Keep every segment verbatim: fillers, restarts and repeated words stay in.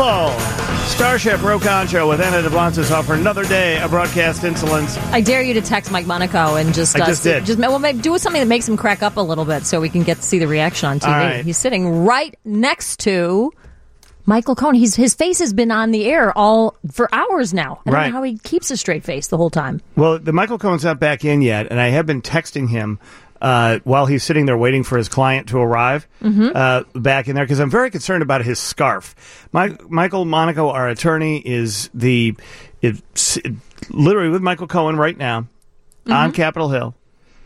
Beautiful. Starship Rokon Show with Anna DeBlancis offer another day of broadcast insolence. I dare you to text Mike Monaco and just... I uh, just did. Just, well, maybe do something that makes him crack up a little bit so we can get to see the reaction on T V. All right. He's sitting right next to Michael Cohen. He's, his face has been on the air all for hours now. I don't Right. know how he keeps a straight face the whole time. Well, the Michael Cohen's not back in yet, and I have been texting him uh, while he's sitting there waiting for his client to arrive Mm-hmm. uh, back in there, because I'm very concerned about his scarf. My, Michael Monaco, our attorney, is the it's literally with Michael Cohen right now Mm-hmm. on Capitol Hill.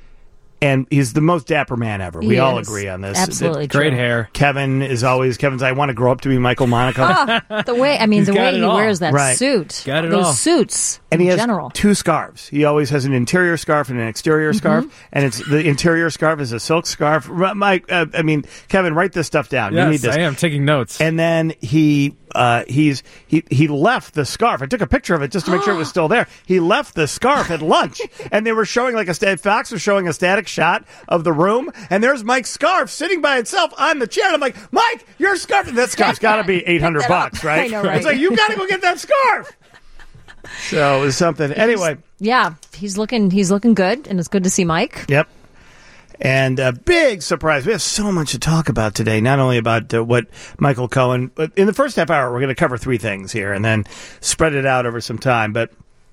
And he's the most dapper man ever. We He all is. agree on this. Absolutely Great true. hair. Kevin is always, Kevin's, I want to grow up to be Michael Monaco. Ah, the way, I mean, He's the got way it he all. wears that Right. suit. Got it Those all. suits And he in has general. two scarves. He always has an interior scarf and an exterior Mm-hmm. scarf, and it's the interior scarf is a silk scarf. R- Mike, uh, I mean, Kevin, write this stuff down. you need Yes, this. I am taking notes. And then he uh, he's he he left the scarf. I took a picture of it just to make sure it was still there. He left the scarf at lunch, and they were showing like a sta- Fox was showing a static shot of the room, and there's Mike's scarf sitting by itself on the chair. And I'm like, Mike, your scarf. And that scarf's got to be eight hundred bucks, right? I know, right? It's like you got to go get that scarf. So it was something. Anyway. Yeah, he's looking he's looking good, and it's good to see Mike. Yep. And a big surprise. We have so much to talk about today, not only about uh, what Michael Cohen, but in the first half hour, we're going to cover three things here and then spread it out over some time. But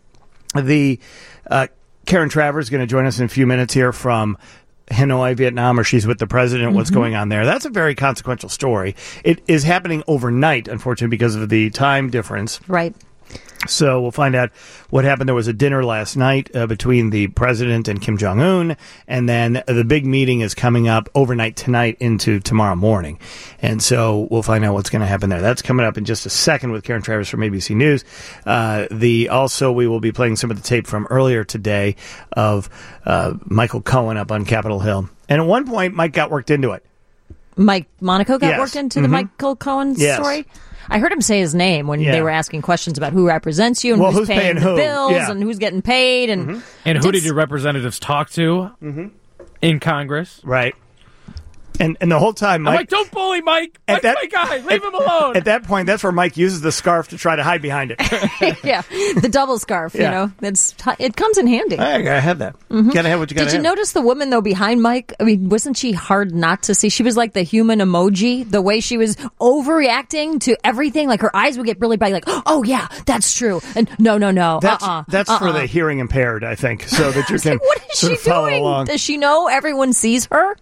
the uh, Karen Travers is going to join us in a few minutes here from Hanoi, Vietnam, or she's with the president. Mm-hmm. What's going on there? That's a very consequential story. It is happening overnight, unfortunately, because of the time difference. Right. So we'll find out what happened. There was a dinner last night uh, between the president and Kim Jong-un, and then the big meeting is coming up overnight tonight into tomorrow morning. And so we'll find out what's going to happen there. That's coming up in just a second with Karen Travers from A B C News. Uh, the also, we will be playing some of the tape from earlier today of uh, Michael Cohen up on Capitol Hill. And at one point, Mike got worked into it. Mike Monaco got Yes. worked into the Mhm. Michael Cohen Yes. story. I heard him say his name when Yeah. they were asking questions about who represents you and Well, who's, who's paying, paying the who? bills Yeah. and who's getting paid. And Mm-hmm. And who did It's- your representatives talk to in Congress? Right. And and the whole time, Mike... I'm like, don't bully Mike. At Mike's that- my guy. Leave at- him alone. At that point, that's where Mike uses the scarf to try to hide behind it. yeah, the double scarf. Yeah. You know, it's it comes in handy. I gotta have that. Gotta have what you gotta Did you have. notice the woman though behind Mike? I mean, wasn't she hard not to see? She was like the human emoji. The way she was overreacting to everything, like her eyes would get really bright. Like, oh yeah, that's true. And no, no, no. That's, uh-uh, that's uh-uh. for the hearing impaired, I think, so that you can Like, what is sort she of follow doing? along. Does she know everyone sees her?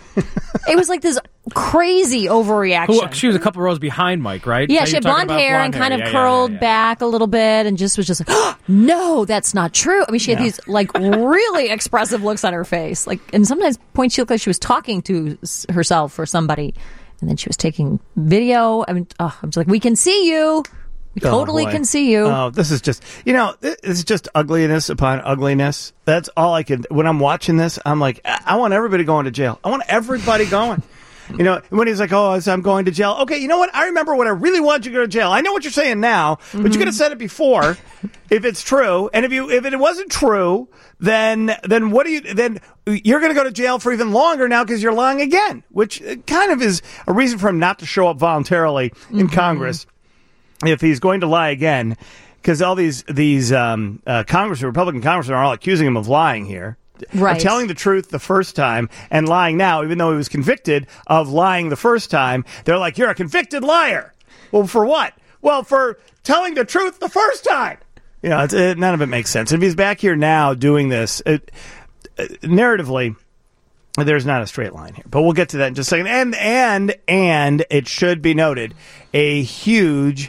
It was like this crazy overreaction. Who, she was a couple rows behind Mike, right? Yeah, So she you're had talking blonde about hair and blonde kind hair. of Yeah, yeah, curled yeah, yeah. back a little bit and just was just like, oh, no, that's not true. I mean, she had Yeah. these like really expressive looks on her face. Like, and sometimes points she looked like she was talking to s- herself or somebody. And then she was taking video. I mean, oh, I'm just like, we can see you. We Oh, totally boy. can see you. Oh, this is just, you know, this is just ugliness upon ugliness. That's all I can, when I'm watching this, I'm like, I I want everybody going to jail. I want everybody going. You know, when he's like, oh, I'm going to jail. Okay, you know what? I remember when I really wanted you to go to jail. I know what you're saying now, but you could have said it before if it's true. And if you if it wasn't true, then then what do you then you're going to go to jail for even longer now because you're lying again, which kind of is a reason for him not to show up voluntarily in Congress if he's going to lie again, because all these these um, uh, Congress Republican congressmen are all accusing him of lying here. Right. Of telling the truth the first time and lying now, even though he was convicted of lying the first time. They're like, you're a convicted liar. Well, for what? Well, for telling the truth the first time. You know, it's, it, none of it makes sense. If he's back here now doing this, it, uh, narratively, there's not a straight line here. But we'll get to that in just a second. And, and, and it should be noted, a huge...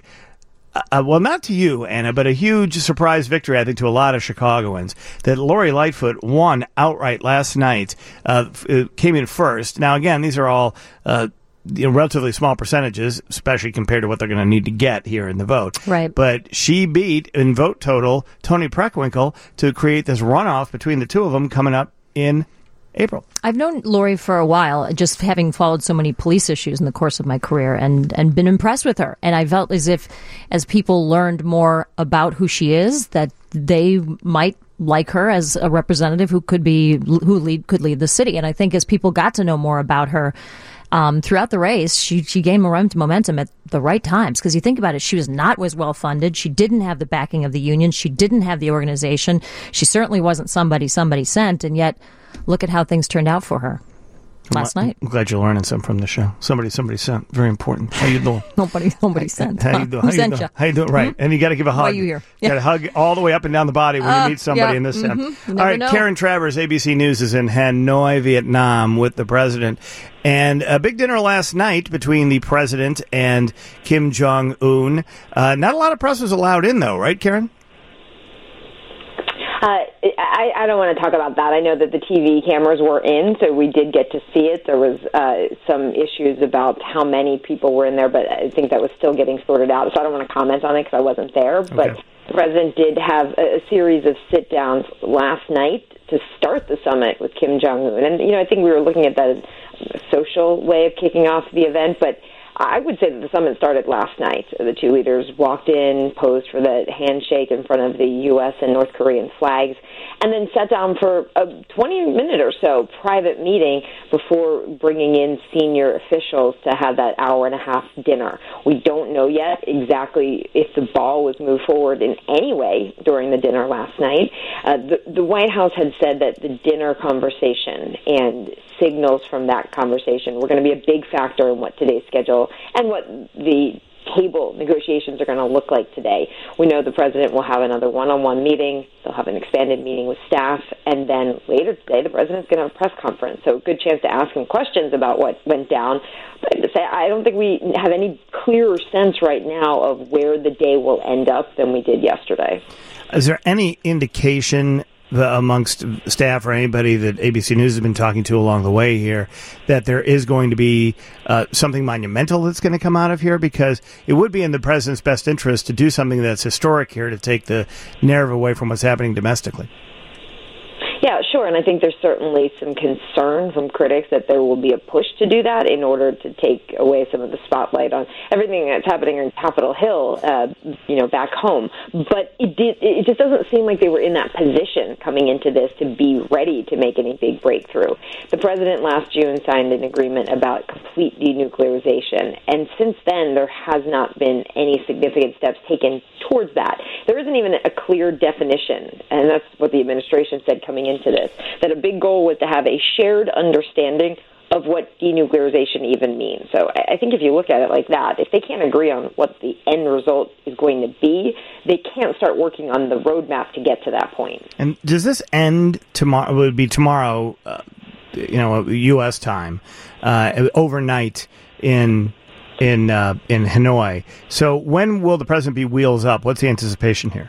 Uh, well, not to you, Anna, but a huge surprise victory, I think, to a lot of Chicagoans, that Lori Lightfoot won outright last night, uh, f- came in first. Now, again, these are all uh, you know, relatively small percentages, especially compared to what they're going to need to get here in the vote. Right. But she beat, in vote total, Tony Preckwinkle to create this runoff between the two of them coming up in April. I've known Lori for a while, just having followed so many police issues in the course of my career and, and been impressed with her. And I felt as if as people learned more about who she is, that they might like her as a representative who could be who lead could lead the city. And I think as people got to know more about her, um, throughout the race, she, she gained momentum at the right times. Because you think about it, she was not as well funded. She didn't have the backing of the union. She didn't have the organization. She certainly wasn't somebody somebody sent. And yet, look at how things turned out for her last I'm night. I'm glad you're learning something from the show. Somebody, somebody sent. Very important. How you doing? nobody, nobody sent. How you doing? Who How you sent doing? you? How you doing? Right. Mm-hmm. And you got to give a hug. Why are you here? You got to hug all the way up and down the body when Uh, you meet somebody yeah. in this Mm-hmm. sense. You All never right. know. Karen Travers, A B C News, is in Hanoi, Vietnam with the president. And a big dinner last night between the president and Kim Jong-un. Uh, not a lot of press was allowed in, though, right, Karen? Uh, I, I don't want to talk about that. I know that the T V cameras were in, so we did get to see it. There was uh, some issues about how many people were in there, but I think that was still getting sorted out. So I don't want to comment on it because I wasn't there. Okay. But the president did have a, a series of sit-downs last night to start the summit with Kim Jong-un. And, you know, I think we were looking at that as a social way of kicking off the event, but I would say that the summit started last night. The two leaders walked in, posed for the handshake in front of the U S and North Korean flags, and then sat down for a twenty-minute or so private meeting before bringing in senior officials to have that hour and a half dinner. We don't know yet exactly if the ball was moved forward in any way during the dinner last night. Uh, the, the White House had said that the dinner conversation and signals from that conversation were going to be a big factor in what today's schedule and what the table negotiations are going to look like today. We know the president will have another one-on-one meeting. They'll have an expanded meeting with staff. And then later today, the president's going to have a press conference. So a good chance to ask him questions about what went down. But to say, I don't think we have any clearer sense right now of where the day will end up than we did yesterday. Is there any indication the, amongst staff or anybody that A B C News has been talking to along the way here that there is going to be uh, something monumental that's going to come out of here? Because it would be in the president's best interest to do something that's historic here to take the narrative away from what's happening domestically. Yeah, sure, and I think there's certainly some concern from critics that there will be a push to do that in order to take away some of the spotlight on everything that's happening in Capitol Hill, uh, you know, back home. But it did, it just doesn't seem like they were in that position coming into this to be ready to make any big breakthrough. The president last June signed an agreement about complete denuclearization, and since then there has not been any significant steps taken towards that. There isn't even a clear definition, and that's what the administration said coming into this, that a big goal was to have a shared understanding of what denuclearization even means. So I think if you look at it like that, if they can't agree on what the end result is going to be, they can't start working on the roadmap to get to that point. And does this end tomorrow? It would be tomorrow, uh, you know, U S time, uh, overnight in in uh, in Hanoi. So when will the president be wheels up? What's the anticipation here?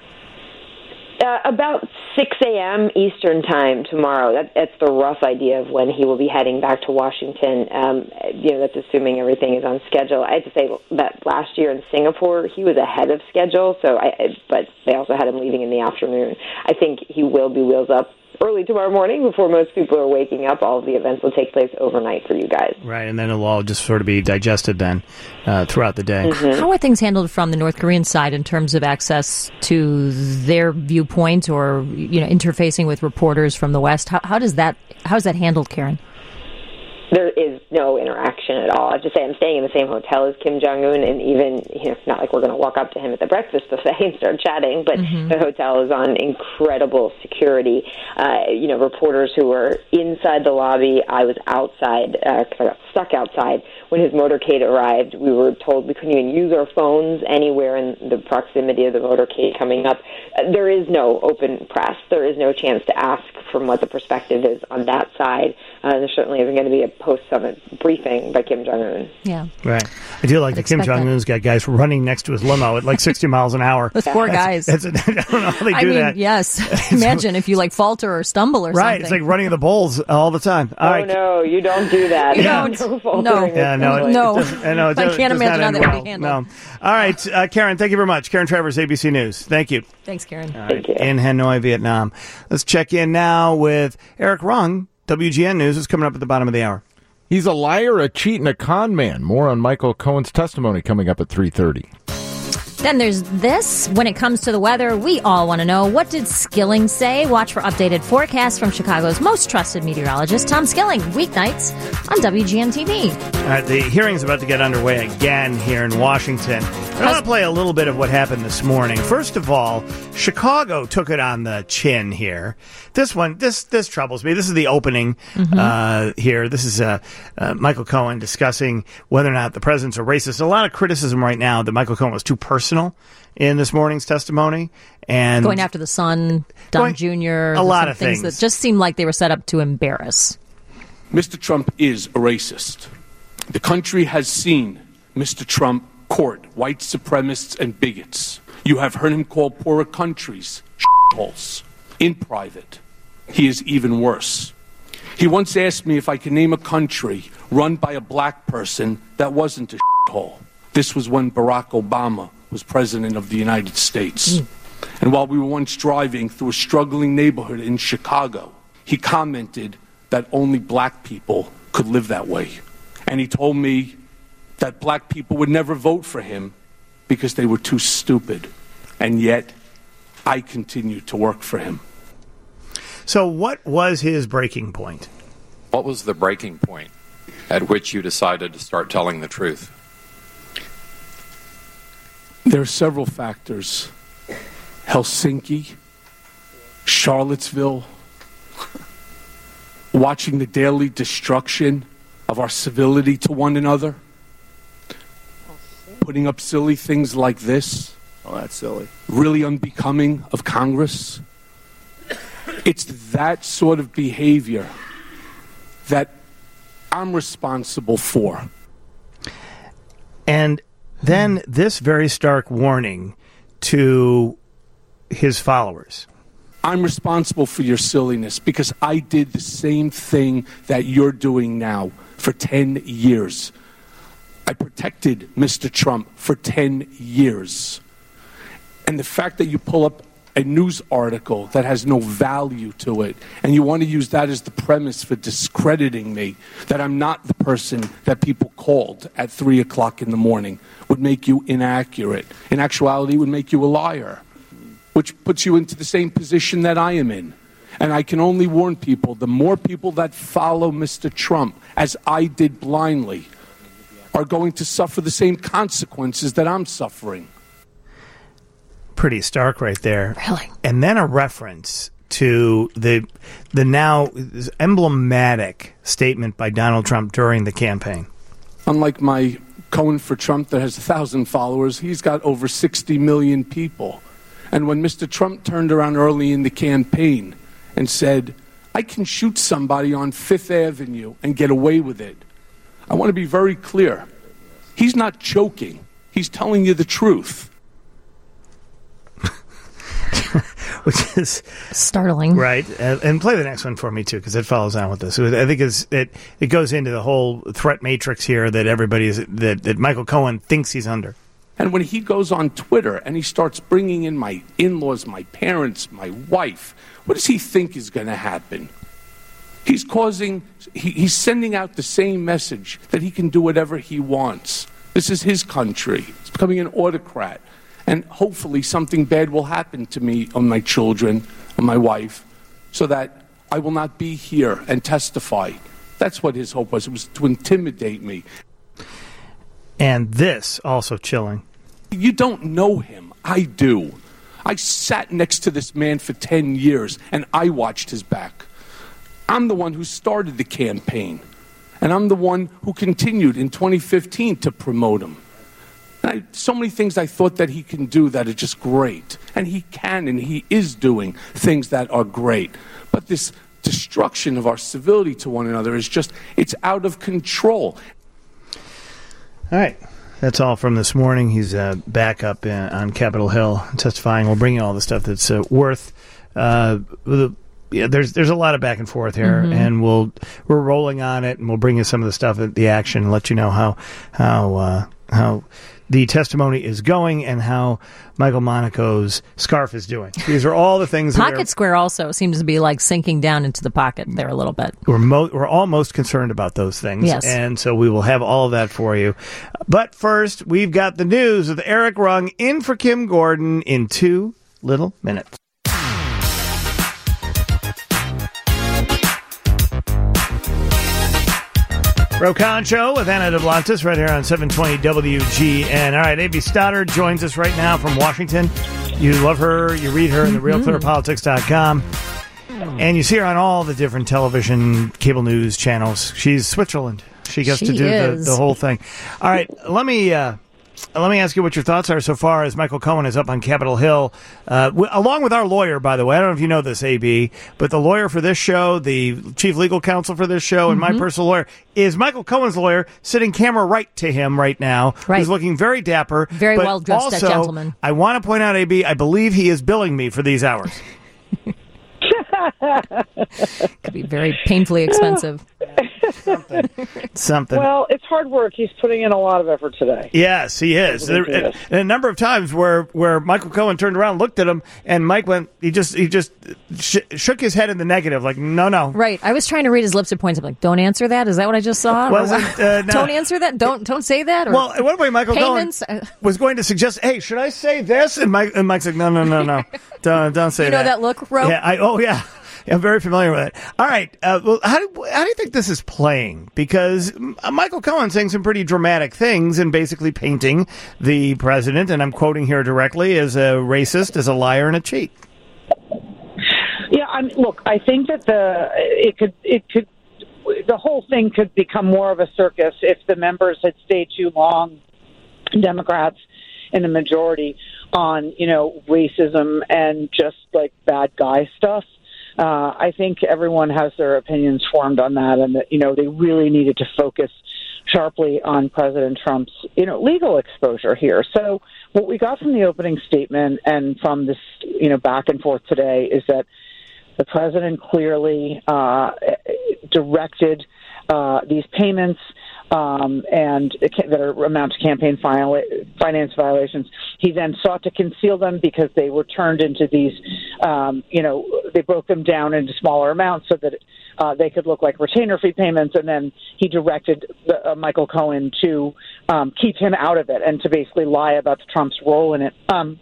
Uh, about six a.m. Eastern time tomorrow. That, that's the rough idea of when he will be heading back to Washington. Um, you know, that's assuming everything is on schedule. I have to say that last year in Singapore, he was ahead of schedule. So, I, but they also had him leaving in the afternoon. I think he will be wheels up early tomorrow morning before most people are waking up. All of the events will take place overnight for you guys. Right, and then it'll all just sort of be digested then uh, throughout the day. Mm-hmm. How are things handled from the North Korean side in terms of access to their viewpoint or, you know, interfacing with reporters from the West? How, how does that how is that handled, Karen? There is no interaction at all. I have to say, I'm staying in the same hotel as Kim Jong-un, and even, you know, it's not like we're going to walk up to him at the breakfast buffet and start chatting, but mm-hmm. the hotel is on incredible security. Uh, you know, reporters who were inside the lobby, I was outside, because uh, I got stuck outside. When his motorcade arrived, we were told we couldn't even use our phones anywhere in the proximity of the motorcade coming up. Uh, there is no open press. There is no chance to ask from what the perspective is on that side. Uh, there certainly isn't going to be a post-summit briefing by Kim Jong-un. Yeah. Right. I do like that Kim Jong-un's got guys running next to his limo at like sixty miles an hour. Those poor guys. That's, that's a, I don't know how they do I mean, that. yes. Imagine if you like falter or stumble or right, something. Right. It's like running the bulls all the time. All oh, right. no, you don't do that. You yeah. don't. No. No. Yeah, no. It, no. It I, know, it I does, can't does imagine how end that would well. be handled. No. All right. Uh, Karen, thank you very much. Karen Travers, A B C News. Thank you. Thanks, Karen. All right. Thank you. In Hanoi, Vietnam. Let's check in now with Eric Rung. W G N News is coming up at the bottom of the hour. He's a liar, a cheat, and a con man. More on Michael Cohen's testimony coming up at three thirty. Then there's this. When it comes to the weather, we all want to know, what did Skilling say? Watch for updated forecasts from Chicago's most trusted meteorologist, Tom Skilling, weeknights on W G N T V. All right, the hearing's about to get underway again here in Washington. I want to play a little bit of what happened this morning. First of all, Chicago took it on the chin here. This one, this this troubles me. This is the opening mm-hmm. uh, here. This is uh, uh, Michael Cohen discussing whether or not the president's a racist. A lot of criticism right now that Michael Cohen was too personal in this morning's testimony. And going after the son, Don going, Junior, a lot of things, things that just seemed like they were set up to embarrass. Mister Trump is a racist. The country has seen Mister Trump court white supremacists and bigots. You have heard him call poorer countries shitholes in private. He is even worse. He once asked me if I could name a country run by a black person that wasn't a shithole. This was when Barack Obama was president of the United States. Mm. And while we were once driving through a struggling neighborhood in Chicago, he commented that only black people could live that way. And he told me that black people would never vote for him because they were too stupid. And yet, I continued to work for him. So what was his breaking point? What was the breaking point at which you decided to start telling the truth? There are several factors. Helsinki, Charlottesville, watching the daily destruction of our civility to one another, putting up silly things like this. Oh, that's silly. Really unbecoming of Congress. It's that sort of behavior that I'm responsible for. And then this very stark warning to his followers. I'm responsible for your silliness because I did the same thing that you're doing now for ten years. I protected Mister Trump for ten years. And the fact that you pull up a news article that has no value to it, and you want to use that as the premise for discrediting me, that I'm not the person that people called at three o'clock in the morning, would make you inaccurate. In actuality, would make you a liar, which puts you into the same position that I am in. And I can only warn people, the more people that follow Mister Trump, as I did blindly, are going to suffer the same consequences that I'm suffering. Pretty stark right there. Really? And then a reference to the the now emblematic statement by Donald Trump during the campaign. Unlike my Cohen for Trump that has a thousand followers, he's got over sixty million people. And when Mister Trump turned around early in the campaign and said, I can shoot somebody on Fifth Avenue and get away with it, I want to be very clear. He's not joking. He's telling you the truth. Which is startling, right? And, and play the next one for me too, because it follows on with this. I think it's, it it goes into the whole threat matrix here that everybody is that that Michael Cohen thinks he's under. And when he goes on Twitter and he starts bringing in my in-laws, my parents, my wife, what does he think is going to happen? He's causing, he, he's sending out the same message that he can do whatever he wants. This is his country. He's becoming an autocrat. And hopefully something bad will happen to me or my children or my wife so that I will not be here and testify. That's what his hope was. It was to intimidate me. And this also chilling. You don't know him. I do. I sat next to this man for ten years and I watched his back. I'm the one who started the campaign. And I'm the one who continued in twenty fifteen to promote him. I, so many things I thought that he can do that are just great. And he can and he is doing things that are great. But this destruction of our civility to one another is just, it's out of control. All right. That's all from this morning. He's uh, back up in, on Capitol Hill testifying. We'll bring you all the stuff that's uh, worth. Uh, the, yeah, there's there's a lot of back and forth here, mm-hmm. and we'll we're rolling on it, and we'll bring you some of the stuff at the action and let you know how how uh, how the testimony is going and how Michael Monaco's scarf is doing. These are all the things. Pocket that are, square also seems to be like sinking down into the pocket there a little bit. We're, mo- we're all most concerned about those things. Yes. And so we will have all of that for you. But first, we've got the news with Eric Rung in for Kim Gordon in two little minutes. Rokan Show with Anna DeBlantis right here on seven twenty W G N. All right, A B Stoddard joins us right now from Washington. You love her. You read her in the real clear politics dot com. And you see her on all the different television, cable news channels. She's Switzerland. She gets She to do the, is. the whole thing. All right, let me... Uh, Let me ask you what your thoughts are so far as Michael Cohen is up on Capitol Hill, uh, w- along with our lawyer, by the way. I don't know if you know this, A B, but the lawyer for this show, the chief legal counsel for this show, and Mm-hmm. my personal lawyer is Michael Cohen's lawyer, sitting camera right to him right now. Right. He's looking very dapper. Very but well-dressed, that also, gentleman. I want to point out, A B, I believe he is billing me for these hours. Could be very painfully expensive. Something. Something. Well, it's hard work. He's putting in a lot of effort today. Yes, he is. There, and, and a number of times where, where Michael Cohen turned around, looked at him, and Mike went. He just he just sh- shook his head in the negative, like no, no. Right. I was trying to read his lips at points. I'm like, don't answer that. Is that what I just saw? Was Or- it, uh, no. Don't answer that. Don't don't say that. Or Well, at one point, Michael payments. Cohen was going to suggest, "Hey, should I say this?" And Mike and Mike's like, "No, no, no, no, don't don't say You know that." that look, Ro? Yeah. I, oh, yeah. I'm very familiar with it. All right. Uh, well, how do how do you think this is playing? Because uh, Michael Cohen's saying some pretty dramatic things and basically painting the president, and I'm quoting here directly, as a racist, as a liar, and a cheat. Yeah, I mean, look, I think that the it could it could the whole thing could become more of a circus if the members had stayed too long, Democrats in the majority, on, you know, racism and just like bad guy stuff. Uh, I think everyone has their opinions formed on that, and that, you know, they really needed to focus sharply on President Trump's, you know, legal exposure here. So what we got from the opening statement and from this, you know, back and forth today is that the president clearly uh, directed uh, these payments um, and that are amount to campaign viola- finance violations. He then sought to conceal them because they were turned into these, um, you know, they broke them down into smaller amounts so that uh, they could look like retainer fee payments. And then he directed the, uh, Michael Cohen to um, keep him out of it and to basically lie about Trump's role in it. Um,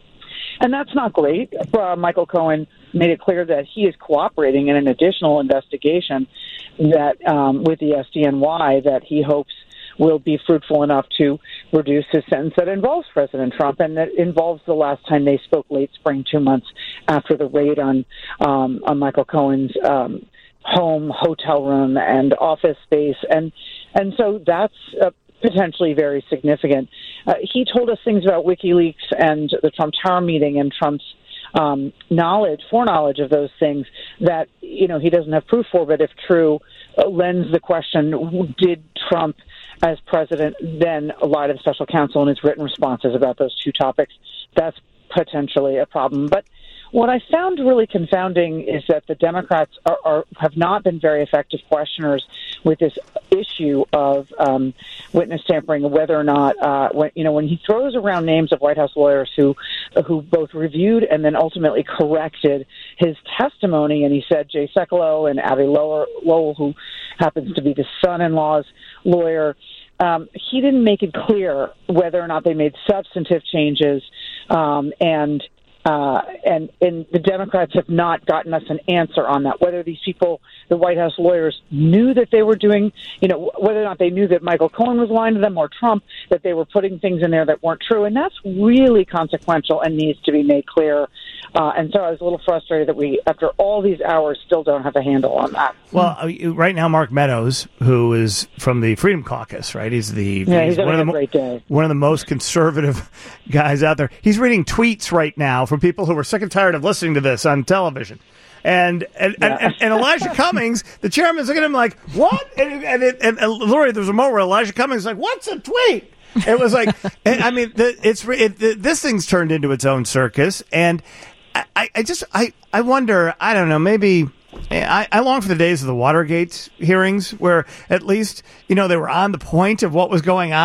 and that's not great. Uh, Michael Cohen made it clear that he is cooperating in an additional investigation that um, with the S D N Y that he hopes will be fruitful enough to reduce his sentence that involves President Trump and that involves the last time they spoke late spring, two months after the raid on um, on Michael Cohen's um, home, hotel room, and office space. And and so that's uh, potentially very significant. Uh, he told us things about WikiLeaks and the Trump Tower meeting and Trump's um, knowledge, foreknowledge of those things that, you know, he doesn't have proof for, but if true, uh, lends the question, did Trump as president then lie to the special counsel in his written responses about those two topics? That's potentially a problem. But what I found really confounding is that the Democrats are, are have not been very effective questioners with this issue of um, witness tampering, whether or not, uh, when, you know, when he throws around names of White House lawyers who who both reviewed and then ultimately corrected his testimony, and he said Jay Sekulow and Abby Lowell, Lowell, who happens to be the son-in-law's lawyer, Um, he didn't make it clear whether or not they made substantive changes, um, and uh, and and the Democrats have not gotten us an answer on that. Whether these people, the White House lawyers, knew that they were doing, you know, whether or not they knew that Michael Cohen was lying to them or Trump, that they were putting things in there that weren't true, and that's really consequential and needs to be made clear. Uh, and so I was a little frustrated that we, after all these hours, still don't have a handle on that. Well, uh, right now, Mark Meadows, who is from the Freedom Caucus, right? He's the Yeah, he's one having of the a great day. one of the most conservative guys out there. He's reading tweets right now from people who are sick and tired of listening to this on television. And and, Yeah. and, and Elijah Cummings, the chairman's looking at him like, what? And, and, and, and, and literally, there was a moment where Elijah Cummings was like, what's a tweet? It was like, I mean, the, it's it, the, this thing's turned into its own circus. And I, I just, I, I wonder, I don't know, maybe... I, I long for the days of the Watergate hearings where at least, you know, they were on the point of what was going on.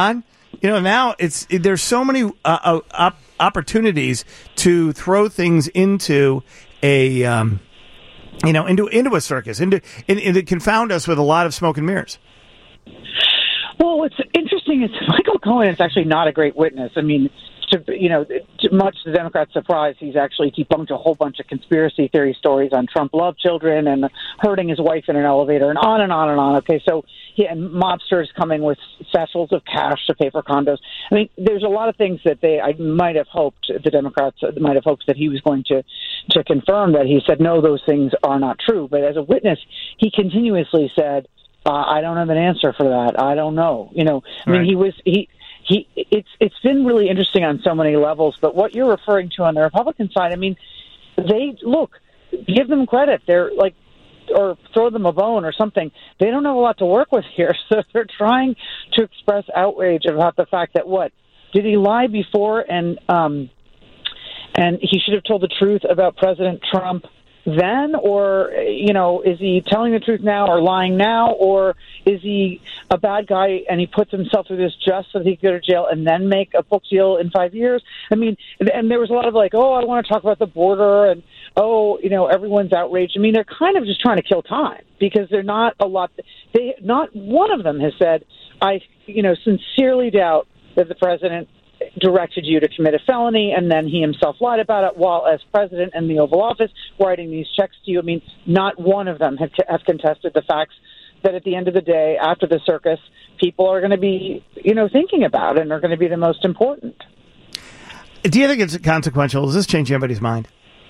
You know, now it's there's so many uh, uh, opportunities to throw things into a, um, you know, into into a circus, into and, and it confound us with a lot of smoke and mirrors. Well, what's interesting is Michael Cohen is actually not a great witness. I mean, to, you know, to much to the Democrats' surprise, he's actually debunked a whole bunch of conspiracy theory stories on Trump love children and hurting his wife in an elevator and on and on and on. Okay, so he and mobsters coming with satchels of cash to pay for condos. I mean, there's a lot of things that they I might have hoped the Democrats might have hoped that he was going to to confirm that he said no, those things are not true. But as a witness, he continuously said, uh, I don't have an answer for that. I don't know. You know, I mean, Right. he was he. He, it's it's been really interesting on so many levels, but what you're referring to on the Republican side, I mean, they look, give them credit. They're like, or throw them a bone or something. They don't have a lot to work with here, so they're trying to express outrage about the fact that what did he lie before, and um, and he should have told the truth about President Trump then, or, you know, is he telling the truth now or lying now, or is he a bad guy and he puts himself through this just so that he can go to jail and then make a book deal in five years? I mean, and there was a lot of like, oh, I want to talk about the border, and, oh, you know, everyone's outraged. I mean, they're kind of just trying to kill time because they're not a lot. They, not one of them has said, I, you know, sincerely doubt that the president directed you to commit a felony, and then he himself lied about it while as president in the Oval Office writing these checks to you. I mean, not one of them have, have contested the facts that at the end of the day, after the circus, people are going to be, you know, thinking about and are going to be the most important. Do you think it's consequential? Does this change anybody's mind?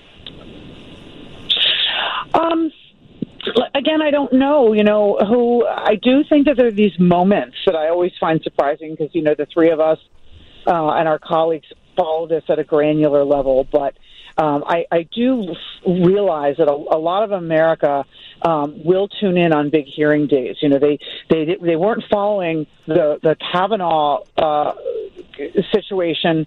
Um, again, I don't know, you know, who, I do think that there are these moments that I always find surprising because, you know, the three of us uh, and our colleagues follow this at a granular level, but um, I, I do realize that a, a lot of America um, will tune in on big hearing days. You know, they they they weren't following the the Kavanaugh uh, situation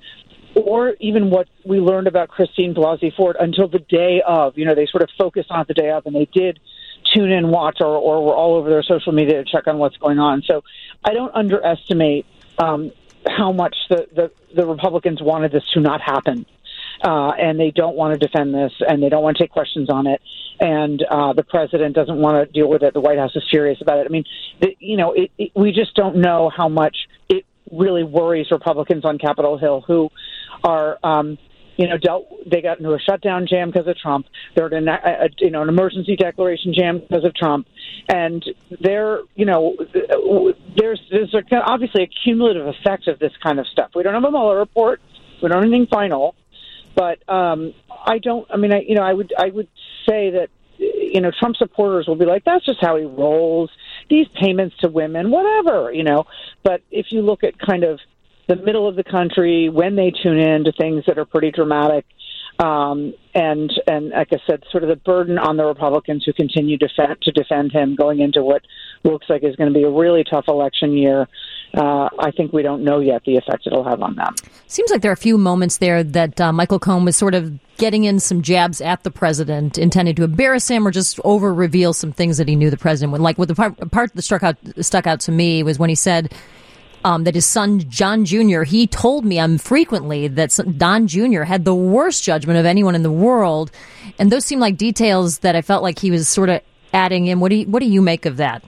or even what we learned about Christine Blasey Ford until the day of. You know, they sort of focused on it the day of, and they did tune in, watch, or, or were all over their social media to check on what's going on. So I don't underestimate um, how much the, the, the Republicans wanted this to not happen. Uh, and they don't want to defend this, and they don't want to take questions on it. And uh, the president doesn't want to deal with it. The White House is furious about it. I mean, the, you know, it, it, we just don't know how much it really worries Republicans on Capitol Hill who are, um, you know, dealt. They got into a shutdown jam because of Trump. They're in a, a, you know, an emergency declaration jam because of Trump, and they're, you know, there's there's a, obviously a cumulative effect of this kind of stuff. We don't have a Mueller report. We don't have anything final, but um, I don't. I mean, I you know, I would I would say that, you know, Trump supporters will be like, that's just how he rolls. These payments to women, whatever, you know. But if you look at kind of the middle of the country, when they tune in to things that are pretty dramatic, um, and and like I said, sort of the burden on the Republicans who continue to defend, to defend him going into what looks like is going to be a really tough election year, uh, I think we don't know yet the effect it'll have on them. Seems like there are a few moments there that uh, Michael Cohen was sort of getting in some jabs at the president, intending to embarrass him or just over reveal some things that he knew the president would like. What the part, part that struck out stuck out to me was when he said Um, that his son, John Junior, he told me um, frequently that Don Junior had the worst judgment of anyone in the world. And those seem like details that I felt like he was sort of adding in. What do you, what do you make of that?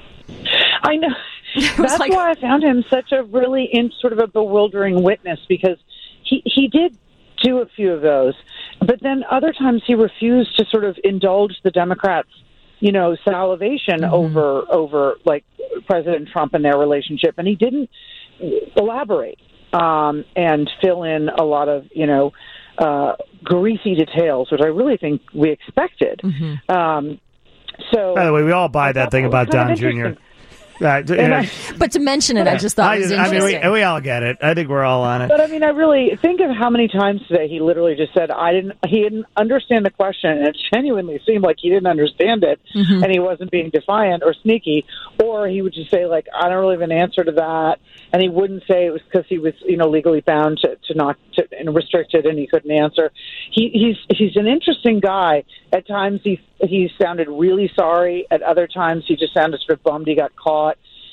I know. That's like, why I found him such a really in sort of a bewildering witness, because he, he did do a few of those. But then other times he refused to sort of indulge the Democrats, you know, salivation mm-hmm. over over like President Trump and their relationship, and he didn't elaborate um, and fill in a lot of, you know, uh, greasy details, which I really think we expected. Mm-hmm. Um, so, by the way, we all buy that thing about Don Junior Uh, I, but to mention it, I just thought I, it was I interesting. mean, we, we all get it. I think we're all on it. But I mean, I really think of how many times today he literally just said, "I didn't." He didn't understand the question, and it genuinely seemed like he didn't understand it, mm-hmm. and he wasn't being defiant or sneaky. Or he would just say, "Like, I don't really have an answer to that," and he wouldn't say it was because he was, you know, legally bound to, to not to, and restricted, and he couldn't answer. He, he's he's an interesting guy. At times, he he sounded really sorry. At other times, he just sounded sort of bummed he got caught.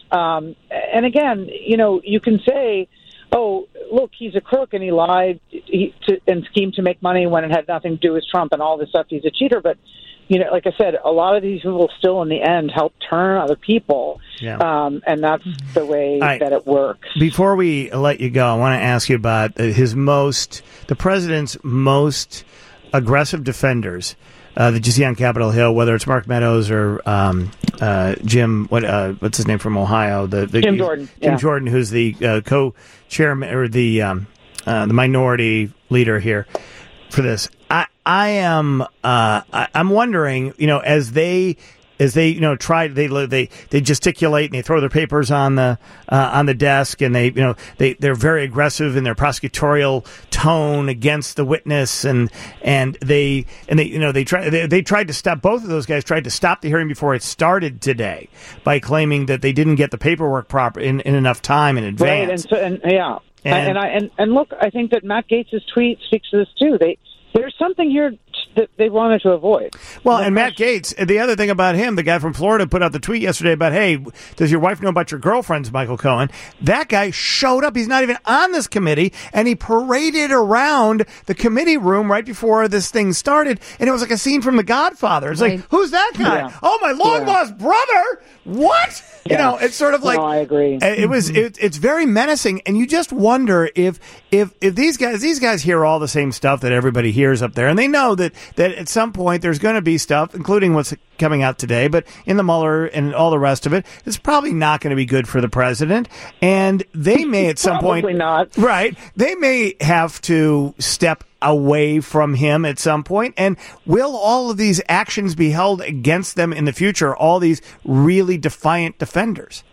Um, and again, you know, you can say, oh, look, he's a crook and he lied he, to, and schemed to make money when it had nothing to do with Trump and all this stuff. He's a cheater. But, you know, like I said, a lot of these people still in the end help turn other people. Yeah. Um, and that's the way right. that it works. Before we let you go, I want to ask you about his most, the president's most aggressive defenders uh, that you see on Capitol Hill, whether it's Mark Meadows or um, uh, Jim, what uh, what's his name from Ohio? The, the Jim Jordan. Jim yeah. Jordan, who's the uh, co-chairman or the um, uh, the minority leader here for this. I I am uh, I, I'm wondering, you know, as they. As they, you know, try they they they gesticulate and they throw their papers on the uh, on the desk, and they, you know, they they're very aggressive in their prosecutorial tone against the witness, and and they and they you know they try they, they tried to stop both of those guys tried to stop the hearing before it started today by claiming that they didn't get the paperwork proper in, in enough time in advance. Right, and, so, and yeah, and, and I and, and look, I think that Matt Gaetz' tweet speaks to this too. They there's something here that they wanted to avoid. Well, and Matt Gaetz, the other thing about him, the guy from Florida put out the tweet yesterday about, hey, does your wife know about your girlfriends, Michael Cohen? That guy showed up. He's not even on this committee, and he paraded around the committee room right before this thing started, and it was like a scene from The Godfather. It's Right. like, who's that guy? Yeah. Oh, my long-lost Yeah. brother? What? You Yeah. know, it's sort of like... No, I agree. It was. It, it's very menacing, and you just wonder if if if these guys these guys hear all the same stuff that everybody hears up there, and they know that that at some point there's going to be stuff, including what's coming out today, but in the Mueller and all the rest of it, it's probably not going to be good for the president, and they may at some point, Probably not. right? They may have to step away from him at some point, and will all of these actions be held against them in the future? All these really defiant defenders.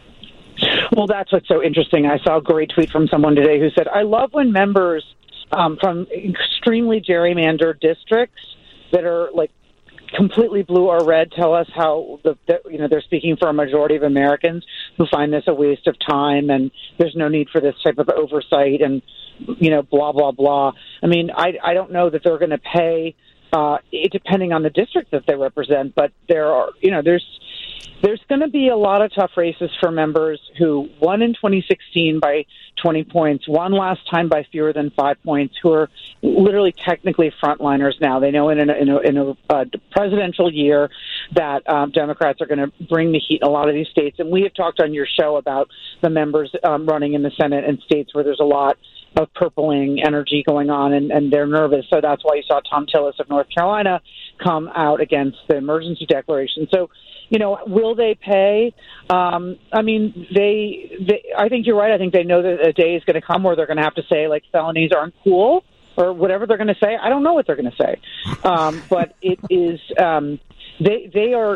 Well, that's what's so interesting. I saw a great tweet from someone today who said, I love when members um, from extremely gerrymandered districts that are like completely blue or red tell us how the, the you know they're speaking for a majority of Americans who find this a waste of time and there's no need for this type of oversight and you know blah blah blah. I mean, I I don't know that they're going to pay uh, it, depending on the district that they represent, but there are you know there's. There's going to be a lot of tough races for members who won in twenty sixteen by twenty points, won last time by fewer than five points, who are literally technically frontliners now. They know in a, in a, in a uh, presidential year that um, Democrats are going to bring the heat in a lot of these states. And we have talked on your show about the members um, running in the Senate in states where there's a lot of purpling energy going on, and, and they're nervous. So that's why you saw Tom Tillis of North Carolina come out against the emergency declaration. So, you know, will they pay? Um, I mean, they, they. I think you're right. I think they know that a day is going to come where they're going to have to say, like, felonies aren't cool or whatever they're going to say. I don't know what they're going to say. Um, but it is um, they, they are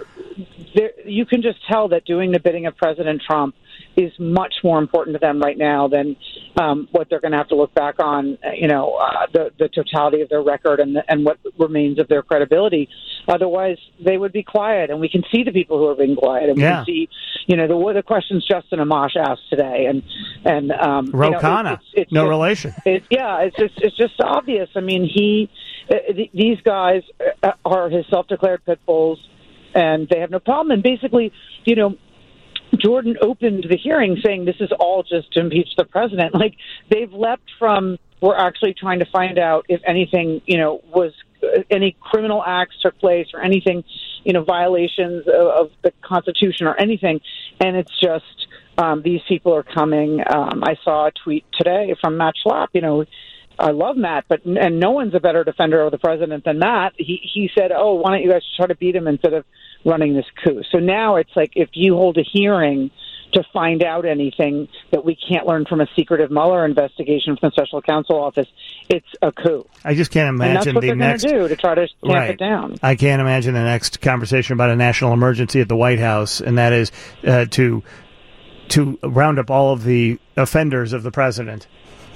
– you can just tell that doing the bidding of President Trump is much more important to them right now than um, what they're going to have to look back on, you know, uh, the, the totality of their record and, the, and what remains of their credibility. Otherwise, they would be quiet, and we can see the people who are being quiet, and we yeah. can see, you know, the, the questions Justin Amash asked today, and and um, Ro you know, Khanna, it, it's, it's no just, relation. It, yeah, it's just it's just obvious. I mean, he uh, th- these guys are his self-declared pit bulls, and they have no problem. And basically, you know, Jordan opened the hearing saying this is all just to impeach the president. Like, they've leapt from we're actually trying to find out if anything, you know, was uh, any criminal acts took place or anything, you know, violations of, of the Constitution or anything. And it's just um, these people are coming. Um, I saw a tweet today from Matt Schlapp, you know, I love Matt, but and no one's a better defender of the president than Matt. He he said, "Oh, why don't you guys try to beat him instead of running this coup?" So now it's like if you hold a hearing to find out anything that we can't learn from a secretive Mueller investigation from the Special Counsel Office, it's a coup. I just can't imagine and that's what the they're next going to do to try to tamp right. it down. I can't imagine the next conversation about a national emergency at the White House, and that is uh, to to round up all of the offenders of the president.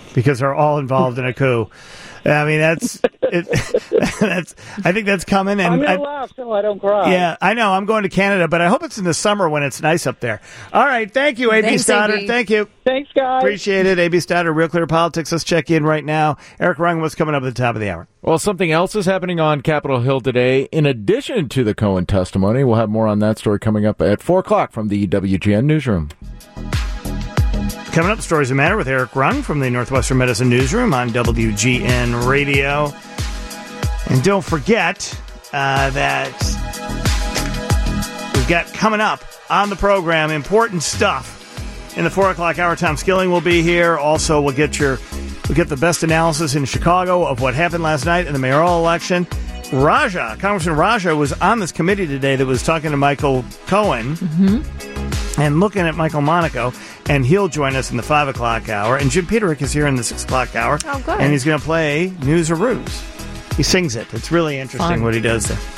because they're all involved in a coup. I mean, that's it, that's. I think that's coming. And I'm going I, to laugh so I don't cry. Yeah, I know. I'm going to Canada, but I hope it's in the summer when it's nice up there. All right. Thank you, A B Thanks, Stoddard. A B. Thank you. Thanks, guys. Appreciate it. A B Stoddard, Real Clear Politics. Let's check in right now. Eric Rung, what's coming up at the top of the hour? Well, something else is happening on Capitol Hill today. In addition to the Cohen testimony, we'll have more on that story coming up at four o'clock from the W G N Newsroom. Coming up, Stories That Matter with Eric Rung from the Northwestern Medicine Newsroom on W G N Radio. And don't forget uh, that we've got coming up on the program important stuff in the four o'clock hour. Tom Skilling will be here. Also, we'll get your we'll get the best analysis in Chicago of what happened last night in the mayoral election. Raja, Congressman Raja, was on this committee today that was talking to Michael Cohen mm-hmm. and looking at Michael Monaco, and he'll join us in the five o'clock hour. And Jim Peterick is here in the six o'clock hour. Oh, good. And he's going to play News or Ruse. He sings it. It's really interesting Fun. what he does there.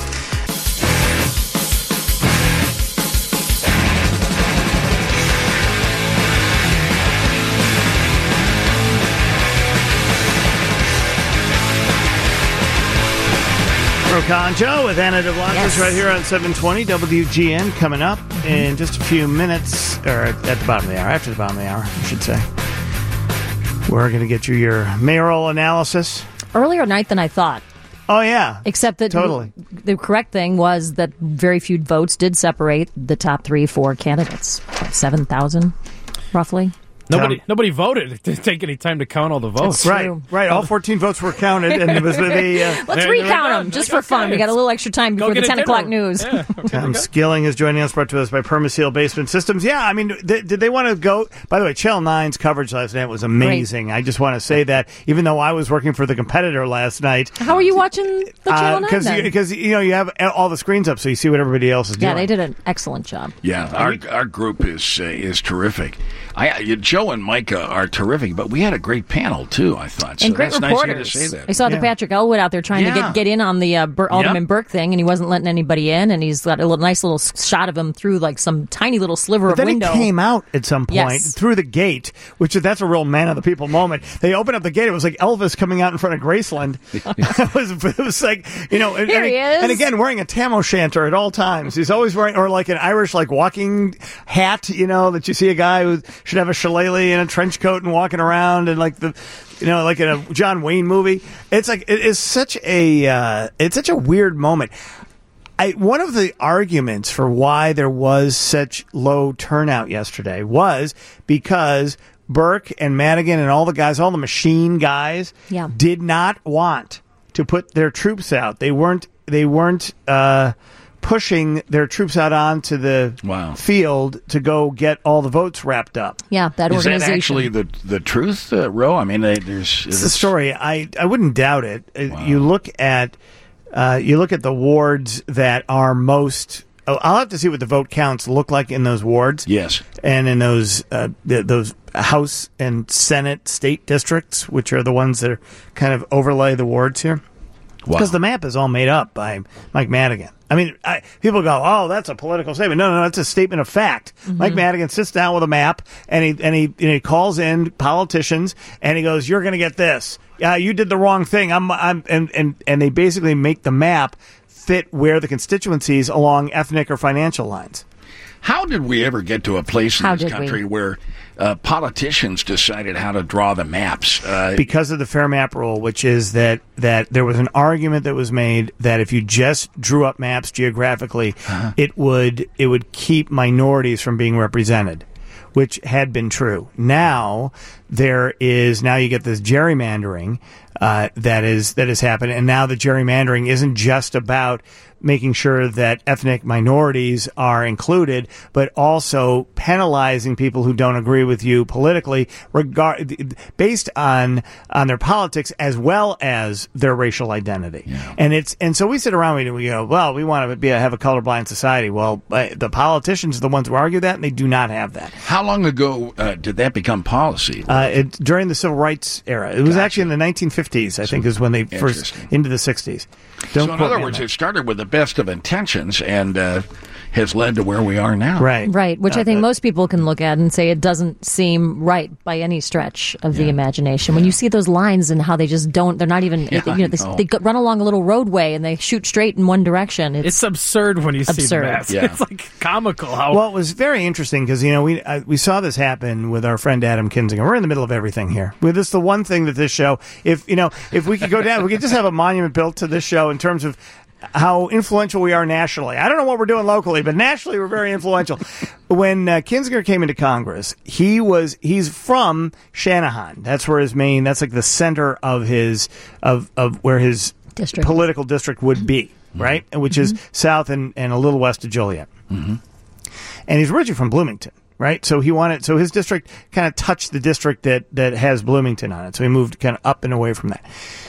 Conjo with Anna DeBlanc Yes. right here on seven twenty W G N coming up mm-hmm. in just a few minutes, or at the bottom of the hour, after the bottom of the hour, I should say. We're going to get you your mayoral analysis. Earlier night than I thought. Oh, yeah. Except that totally. the correct thing was that very few votes did separate the top three, four candidates. seven thousand, roughly. Nobody, Tom. nobody voted. It didn't take any time to count all the votes. That's Right, true. right. All fourteen votes were counted, and it was the. Uh, Let's There- recount there we go. them just Okay. for fun. We got a little extra time Go before the get a ten dinner. o'clock news. Yeah. Okay, Tom okay. Skilling is joining us, brought to us by Permaseal Basement Systems. Yeah, I mean, th- did they want to go? By the way, Channel nine's coverage last night was amazing. I just want to say that, even though I was working for the competitor last night. How are you watching the Channel nine Because then? because you, you know you have all the screens up, so you see what everybody else is doing. Yeah, they did an excellent job. Yeah, our our group is uh, is terrific. I, I Joe and Micah are terrific, but we had a great panel too. I thought, so And great that's reporters. nice of you to say that. I saw the Yeah. Patrick Elwood out there trying to Yeah. get, get in on the uh, Bur- Alderman Yep. Burke thing, and he wasn't letting anybody in. And he's got a little, nice little shot of him through like some tiny little sliver But of then window. he came out at some point Yes. through the gate, which that's a real man of the people moment. They opened up the gate; it was like Elvis coming out in front of Graceland. it, was, it was like you know, and, Here and, he is. and again wearing a tam o' shanter at all times. He's always wearing, or like an Irish like walking hat, you know, that you see a guy who should have a shillelagh and a trench coat and walking around and like the, you know, like in a John Wayne movie. It's like it is such a uh, it's such a weird moment. I, one of the arguments for why there was such low turnout yesterday was because Burke and Madigan and all the guys, all the machine guys, Yeah. did not want to put their troops out. They weren't. They weren't uh, pushing their troops out onto the Wow. field to go get all the votes wrapped up. Yeah, that Is that organization. actually the the truth, uh, Ro? I mean, they, there's It's the story. I, I wouldn't doubt it. Uh, You look at uh, you look at the wards that are most. Oh, I'll have to see what the vote counts look like in those wards. Yes. And in those uh, th- those House and Senate state districts, which are the ones that are kind of overlay the wards here. Wow. Because the map is all made up by Mike Madigan. I mean, I, people go, "Oh, that's a political statement." No, no, no, it's a statement of fact. Mm-hmm. Mike Madigan sits down with a map and he and he and he calls in politicians and he goes, "You're going to get this. Yeah, you did the wrong thing." I'm, I'm, and and and they basically make the map fit where the constituencies along ethnic or financial lines. How did we ever get to a place in How this did we? country where uh, politicians decided how to draw the maps? Uh, Because of the fair map rule, which is that, that there was an argument that was made that if you just drew up maps geographically, Uh-huh. it would it would keep minorities from being represented, which had been true. Now there is now you get this gerrymandering uh, that is that has happened, and now the gerrymandering isn't just about making sure that ethnic minorities are included, but also penalizing people who don't agree with you politically, regard based on on their politics as well as their racial identity. Yeah. And it's and so we sit around and we go, well, we want to be a, have a colorblind society. Well, uh, the politicians are the ones who argue that, and they do not have that. how long ago uh, did that become policy? Uh, it, during the civil rights era, it was Gotcha. actually in the nineteen fifties. I think is when they first Interesting. into the sixties. Don't so in quote other me on words, that. it started with the best of intentions, and uh, has led to where we are now. Right. Right, which Uh, I think uh, most people can look at and say it doesn't seem right by any stretch of the imagination. When you see those lines and how they just don't, they're not even, Yeah, you know, I they, know. they go- run along a little roadway and they shoot straight in one direction. It's, It's absurd when you see the Absurd. maps. Yeah. It's like comical how Well, it was very interesting because, you know, we uh, we saw this happen with our friend Adam Kinzinger. We're in the middle of everything here. Well, this is the one thing that this show, if, you know, if we could go down, we could just have a monument built to this show in terms of how influential we are nationally. I don't know what we're doing locally, but nationally we're very influential. When uh, Kinzinger came into Congress, he was he's from Shanahan. That's where his main. That's like the center of his of of where his District. political district would be, right? Which is south and, and a little west of Joliet. Mm-hmm. And he's originally from Bloomington, right? So he wanted so his district kind of touched the district that that has Bloomington on it. So he moved kind of up and away from that.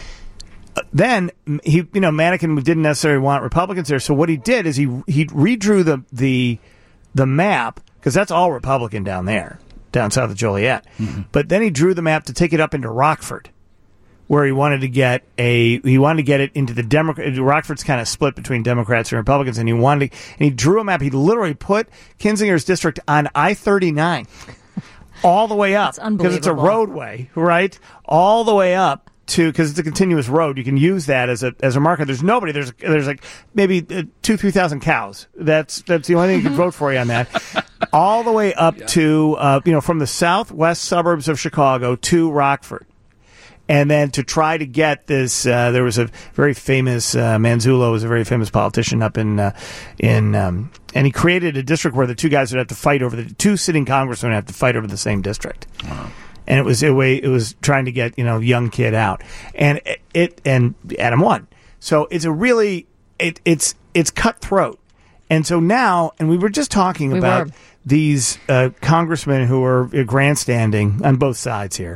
Then he, you know, Madigan didn't necessarily want Republicans there. So what he did is he he redrew the the the map because that's all Republican down there, down south of Joliet. Mm-hmm. But then he drew the map to take it up into Rockford, where he wanted to get a he wanted to get it into the Democrat. Rockford's kind of split between Democrats and Republicans, and he wanted to, and he drew a map. He literally put Kinzinger's district on I thirty-nine all the way up That's because it's a unbelievable. roadway, right? All the way up. To because it's a continuous road, you can use that as a as a marker. There's nobody. There's there's like maybe uh, two three thousand cows. That's that's the only thing you can vote for you on that. All the way up yeah. to uh, you know from the southwest suburbs of Chicago to Rockford, and then to try to get this. Uh, there was a very famous uh, Manzullo was a very famous politician up in uh, in um, and he created a district where the two guys would have to fight over the two sitting congressmen would have to fight over the same district. Wow. And it was a way it was trying to get you know young kid out, and it, it and Adam won. So it's a really it it's it's cutthroat, and so now and we were just talking we about were. these uh, congressmen who are grandstanding on both sides here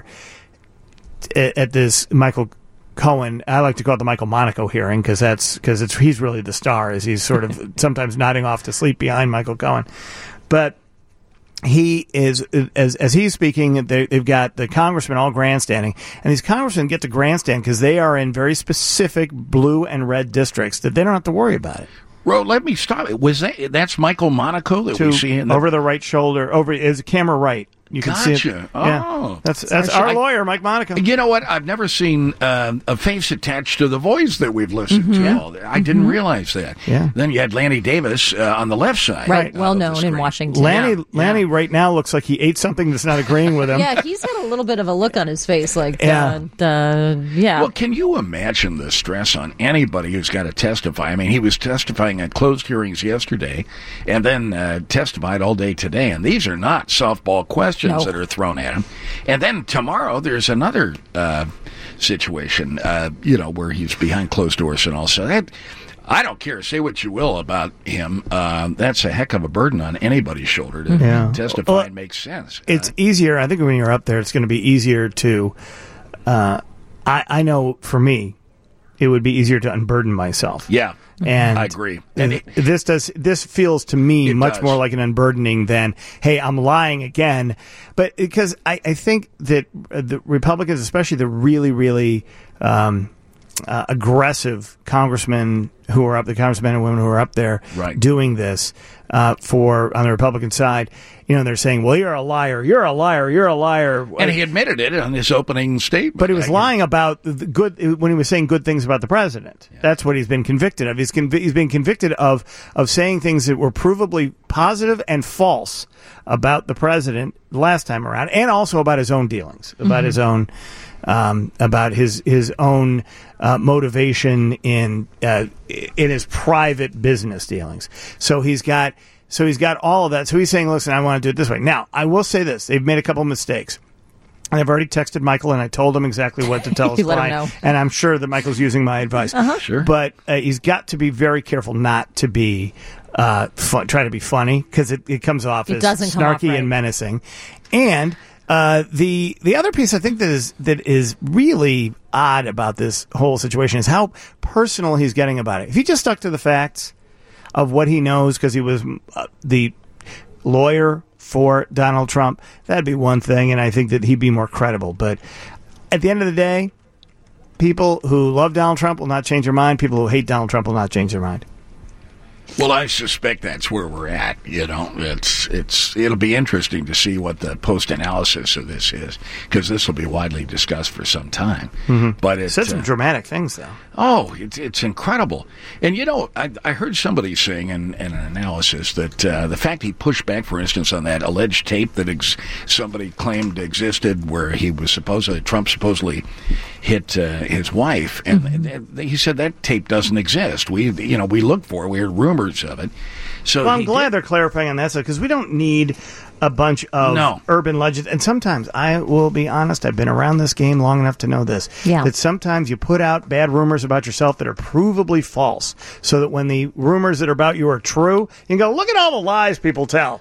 at, at this Michael Cohen. I like to call it the Michael Monaco hearing because that's because it's he's really the star as he's sort of sometimes nodding off to sleep behind Michael Cohen, but. He is, as as he's speaking, they, they've got the congressmen all grandstanding, and these congressmen get to grandstand because they are in very specific blue and red districts that they don't have to worry about it. Ro, let me stop it. Was that that's Michael Monaco that to, we see in the... over the right shoulder, over is camera right. You can gotcha. see it. Oh, yeah. that's that's Actually, our I, lawyer, Mike Monaco. You know what? I've never seen uh, a face attached to the voice that we've listened mm-hmm. to. All I didn't mm-hmm. realize that. Yeah. Then you had Lanny Davis uh, on the left side, right? Uh, well known in Washington. Lanny, yeah. Lanny, yeah. right now looks like he ate something that's not agreeing with him. Yeah, he's got a little bit of a look on his face, like yeah, uh, uh, yeah. Well, can you imagine the stress on anybody who's got to testify? I mean, he was testifying at closed hearings yesterday, and then uh, testified all day today, and these are not softball questions no. that are thrown at him. And then tomorrow there's another uh, situation, uh, you know, where he's behind closed doors and all. So that, I don't care. Say what you will about him. Uh, that's a heck of a burden on anybody's shoulder to yeah. testify well, and make sense. It's uh, easier. I think when you're up there, it's going to be easier to. Uh, I, I know for me, it would be easier to unburden myself. Yeah. And I agree. And it, this does this feels to me much does. more like an unburdening than, hey, I'm lying again. But because I, I think that the Republicans, especially the really, really um, uh, aggressive congressmen who are up, the congressmen and women who are up there right. doing this uh, for on the Republican side, you know, they're saying, well, you're a liar, you're a liar, you're a liar. And he admitted it on his opening statement. But he was lying about the good when he was saying good things about the president. Yeah. That's what he's been convicted of. He's conv- he's been convicted of of saying things that were provably positive and false about the president last time around, and also about his own dealings, about mm-hmm. his own um, about his his own uh, motivation in uh, in his private business dealings. So he's got. So he's got all of that. So he's saying, listen, I want to do it this way. Now, I will say this. They've made a couple of mistakes. And I've already texted Michael, and I told him exactly what to tell his client. And I'm sure that Michael's using my advice. Uh-huh. Sure. But uh, he's got to be very careful not to be uh, fun, try to be funny, because it, it comes off it as snarky off, right. and menacing. And uh, the the other piece I think that is that is really odd about this whole situation is how personal he's getting about it. If he just stuck to the facts of what he knows because he was uh, the lawyer for Donald Trump, that'd be one thing, and I think that he'd be more credible. But at the end of the day, people who love Donald Trump will not change their mind. People who hate Donald Trump will not change their mind. Well, I suspect that's where we're at. You know, it's it's it'll be interesting to see what the post analysis of this is, because this will be widely discussed for some time. Mm-hmm. But it said some uh, dramatic things, though. Oh, it's it's incredible. And you know, I, I heard somebody saying in, in an analysis that uh, the fact he pushed back, for instance, on that alleged tape that ex- somebody claimed existed, where he was supposedly Trump supposedly hit uh, his wife, and mm-hmm. he said that tape doesn't exist. We you know we looked for it. We heard rumors of it. So well, I'm he glad did. they're clarifying on that stuff, because we don't need a bunch of No. urban legends. And sometimes, I will be honest, I've been around this game long enough to know this, Yeah. that sometimes you put out bad rumors about yourself that are provably false, so that when the rumors that are about you are true, you can go, look at all the lies people tell.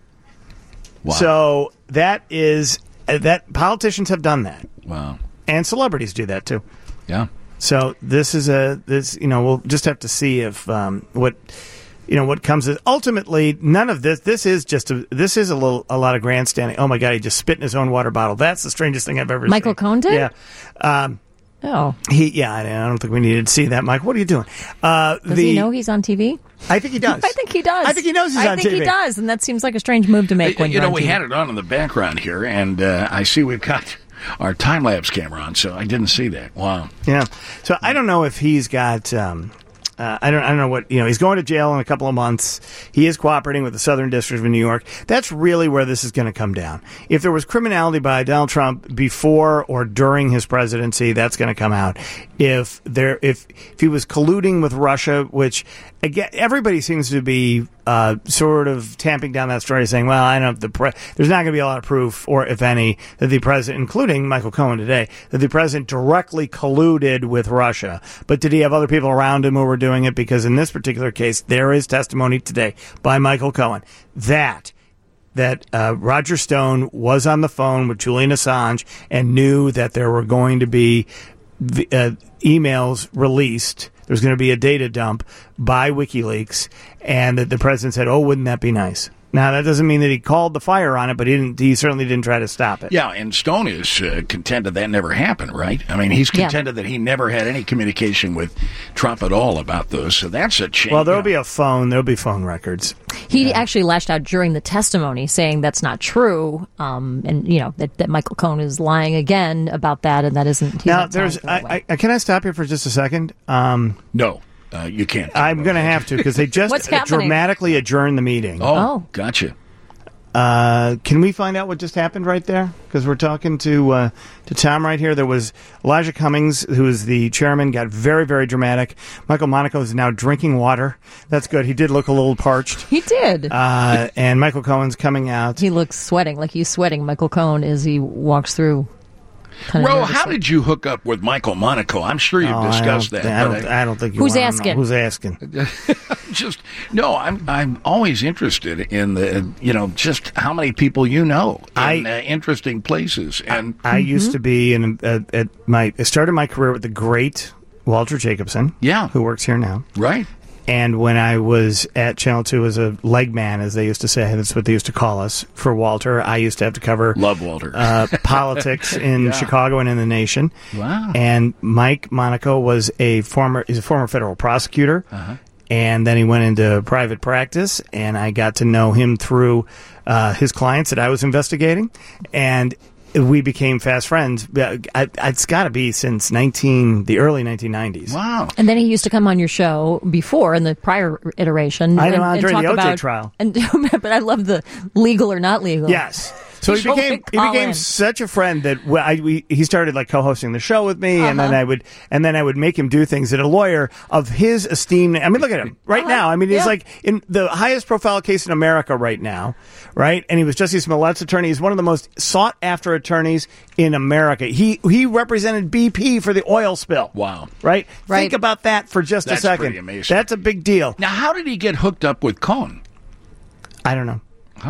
Wow. So that is, uh, that politicians have done that. Wow. And celebrities do that, too. Yeah. So this is a this you know we'll just have to see if um, what you know what comes. Ultimately, none of this. This is just a this is a little a lot of grandstanding. Oh my God, he just spit in his own water bottle. That's the strangest thing I've ever Michael seen. Cohen did? Yeah. Um, Oh. he yeah. I, I don't think we needed to see that, Mike. What are you doing? Uh, Does the, he know he's on T V? I think he does. I think he does. I think he knows he's I on think T V. he does, and that seems like a strange move to make when you you're know, on we T V. had it on in the background here, and uh, I see we've got our time lapse camera on, so I didn't see that. Wow. Yeah. So I don't know if he's got. Um, uh, I don't. I don't know what you know. He's going to jail in a couple of months. He is cooperating with the Southern District of New York. That's really where this is going to come down. If there was criminality by Donald Trump before or during his presidency, that's going to come out. If there, if if he was colluding with Russia, which again, everybody seems to be uh, sort of tamping down that story, saying, "Well, I don't know if the pre- there's not going to be a lot of proof, or if any, that the president, including Michael Cohen today, that the president directly colluded with Russia." But did he have other people around him who were doing it? Because in this particular case, there is testimony today by Michael Cohen that that uh, Roger Stone was on the phone with Julian Assange and knew that there were going to be uh, emails released. There's going to be a data dump by WikiLeaks, and that the president said, "Oh, wouldn't that be nice?" Now, that doesn't mean that he called the fire on it, but he didn't. He certainly didn't try to stop it. Yeah, and Stone is uh, contended that never happened, right? I mean, he's Yeah. contended that he never had any communication with Trump at all about those, so that's a change. Well, there'll be a phone. There'll be phone records. He actually lashed out during the testimony, saying that's not true, um, and you know that, that Michael Cohen is lying again about that, and that isn't. He's Now, not telling there's. the whole I, way. I, can I stop here for just a second? Um, No, uh, you can't. I'm going to have to, because they just What's happening? dramatically adjourned the meeting. Oh, Oh. gotcha. Uh, can we find out what just happened right there? Because we're talking to uh, to Tom right here. There was Elijah Cummings, who is the chairman, got very, very dramatic. Michael Monaco is now drinking water. That's good. He did look a little parched. He did. Uh, and Michael Cohen's coming out. He looks sweating, like he's sweating. Michael Cohen as he walks through. Kind of Ro, nervously. how did you hook up with Michael Monaco? I'm sure you've Oh, I discussed don't- that. I but don't, I don't think you Who's wanna know. asking? Who's asking? just no, I'm I'm always interested in the you know just how many people you know in I- uh, interesting places, and I used to be in uh, at my. I started my career with the great Walter Jacobson. Yeah. who works here now. right. And when I was at Channel two as a leg man, as they used to say, that's what they used to call us, for Walter, I used to have to cover Love Walter. uh, politics in Chicago and in the nation. Wow. And Mike Monaco was a former, he's a former federal prosecutor. Uh-huh. And then he went into private practice, and I got to know him through uh, his clients that I was investigating. And we became fast friends. I, I, it's got to be since nineteen the early nineteen nineties. Wow. And then he used to come on your show before in the prior iteration. I know, and, on and during talk the O J about, trial. And, but I love the legal or not legal. Yes. So he So became we he call became in. such a friend that wh- I, we, he started like co-hosting the show with me, and then Uh-huh. I would and then I would make him do things that a lawyer of his esteem. I mean, look at him right Uh-huh. now. I mean, he's Yeah. like in the highest profile case in America right now, right? And he was Jesse Smollett's attorney. He's one of the most sought after attorneys in America. He he represented B P for the oil spill. Wow. Right? Right. Think about that for just That's a second. pretty amazing. That's a big deal. Now, how did he get hooked up with Cohen? I don't know.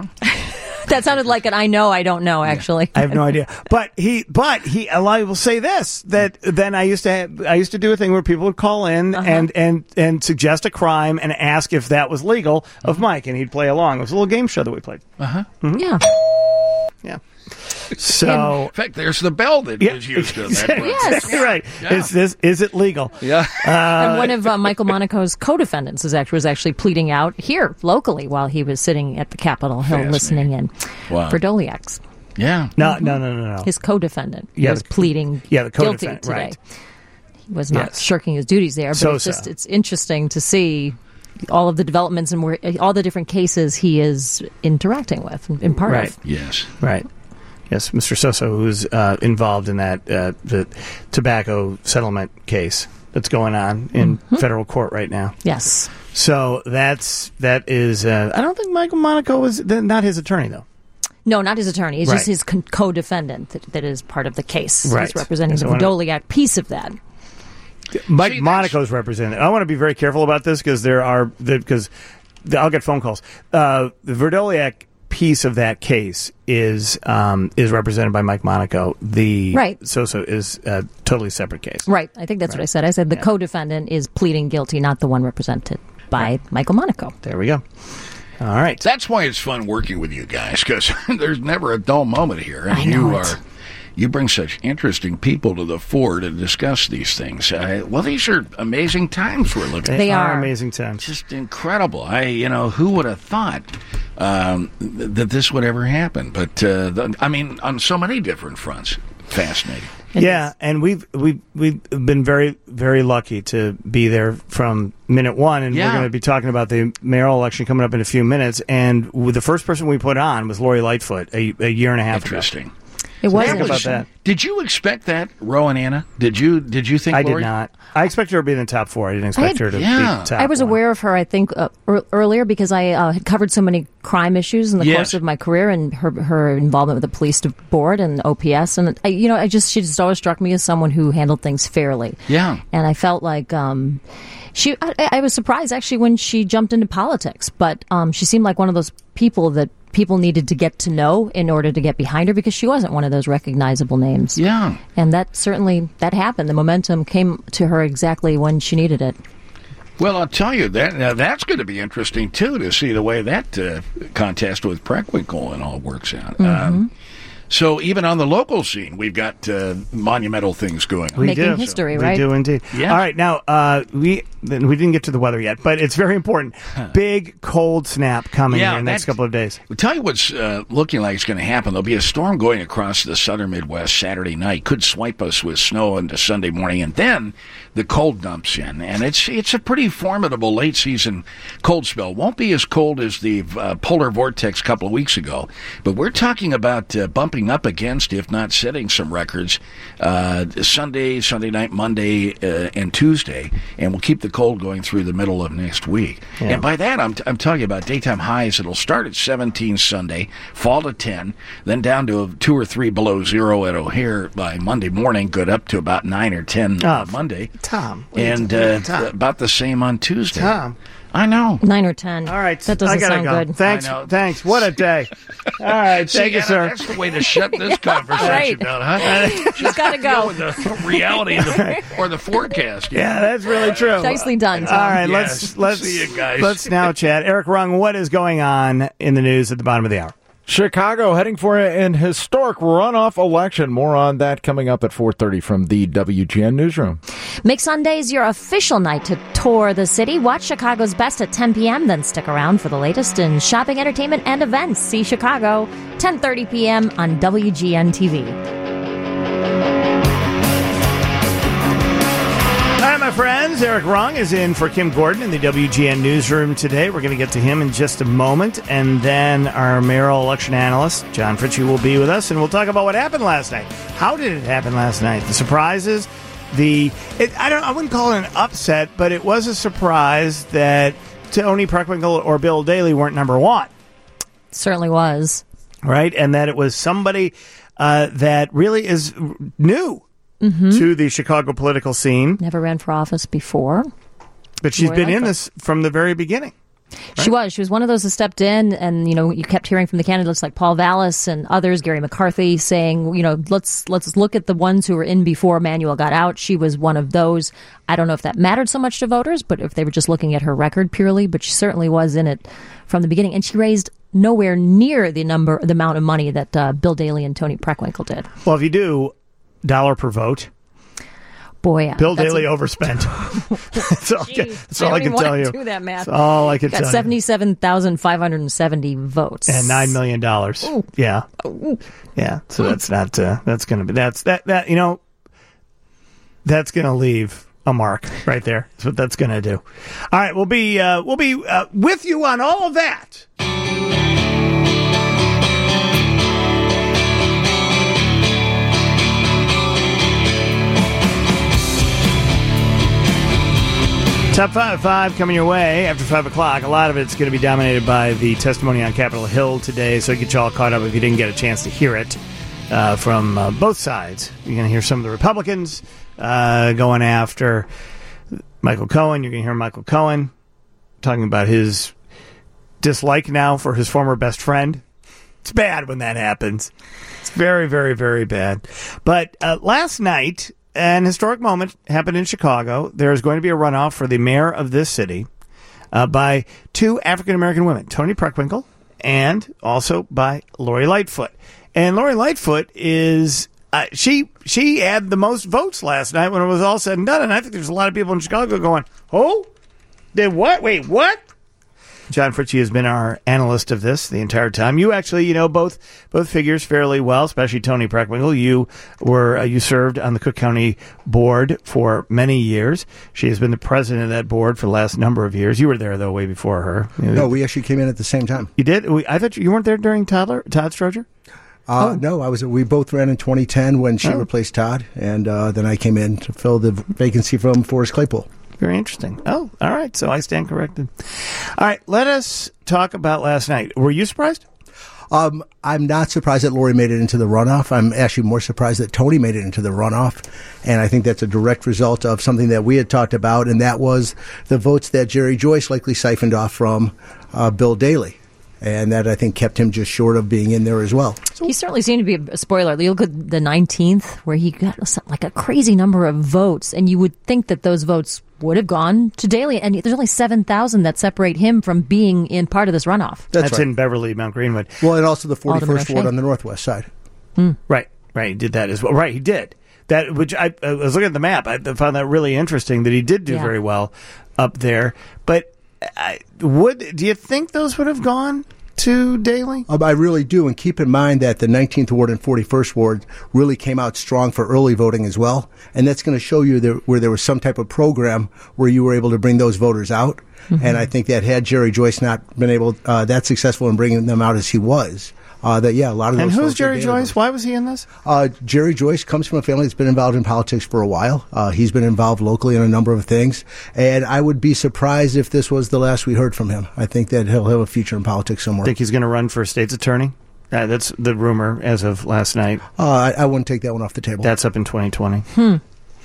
That sounded like an I know, I don't know, actually. I have no idea. But he, but he, I will say this, that then I used to have, I used to do a thing where people would call in Uh-huh. and, and, and suggest a crime and ask if that was legal of Mike, and he'd play along. It was a little game show that we played. Yeah. Yeah. So, in fact, there's the bell that yeah, is used in that. Yes. right. Yeah. Is this is it legal? Yeah. and one of uh, Michael Monaco's co-defendants is actually, was actually pleading out here locally while he was sitting at the Capitol Hill listening in. Wow. Verdoliak's. Yeah. No, no, no, no, no. His co-defendant Yeah, was the- pleading yeah, the guilty co-defendant, today. right. He was not Yes. shirking his duties there, but So, it's just so. it's interesting to see all of the developments and where all the different cases he is interacting with and, and part Right. of. Yes. Right. Yes, Mister Soso, who's uh, involved in that uh, the tobacco settlement case that's going on in Mm-hmm. federal court right now. Yes. So that's that is. Uh, I don't think Michael Monaco was th- not his attorney though. No, not his attorney. It's Right. just his con- co-defendant that, that is part of the case. Right. He's representing So the I wanna- Verdoliak piece of that. Mike See, that's- Monaco's represented. I want to be very careful about this because there are because I'll get phone calls. Uh, the Verdoliak piece of that case is um, is represented by Mike Monaco. The Right. Soso is a totally separate case. Right. I think that's what I said. I said the co-defendant is pleading guilty, not the one represented by Michael Monaco. There we go. All right. That's why it's fun working with you guys, because there's never a dull moment here, and I know you it. are you bring such interesting people to the fore to discuss these things. Uh, well, these are amazing times we're living. in. They are. amazing times. Just incredible. I, you know, who would have thought um, th- that this would ever happen? But uh, the, I mean, on so many different fronts, fascinating. Yeah, and we've we've we've been very very lucky to be there from minute one, and Yeah. we're going to be talking about the mayoral election coming up in a few minutes. And with the first person we put on was Lori Lightfoot a, a year and a half Interesting. ago. It was Think about interesting. that. Did you expect that, Ro and Anna? Did you? Did you think? I did Lori? not. I expected her to be in the top four. I didn't expect had- her to yeah. be top. I was one. aware of her, I think, uh, er- earlier because I uh, had covered so many crime issues in the Yes. course of my career, and her her involvement with the police board and O P S, and I, you know, I just she just always struck me as someone who handled things fairly. Yeah. And I felt like um, she. I, I was surprised actually when she jumped into politics, but um, she seemed like one of those people that people needed to get to know in order to get behind her because she wasn't one of those recognizable names. Yeah. And that certainly that happened. The momentum came to her exactly when she needed it. Well, I'll tell you that now that's going to be interesting too to see the way that uh, contest with Preckwinkle and all works out. Um, so even on the local scene, we've got uh, monumental things going on. We Making do. history, we right? do indeed. Yeah. All right, now uh, we we didn't get to the weather yet, but it's very important. Big cold snap coming Yeah, in the next that- couple of days. I'll tell you what's uh, looking like it's going to happen. There'll be a storm going across the southern Midwest Saturday night. Could swipe us with snow into Sunday morning, and then the cold dumps in, and it's it's a pretty formidable late season cold spell. Won't be as cold as the uh, polar vortex a couple of weeks ago, but we're talking about uh, bumping up against, if not setting some records, uh, Sunday, Sunday night, Monday, uh, and Tuesday, and we'll keep the cold going through the middle of next week. Yeah. And by that, I'm, t- I'm telling you about daytime highs. It'll start at seventeen Sunday, fall to ten, then down to two or three below zero at O'Hare by Monday morning, good up to about nine or ten Oh, uh, Monday. Tom, what are you And doing? uh, Tom. about the same on Tuesday. Tom. I know. Nine or ten. All right, That doesn't I gotta sound go. good. Thanks, I know. thanks. What a day! All right, See, thank you, Anna, sir. That's the way to shut this conversation Right. down, huh? She's got to go. With the reality of the, or the forecast. Yeah, that's really true. Nicely done, Tom. All right, Yes. let's let's See you guys. let's now chat. Eric Rung, what is going on in the news at the bottom of the hour? Chicago heading for an historic runoff election. More on that coming up at four thirty from the W G N Newsroom. Make Sundays your official night to tour the city. Watch Chicago's Best at ten p.m., then stick around for the latest in shopping, entertainment, and events. See Chicago, ten thirty p.m. on W G N T V. Hi, my friends. Eric Rung is in for Kim Gordon in the W G N Newsroom today. We're going to get to him in just a moment. And then our mayoral election analyst, John Fritchie, will be with us, and we'll talk about what happened last night. How did it happen last night? The surprises, the... It, I don't. I wouldn't call it an upset, but it was a surprise that Tony Preckwinkle or Bill Daley weren't number one, Certainly was. right? And that it was somebody uh, that really is new to the Chicago political scene. Never ran for office before. But she's More been like in it. this from the very beginning. She was. She was one of those that stepped in, and you know, you kept hearing from the candidates like Paul Vallis and others, Gary McCarthy, saying, you know, let's let's look at the ones who were in before Emanuel got out. She was one of those. I don't know if that mattered so much to voters, but if they were just looking at her record purely, but she certainly was in it from the beginning, and she raised nowhere near the number, the amount of money that uh, Bill Daley and Tony Preckwinkle did. Well, if you do dollar per vote. Boy, yeah, Bill Daley a... overspent. that's all, Jeez, that's all I, I can tell you. Do that math. That's all I can Got tell you. seventy-seven thousand five hundred seventy votes and nine million dollars. Ooh. Yeah, Ooh. yeah. So that's not. Uh, that's going to be. That's that. That you know. That's going to leave a mark right there. That's what that's going to do. All right, we'll be uh, we'll be uh, with you on all of that. Top five, five coming your way after five o'clock. A lot of it's going to be dominated by the testimony on Capitol Hill today, so get you all caught up if you didn't get a chance to hear it uh, from uh, both sides. You're going to hear some of the Republicans uh, going after Michael Cohen. You're going to hear Michael Cohen talking about his dislike now for his former best friend. It's bad when that happens. It's very, very, very bad. But uh, last night, an historic moment happened in Chicago. There's going to be a runoff for the mayor of this city uh, by two African-American women, Tony Preckwinkle and also by Lori Lightfoot. And Lori Lightfoot is, uh, she she had the most votes last night when it was all said and done. And I think there's a lot of people in Chicago going, oh, did what? Wait, what? John Fritchie has been our analyst of this the entire time. You actually, you know, both both figures fairly well, especially Tony Preckwinkle. You were uh, you served on the Cook County board for many years. She has been the president of that board for the last number of years. You were there though, way before her. No, we actually came in at the same time. You did? We, I thought you, you weren't there during Toddler, Todd Stroger? Uh, oh. No, I was. We both ran in twenty ten when she oh. replaced Todd, and uh, then I came in to fill the vacancy from Forrest Claypool. Very interesting. Oh, all right. So I stand corrected. All right. Let us talk about last night. Were you surprised? Um, I'm not surprised that Lori made it into the runoff. I'm actually more surprised that Tony made it into the runoff. And I think that's a direct result of something that we had talked about, and that was the votes that Jerry Joyce likely siphoned off from uh, Bill Daley. And that, I think, kept him just short of being in there as well. He certainly seemed to be a spoiler. You look at the nineteenth, where he got like a crazy number of votes, and you would think that those votes would have gone to Daley. And there's only seven thousand that separate him from being in part of this runoff. That's, That's right. in Beverly, Mount Greenwood. Well, and also the forty-first Ward on the northwest side. Mm. Right, right. He did that as well. Right, he did. That, which I, I was looking at the map. I found that really interesting that he did do yeah. very well up there. But I, would do you think those would have gone to Daley? Um, I really do, and keep in mind that the nineteenth Ward and forty-first Ward really came out strong for early voting as well, and that's going to show you there, where there was some type of program where you were able to bring those voters out, mm-hmm. and I think that had Jerry Joyce not been able uh, that successful in bringing them out as he was, uh, that yeah, a lot of those. And who's folks Jerry Joyce? Why was he in this? Uh, Jerry Joyce comes from a family that's been involved in politics for a while. Uh, he's been involved locally in a number of things, and I would be surprised if this was the last we heard from him. I think that he'll have a future in politics somewhere. Think he's going to run for state's attorney? Uh, that's the rumor as of last night. Uh, I, I wouldn't take that one off the table. That's up in twenty twenty. Hmm.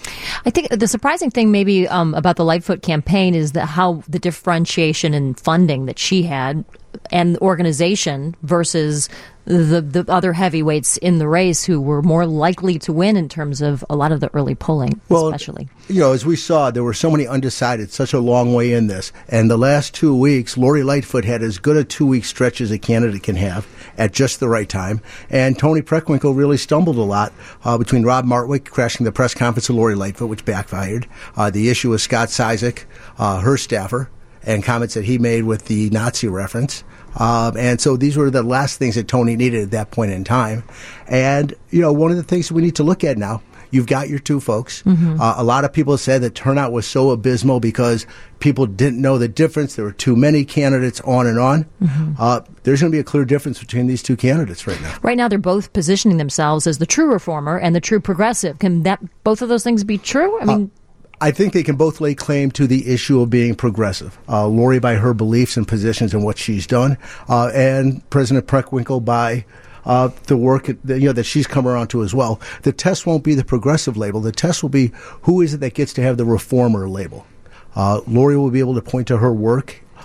I think the surprising thing maybe um, about the Lightfoot campaign is that how the differentiation in funding that she had and organization versus the the other heavyweights in the race who were more likely to win in terms of a lot of the early polling, well, especially. You know, as we saw, there were so many undecided, such a long way in this. And the last two weeks, Lori Lightfoot had as good a two-week stretch as a candidate can have at just the right time. And Tony Preckwinkle really stumbled a lot uh, between Rob Martwick crashing the press conference of Lori Lightfoot, which backfired. Uh, the issue with Scott Cizik, uh, her staffer, and comments that he made with the Nazi reference. Um, and so these were the last things that Tony needed at that point in time. And, you know, one of the things we need to look at now, you've got your two folks. Mm-hmm. Uh, a lot of people said that turnout was so abysmal because people didn't know the difference. There were too many candidates, on and on. Mm-hmm. Uh, there's going to be a clear difference between these two candidates right now. Right now, they're both positioning themselves as the true reformer and the true progressive. Can that both of those things be true? I mean... Uh, I think they can both lay claim to the issue of being progressive. Uh, Lori by her beliefs and positions and what she's done, uh, and President Preckwinkle by uh, the work that, you know, that she's come around to as well. The test won't be the progressive label. The test will be who is it that gets to have the reformer label. Uh, Lori will be able to point to her work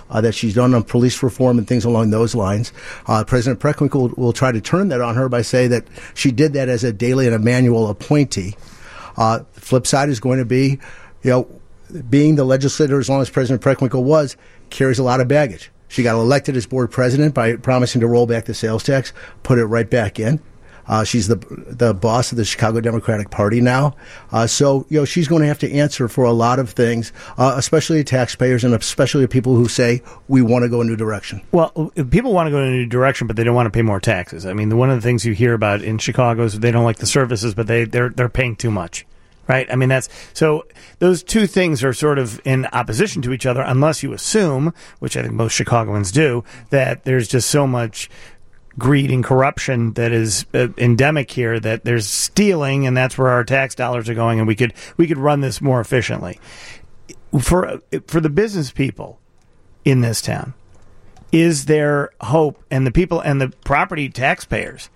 uh, that she's done on police reform and things along those lines. Uh, President Preckwinkle will, will try to turn that on her by saying that she did that as a Daley and Emanuel appointee. Uh, the flip side is going to be, you know, being the legislator as long as President Preckwinkle was, carries a lot of baggage. She got elected as board president by promising to roll back the sales tax, put it right back in. Uh, she's the the boss of the Chicago Democratic Party now. Uh, so, you know, she's going to have to answer for a lot of things, uh, especially taxpayers and especially people who say, we want to go a new direction. Well, people want to go in a new direction, but they don't want to pay more taxes. I mean, one of the things you hear about in Chicago is they don't like the services, but they, they're they're paying too much. Right? I mean, that's so those two things are sort of in opposition to each other, unless you assume, which I think most Chicagoans do, that there's just so much greed and corruption that is uh, endemic here, that there's stealing, and that's where our tax dollars are going, and we could we could run this more efficiently. For for the business people in this town, is there hope, and the people and the property taxpayers,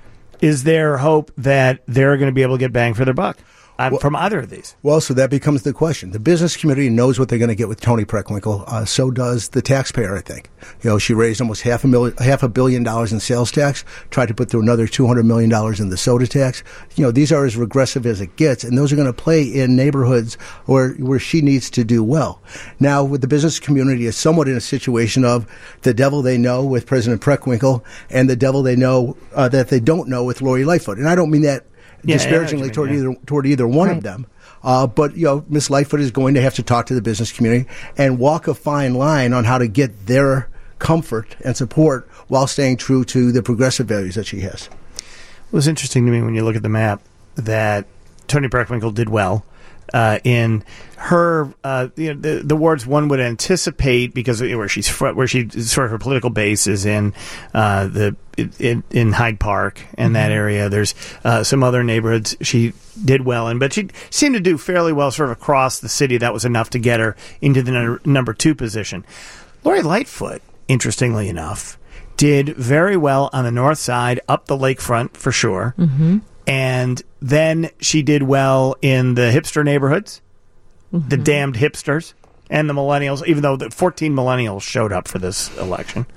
is there hope that they're going to be able to get bang for their buck? Um, well, from either of these? Well, so that becomes the question. The business community knows what they're going to get with Toni Preckwinkle. Uh, so does the taxpayer, I think. You know, she raised almost half a million, half a billion dollars in sales tax, tried to put through another two hundred million dollars in the soda tax. You know, these are as regressive as it gets, and those are going to play in neighborhoods where, where she needs to do well. Now, with the business community is somewhat in a situation of the devil they know with President Preckwinkle and the devil they know uh, that they don't know with Lori Lightfoot. And I don't mean that Yeah, disparagingly yeah, toward mean, yeah. either toward either one right. of them, uh, but you know, Miss Lightfoot is going to have to talk to the business community and walk a fine line on how to get their comfort and support while staying true to the progressive values that she has. It was interesting to me when you look at the map that Toni Preckwinkle did well uh, in her uh, you know, the, the wards one would anticipate, because where she's where she sort of her political base is in uh, the in, in Hyde Park and mm-hmm. that area. There's uh, some other neighborhoods she did well in, but she seemed to do fairly well sort of across the city. That was enough to get her into the n- number two position. Lori Lightfoot, interestingly enough, did very well on the north side, up the lakefront for sure. Mm-hmm. And then she did well in the hipster neighborhoods, mm-hmm. the damned hipsters, and the millennials, even though the fourteen millennials showed up for this election.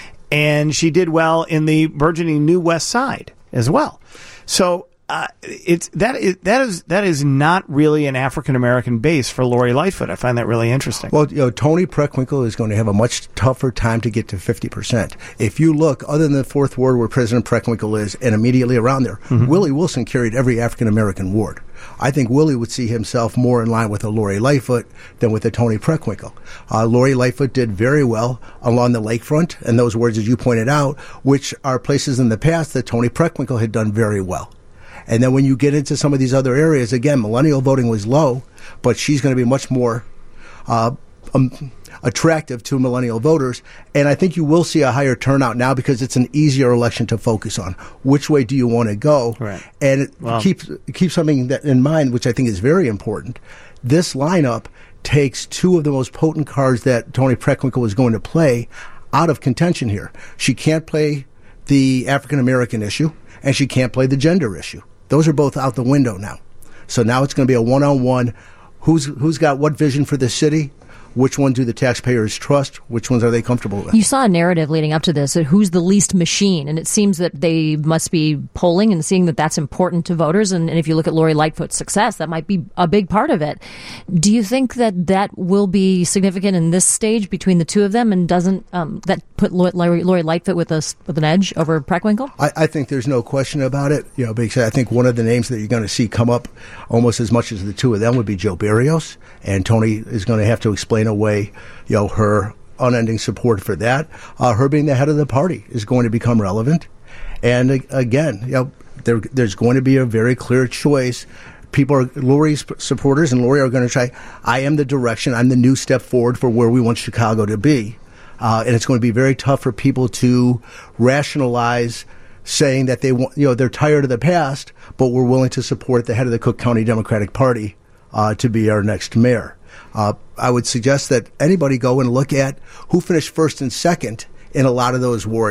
And she did well in the burgeoning New West Side as well. So uh, it's that is that is that is not really an African American base for Lori Lightfoot. I find that really interesting. Well, you know, Toni Preckwinkle is going to have a much tougher time to get to fifty percent. If you look, other than the fourth ward where President Preckwinkle is, and immediately around there, mm-hmm. Willie Wilson carried every African American ward. I think Willie would see himself more in line with a Lori Lightfoot than with a Toni Preckwinkle. Uh, Lori Lightfoot did very well along the lakefront, and those wards, as you pointed out, which are places in the past that Toni Preckwinkle had done very well. And then when you get into some of these other areas, again, millennial voting was low, but she's going to be much more uh, um, attractive to millennial voters. And I think you will see a higher turnout now because it's an easier election to focus on. Which way do you want to go? Right. And it well, keep, keep something that in mind, which I think is very important. This lineup takes two of the most potent cards that Toni Preckwinkle is going to play out of contention here. She can't play the African American issue, and she can't play the gender issue. Those are both out the window now. So now it's going to be a one-on-one. Who's who's got what vision for the city? Which one do the taxpayers trust? Which ones are they comfortable with? You saw a narrative leading up to this, who's the least machine, and it seems that they must be polling and seeing that that's important to voters, and, and if you look at Lori Lightfoot's success, that might be a big part of it. Do you think that that will be significant in this stage between the two of them, and doesn't um, that put Lori, Lori Lightfoot with, a, with an edge over Preckwinkle? I, I think there's no question about it, you know, because I think one of the names that you're going to see come up almost as much as the two of them would be Jo Barrios, and Toni is going to have to explain away, you know, her unending support for that. Uh, her being the head of the party is going to become relevant. And uh, again, you know, there, there's going to be a very clear choice. People are, Lori's supporters and Lori are going to try, I am the direction, I'm the new step forward for where we want Chicago to be. Uh, and it's going to be very tough for people to rationalize saying that they want, you know, they're tired of the past, but we're willing to support the head of the Cook County Democratic Party uh, to be our next mayor. Uh, I would suggest that anybody go and look at who finished first and second in a lot of those wards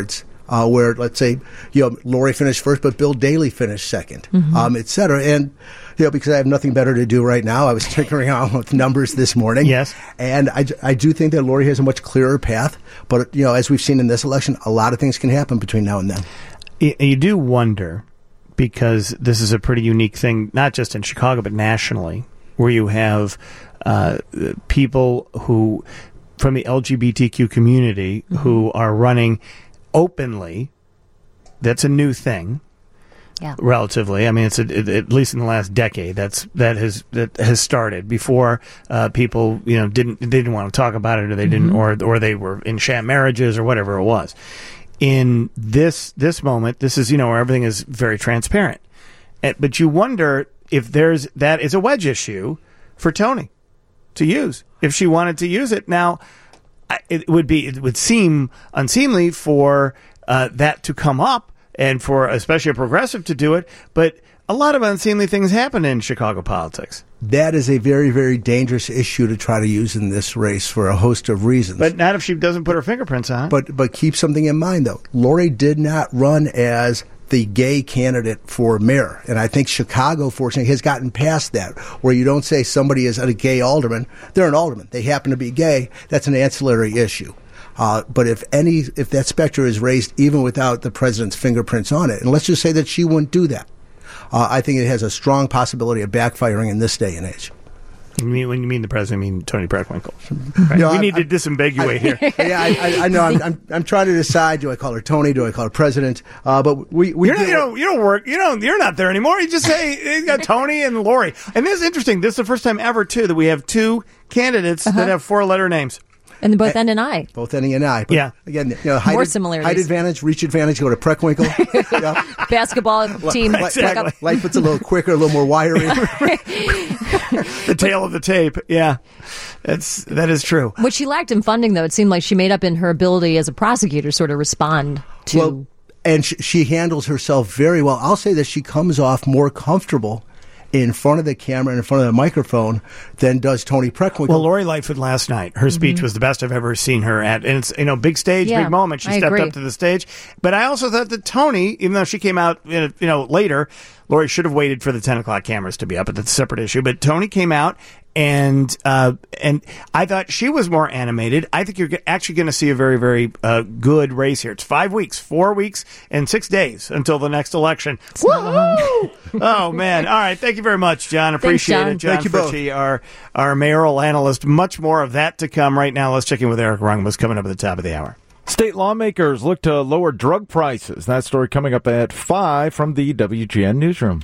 uh, where, let's say, you know, Lori finished first, but Bill Daley finished second, Mm-hmm. um, et cetera. And, you know, because I have nothing better to do right now, I was tinkering around with numbers this morning. Yes. And I, I do think that Lori has a much clearer path. But, you know, as we've seen in this election, a lot of things can happen between now and then. You, you do wonder, because this is a pretty unique thing, not just in Chicago, but nationally, where you have uh, people who, from the L G B T Q community, mm-hmm. who are running openly. That's a new thing. Yeah. Relatively, I mean, it's a, it, at least in the last decade that's that has that has started. Before, uh, people you know didn't they didn't want to talk about it, or they didn't, Mm-hmm. or or they were in sham marriages or whatever it was. In this this moment, this is you know where everything is very transparent, and, but you wonder if there's that is a wedge issue for Tony to use if she wanted to use it. Now, I- it would be it would seem unseemly for uh, that to come up. And for especially a progressive to do it, but a lot of unseemly things happen in Chicago politics. That is a very, very dangerous issue to try to use in this race for a host of reasons. But not if she doesn't put her fingerprints on it. But but keep something in mind, though. Lori did not run as the gay candidate for mayor. And I think Chicago, fortunately, has gotten past that, where you don't say somebody is a gay alderman. They're an alderman. They happen to be gay. That's an ancillary issue. Uh, but if any, if that specter is raised even without the president's fingerprints on it, and let's just say that she wouldn't do that, uh, I think it has a strong possibility of backfiring in this day and age. You mean, when you mean the president, you mean Tony Preckwinkle. Right? No, we I, need I, to disambiguate I, here. Yeah, I, I, I know. I'm, I'm, I'm trying to decide: do I call her Tony? Do I call her president? Uh, but we, we You're not, you don't, you don't work. You don't. You're not there anymore. You just say you got Tony and Lori. And this is interesting. This is the first time ever, too, that we have two candidates Uh-huh. that have four-letter names. And both N and I. Both N and I. But yeah. Again, you know, height, More ad- similarities. height advantage, reach advantage, go to Preckwinkle. You know. Basketball team. Exactly. Lightfoot's a little quicker, a little more wiry. The tail of the tape. Yeah. That's, that is true. What she lacked in funding, though, it seemed like she made up in her ability as a prosecutor sort of respond to. Well, and sh- she handles herself very well. I'll say that she comes off more comfortable in front of the camera and in front of the microphone than does Tony Preckwinkle. Well, Lori Lightfoot last night, her speech Mm-hmm. was the best I've ever seen her at. And it's, you know, big stage, Yeah, big moment. She I stepped agree. up to the stage. But I also thought that Tony, even though she came out, you know, later, Lori should have waited for the ten o'clock cameras to be up, but that's a separate issue. But Tony came out, and uh, and I thought she was more animated. I think you're actually going to see a very, very uh, good race here. It's five weeks, four weeks, and six days until the next election. Woo! Oh, man. All right. Thank you very much, John. Appreciate John. it. John Thank you both. Fritchie, our, our mayoral analyst. Much more of that to come right now. Let's check in with Eric Rungmus coming up at the top of the hour. State lawmakers look to lower drug prices. That story coming up at five from the W G N Newsroom.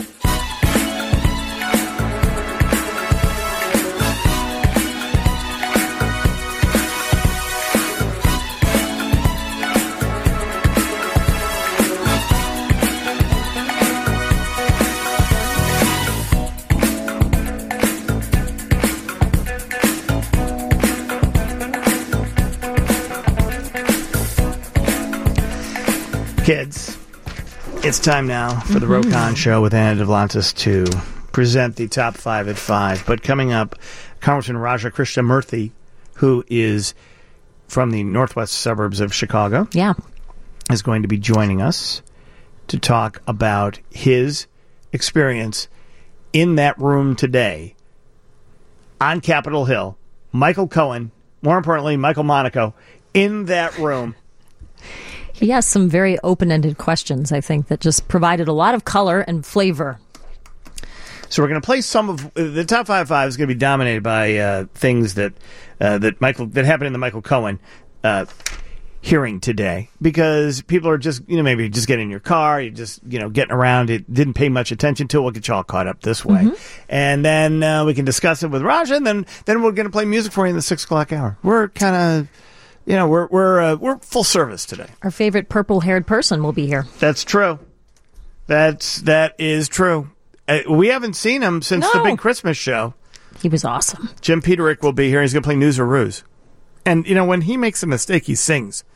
Kids, it's time now for the Rokon Show with Anna Devlantis to present the top five at five. But coming up, Congressman Raja Krishnamurthy, who is from the northwest suburbs of Chicago, Yeah. is going to be joining us to talk about his experience in that room today on Capitol Hill. Michael Cohen, more importantly, Michael Monaco, in that room. He has some very open-ended questions, I think, that just provided a lot of color and flavor. So we're going to play some of the top five five is going to be dominated by uh, things that uh, that Michael that happened in the Michael Cohen uh, hearing today, because people are just you know maybe just getting in your car, you just you know getting around, it didn't pay much attention to it. We'll get you all caught up this way, Mm-hmm. and then uh, we can discuss it with Raja, and then then we're going to play music for you in the six o'clock hour. We're kind of you know we're we're uh, we're full service today. Our favorite purple-haired person will be here. That's true. That's that is true. Uh, we haven't seen him since the No. big Christmas show. He was awesome. Jim Peterick will be here. He's going to play News or Ruse. And, you know, when he makes a mistake, he sings.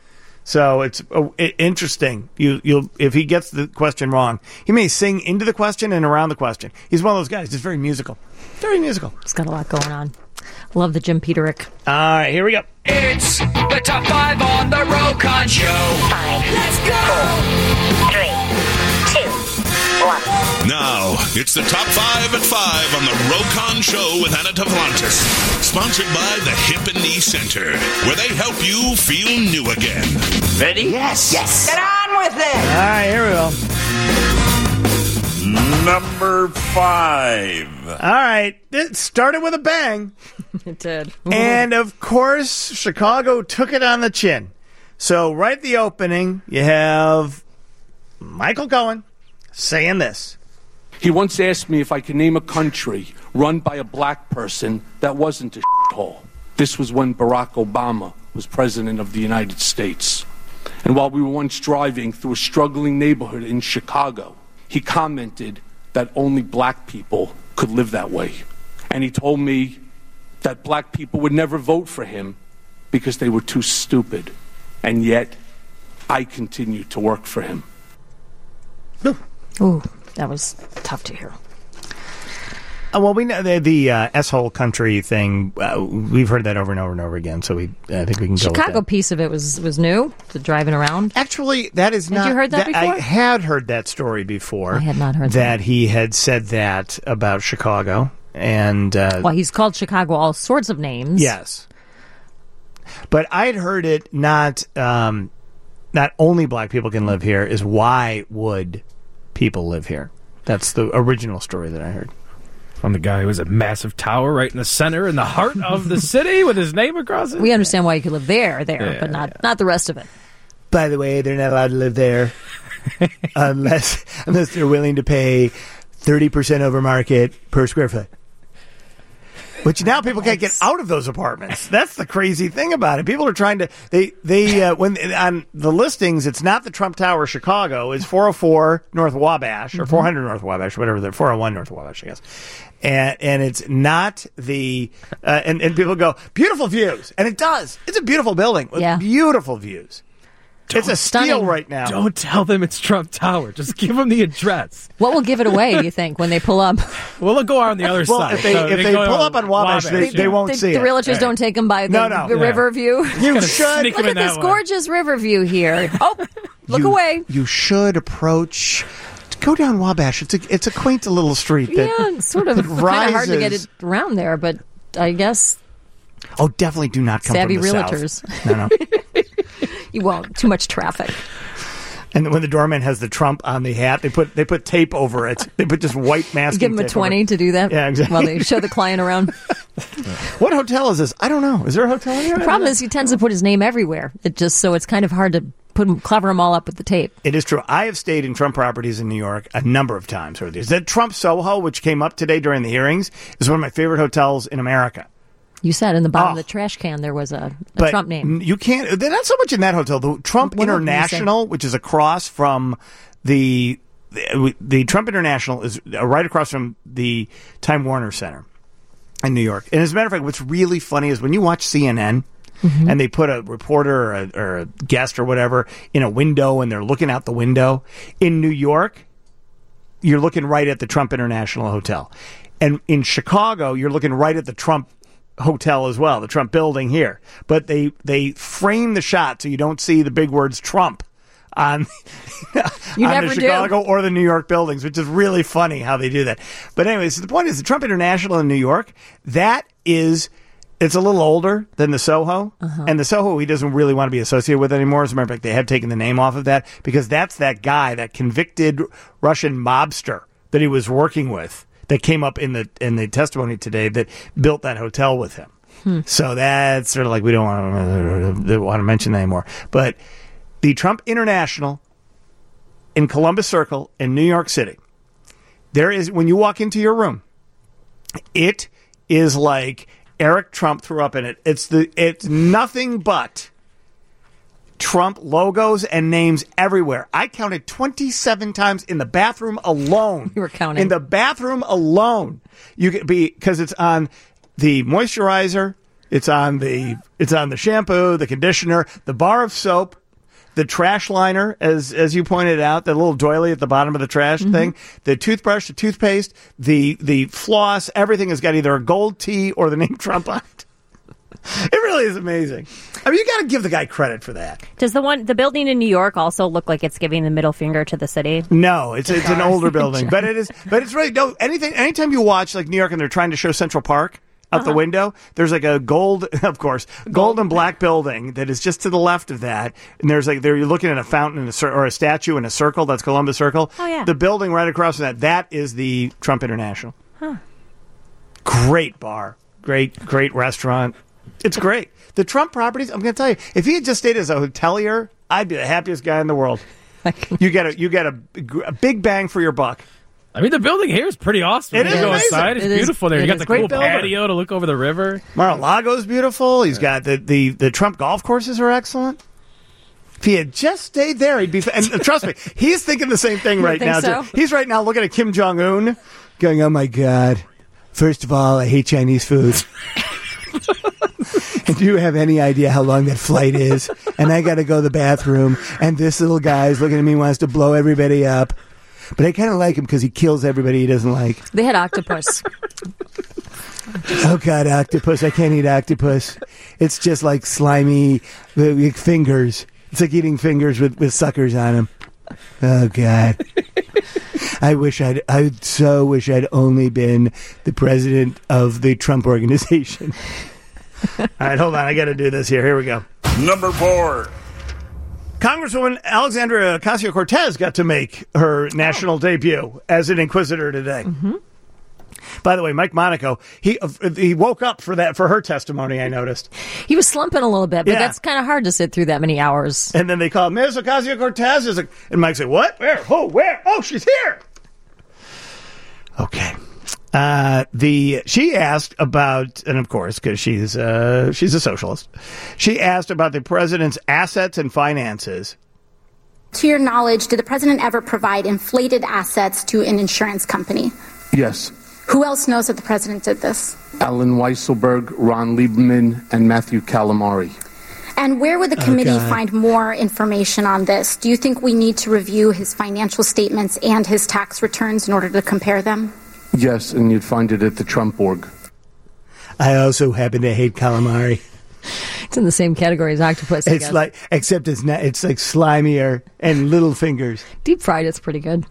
So it's uh, i- interesting. You, you'll if he gets the question wrong, he may sing into the question and around the question. He's one of those guys. Just very musical. Very musical. He's got a lot going on. Love the Jim Peterick. All right, here we go. It's the top five on the Rokon Show. Five. Let's go. Four, three, two, one. Now, it's the top five at five on the Rokon Show with Anna Tavlantis. Sponsored by the Hip and Knee Center, where they help you feel new again. Ready? Yes. Yes. Get on with it. All right, here we go. Number five. All right, it started with a bang. It did. And, of course, Chicago took it on the chin. So right at the opening, you have Michael Cohen saying this. He once asked me if I could name a country run by a black person that wasn't a shithole. This was when Barack Obama was president of the United States. And while we were once driving through a struggling neighborhood in Chicago, he commented that only black people could live that way. And he told me that black people would never vote for him because they were too stupid. And yet, I continued to work for him. Ooh, that was tough to hear. Uh, well, we know the, the uh, S-hole country thing. Uh, we've heard that over and over and over again, so we I think we can go with Chicago that. piece of it was, was new, the driving around. Actually, that is Had not... you heard that before? I had heard that story before. I had not heard that. that. he had said that about Chicago. And uh, Well, he's called Chicago all sorts of names. yes. But I had heard it not... Um, not only black people can live here, is why would people live here? That's the original story that I heard. From the guy who has a massive tower right in the center, in the heart of the city, with his name across it. We understand why you could live there, there, Yeah, but not not the rest of it. By the way, they're not allowed to live there unless unless they're willing to pay thirty percent over market per square foot. Which now people can't get out of those apartments. That's the crazy thing about it. People are trying to they they uh, when on the listings, it's not the Trump Tower Chicago. It's four oh four North Wabash or four hundred North Wabash, whatever they're four oh one North Wabash, I guess. And and it's not the uh, and and people go beautiful views, and it does. It's a beautiful building with Yeah. beautiful views. It's a steal Stunning. right now. Don't tell them it's Trump Tower. Just give them the address. What will give it away, you think, when they pull up? Well, they'll go on the other Well, side. if they So if they go pull up on Wabash, they, they yeah. won't the, see the it. realtors don't take them by the, No, no. the Yeah. river view. You Gonna should sneak Look them at in this that way. gorgeous river view here. Oh, look you, away. You should approach. Go down Wabash. It's a it's a quaint little street that Yeah, it's sort of that kind of hard to get rises. it around there, but I guess Oh, definitely do not come savvy from the realtors. south. No, no. You won't. Too much traffic. And when the doorman has the Trump on the hat, they put they put tape over it. They put just white masking. Give them a tape twenty over it. to do that. Yeah, exactly. While they show the client around. What hotel is this? I don't know. Is there a hotel here? The problem is he tends to put his name everywhere. It just so it's kind of hard to put 'em, cover them all up with the tape. It is true. I have stayed in Trump properties in New York a number of times over the years. That Trump Soho, which came up today during the hearings, is one of my favorite hotels in America. You said in the bottom Oh. of the trash can there was a, a But Trump name. you can't. They're not so much in that hotel. The Trump What else did you International, which is across from the, the the Trump International, is right across from the Time Warner Center in New York. And as a matter of fact, what's really funny is when you watch C N N. Mm-hmm. And they put a reporter or a, or a guest or whatever in a window, and they're looking out the window. In New York, you're looking right at the Trump International Hotel. And in Chicago, you're looking right at the Trump Hotel as well, the Trump building here. But they, they frame the shot so you don't see the big words Trump on, You on never the do. Chicago or the New York buildings, which is really funny how they do that. But anyways, the point is the Trump International in New York, that is... It's a little older than the Soho, Uh-huh. and the Soho he doesn't really want to be associated with anymore. As a matter of fact, they have taken the name off of that because that's that guy, that convicted Russian mobster that he was working with, that came up in the in the testimony today that built that hotel with him. Hmm. So that's sort of like we don't want to, want to mention that anymore. But the Trump International in Columbus Circle in New York City, there is when you walk into your room, it is like Eric Trump threw up in it. It's the it's nothing but Trump logos and names everywhere. I counted twenty-seven times in the bathroom alone. You were counting. In the bathroom alone. You could be because it's on the moisturizer, it's on the it's on the shampoo, the conditioner, the bar of soap, the trash liner, as as you pointed out, the little doily at the bottom of the trash Mm-hmm. thing, the toothbrush, the toothpaste, the the floss, everything has got either a gold T or the name Trump on it. It really is amazing. I mean, you got to give the guy credit for that. Does the one, the building in New York, also look like it's giving the middle finger to the city? No, it's it's an older building, but it is. But it's really no. Anything, anytime you watch like New York and they're trying to show Central Park out Uh-huh. the window, there's like a gold, of course, gold and black building that is just to the left of that, and there's like there you're looking at a fountain in a cir- or a statue in a circle. That's Columbus Circle. Oh, yeah. The building right across from that, that is the Trump International. Huh. Great bar, great great restaurant. It's great. The Trump properties, I'm going to tell you, if he had just stayed as a hotelier, I'd be the happiest guy in the world. You get a you get a, a big bang for your buck. I mean, the building here is pretty awesome. It you is go amazing. outside, it's It is- beautiful there. it You got is the great cool building. patio to look over the river. Mar-a-Lago's beautiful. He's got the, the, the Trump golf courses are excellent. If he had just stayed there, he'd be. And trust me, he's thinking the same thing You right think now. so? Too. He's right now looking at Kim Jong Un, going, "Oh my God! First of all, I hate Chinese food. And do you have any idea how long that flight is? And I got to go to the bathroom. And this little guy's looking at me, wants to blow everybody up. But I kind of like him because he kills everybody he doesn't like. They had octopus. Oh, God, octopus. I can't eat octopus. It's just like slimy uh, like fingers. It's like eating fingers with, with suckers on them. Oh, God. I wish I'd, I so wish I'd only been the president of the Trump organization. All right, hold on. I got to do this here. Here we go. Number four. Congresswoman Alexandria Ocasio-Cortez got to make her national debut as an inquisitor today. Mm-hmm. By the way, Mike Monaco, he uh, he woke up for that for her testimony, I noticed. He was slumping a little bit, but Yeah. that's kind of hard to sit through that many hours. And then they call Miz Ocasio-Cortez. Is like, and Mike said, "What? Where? Oh, where? Oh, she's here." Okay. Uh, the she asked about, and of course, because she's uh, she's a socialist, she asked about the president's assets and finances. To your knowledge, did the president ever provide inflated assets to an insurance company? Yes. Who else knows that the president did this? Alan Weisselberg, Ron Lieberman, and Matthew Calamari. And where would the Oh, committee God. find more information on this? Do you think we need to review his financial statements and his tax returns in order to compare them? Yes, and you'd find it at the Trump org. I also happen to hate calamari. It's in the same category as octopus. I It's guess. like, except it's not. It's like slimier and little fingers. Deep fried, it's pretty good.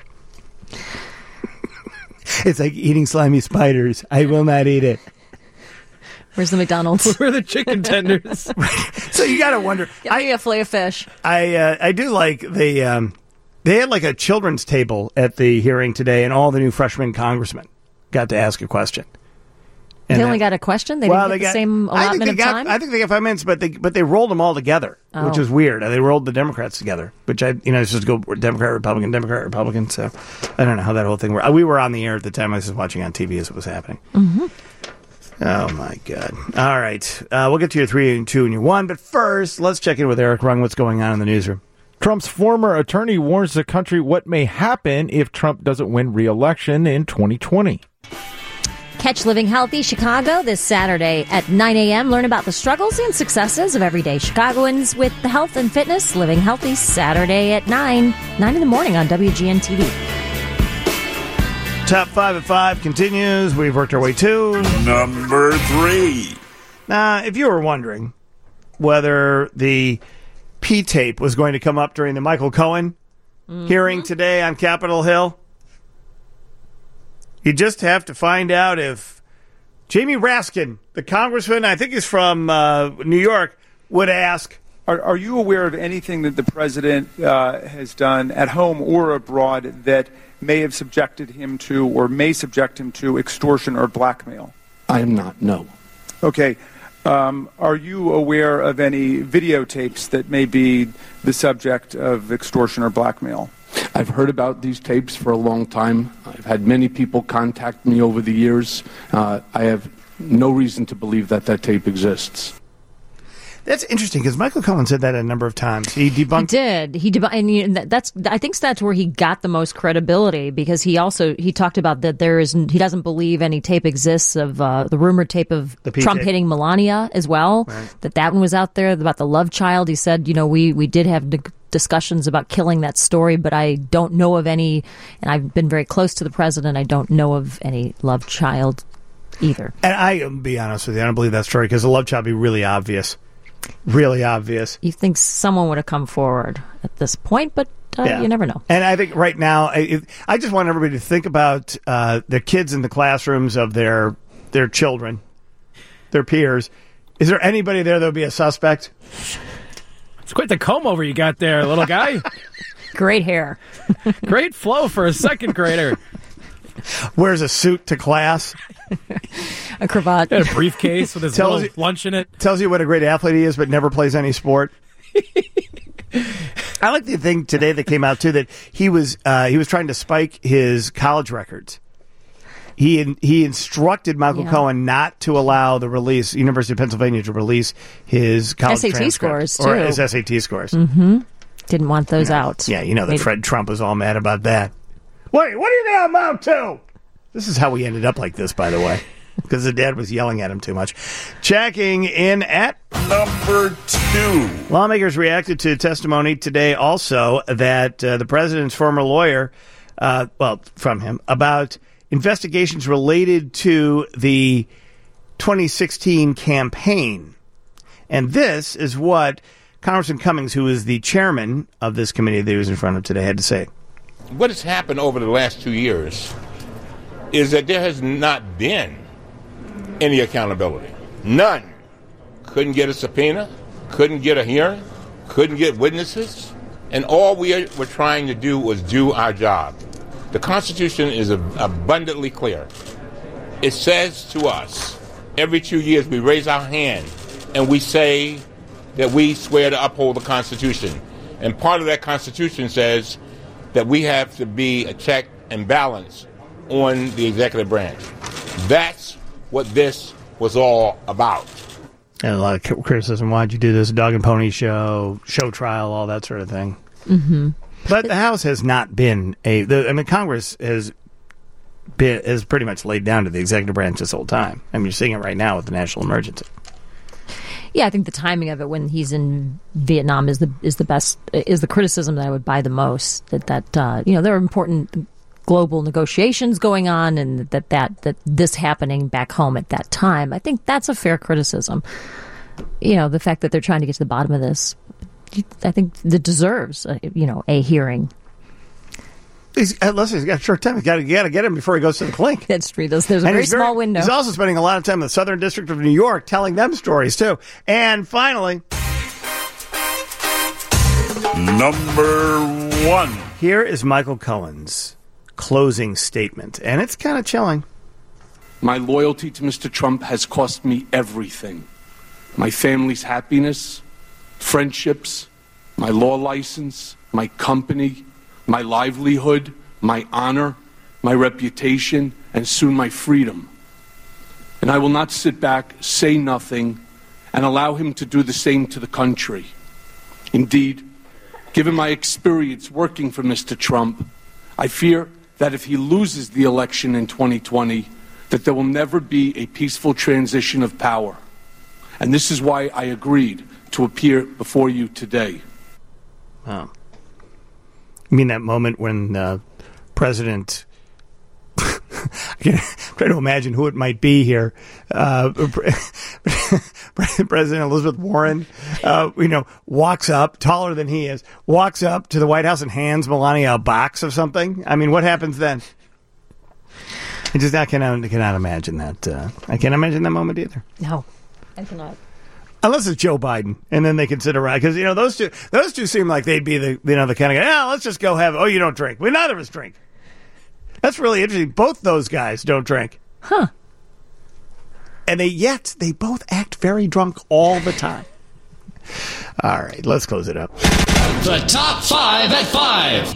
It's like eating slimy spiders. I will not eat it. Where's the McDonald's? Where are the chicken tenders? So you got to wonder. I a fillet of fish. I uh, I do like the um, they had like a children's table at the hearing today, and all the new freshman congressmen got to ask a question. And they only that- got a question. They well, didn't get they the got- same I think allotment they of got, time. I think they got five minutes, but they but they rolled them all together, Oh. which is weird. They rolled the Democrats together, which I you know it's just go Democrat Republican Democrat Republican. So I don't know how that whole thing worked. We were on the air at the time. I was just watching on T V as it was happening. Mm-hmm. Oh, my God. All right. Uh, we'll get to your three and two and your one. But first, let's check in with Eric Rung. What's going on in the newsroom? Trump's former attorney warns the country what may happen if Trump doesn't win re-election in twenty twenty. Catch Living Healthy Chicago this Saturday at nine a.m. Learn about the struggles and successes of everyday Chicagoans with the health and fitness. Living Healthy Saturday at nine, nine in the morning on W G N T V. Top five at five continues. We've worked our way to number three. Now, if you were wondering whether the P tape was going to come up during the Michael Cohen hearing today on Capitol Hill, you just have to find out if Jamie Raskin, the congressman, I think he's from uh, New York, would ask. Are, are you aware of anything that the president uh, has done at home or abroad that may have subjected him to or may subject him to extortion or blackmail? I am not, no. Okay. Um, are you aware of any videotapes that may be the subject of extortion or blackmail? I've heard about these tapes for a long time. I've had many people contact me over the years. Uh, I have no reason to believe that that tape exists. That's interesting because Michael Cohen said that a number of times. He debunked. He did. He debunked, and you know, that- that's. I think that's where he got the most credibility because he also he talked about that there is he doesn't believe any tape exists of uh, the rumored tape of The P Trump tape. hitting Melania as well. Right. That that one was out there about the love child. He said, you know, we we did have neg- discussions about killing that story, but I don't know of any, and I've been very close to the president, I don't know of any love child either. And I, be honest with you, I don't believe that story because the love child would be really obvious. Really obvious. You think someone would have come forward at this point, but uh, Yeah. you never know. And I think right now, I, I just want everybody to think about uh, the kids in the classrooms of their their children, their peers. Is there anybody there that would be a suspect? It's quite the comb over you got there, little guy. Great hair. Great flow for a second grader. Wears a suit to class. A cravat. Got a briefcase with his Tells little you- lunch in it. Tells you what a great athlete he is, but never plays any sport. I like the thing today that came out too that he was uh, he was trying to spike his college records. He in, he instructed Michael Yeah. Cohen not to allow the release University of Pennsylvania to release his college S A T transcript, scores, or too. his S A T scores. Mm-hmm. Didn't want those out. Yeah, you know that Made- Fred Trump was all mad about that. Wait, what are you going to amount to? This is how we ended up like this, by the way, because the dad was yelling at him too much. Checking in at number two. Lawmakers reacted to testimony today also that uh, the president's former lawyer, uh, well, from him, about investigations related to the twenty sixteen campaign. And this is what Congressman Cummings, who is the chairman of this committee that he was in front of today, had to say. What has happened over the last two years is that there has not been any accountability. None. Couldn't get a subpoena, couldn't get a hearing, couldn't get witnesses, and all we are, were trying to do was do our job. The Constitution is ab- abundantly clear. It says to us, every two years we raise our hand and we say that we swear to uphold the Constitution. And part of that Constitution says that we have to be a check and balance on the executive branch. That's what this was all about. And a lot of criticism. Why'd you do this dog and pony show, show trial, all that sort of thing. Mm-hmm. But the House has not been a. The, I mean, Congress has been has pretty much laid down to the executive branch this whole time. I mean, you're seeing it right now with the national emergency. Yeah, I think the timing of it when he's in Vietnam is the is the best is the criticism that I would buy the most. That that uh, you know there are important global negotiations going on, and that that that this happening back home at that time. I think that's a fair criticism. You know, the fact that they're trying to get to the bottom of this, I think that deserves a, you know a hearing. He's, uh, listen, he's got a short time. You got to get him before he goes to the clink. That's true. There's, there's a And very he's small window. He's also spending a lot of time in the Southern District of New York telling them stories, too. And finally, number one. Here is Michael Cohen's closing statement, and it's kind of chilling. My loyalty to Mister Trump has cost me everything. My family's happiness, friendships, my law license, my company, my livelihood, my honor, my reputation, and soon my freedom. And I will not sit back, say nothing, and allow him to do the same to the country. Indeed, given my experience working for Mister Trump, I fear that if he loses the election in twenty twenty, that there will never be a peaceful transition of power. And this is why I agreed to appear before you today. Oh. You mean that moment when uh, President... I'm trying to imagine who it might be here. Uh, President Elizabeth Warren, uh, you know, walks up, taller than he is, walks up to the White House and hands Melania a box of something. I mean, what happens then? I just I cannot, I cannot imagine that. Uh, I can't imagine that moment either. No, I cannot. Unless it's Joe Biden, and then they consider right because you know those two, those two seem like they'd be the you know the kind of guy. Yeah, let's just go have. Oh, you don't drink. We neither of us drink. That's really interesting. Both those guys don't drink. Huh. And they yet they both act very drunk all the time. All right, let's close it up. The top five at five.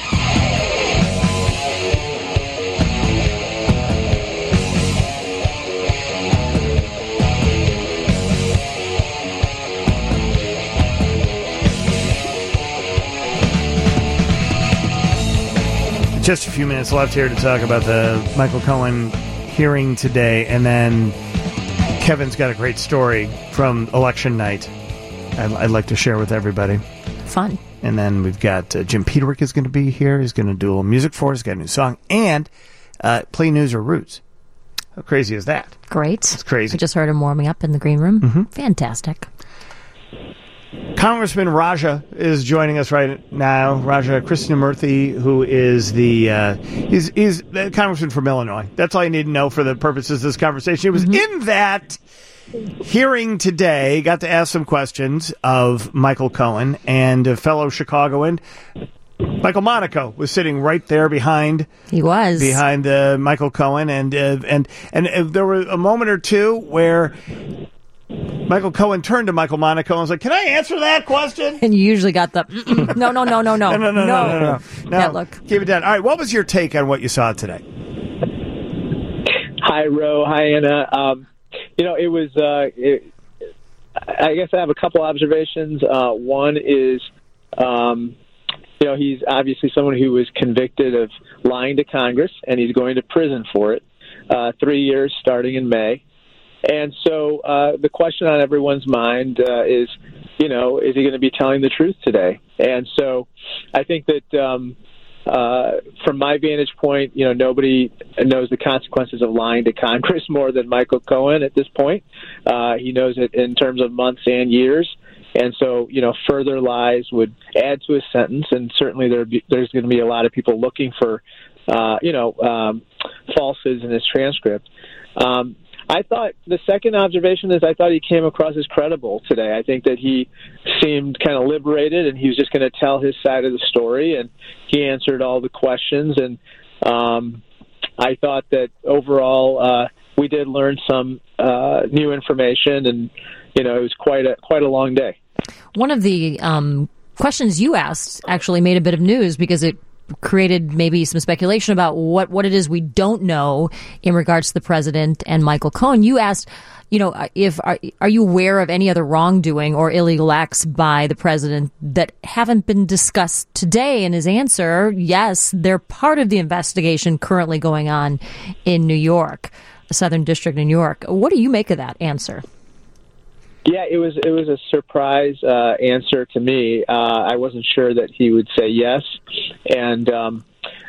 Just a few minutes left here to talk about the Michael Cohen hearing today, and then Kevin's got a great story from election night I'd, I'd like to share with everybody. Fun. And then we've got uh, Jim Peterick is going to be here. He's going to do a little music for us. He's got a new song. And uh, play News or Roots. How crazy is that? Great. It's crazy. I just heard him warming up in the green room. Mm-hmm. Fantastic. Congressman Raja is joining us right now. Raja Krishnamurthy, who is the uh, he's he's the congressman from Illinois. That's all you need to know for the purposes of this conversation. He was mm-hmm. in that hearing today. Got to ask some questions of Michael Cohen, and a fellow Chicagoan, Michael Monaco, was sitting right there behind. He was behind uh, Michael Cohen, and uh, and and uh, there were a moment or two where Michael Cohen turned to Michael Monaco and was like, "Can I answer that question?" And you usually got the no, no, no, no, no, no, no, no, no, no, no. no. Yeah, look, keep it down. All right, what was your take on what you saw today? Hi, Ro. Hi, Anna. Um, you know, it was. Uh, it, I guess I have a couple observations. Uh, one is, um, you know, he's obviously someone who was convicted of lying to Congress, and he's going to prison for it. Uh, three years starting in May. And so uh, the question on everyone's mind uh, is, you know, is he going to be telling the truth today? And so I think that um, uh, from my vantage point, you know, nobody knows the consequences of lying to Congress more than Michael Cohen at this point. Uh, he knows it in terms of months and years. And so, you know, further lies would add to his sentence. And certainly there be, there's going to be a lot of people looking for, uh, you know, um, falsehoods in his transcript. Um, I thought the second observation is I thought he came across as credible today. I think that he seemed kind of liberated, and he was just going to tell his side of the story, and he answered all the questions. And um, I thought that overall uh, we did learn some uh, new information, and you know it was quite a quite a long day. One of the um, questions you asked actually made a bit of news because it created maybe some speculation about what, what it is we don't know in regards to the president and Michael Cohen. You asked, you know, if are, are you aware of any other wrongdoing or illegal acts by the president that haven't been discussed today? And his answer, yes, they're part of the investigation currently going on in New York, the Southern District of New York. What do you make of that answer? Yeah, it was it was a surprise uh, answer to me. Uh, I wasn't sure that he would say yes, and um,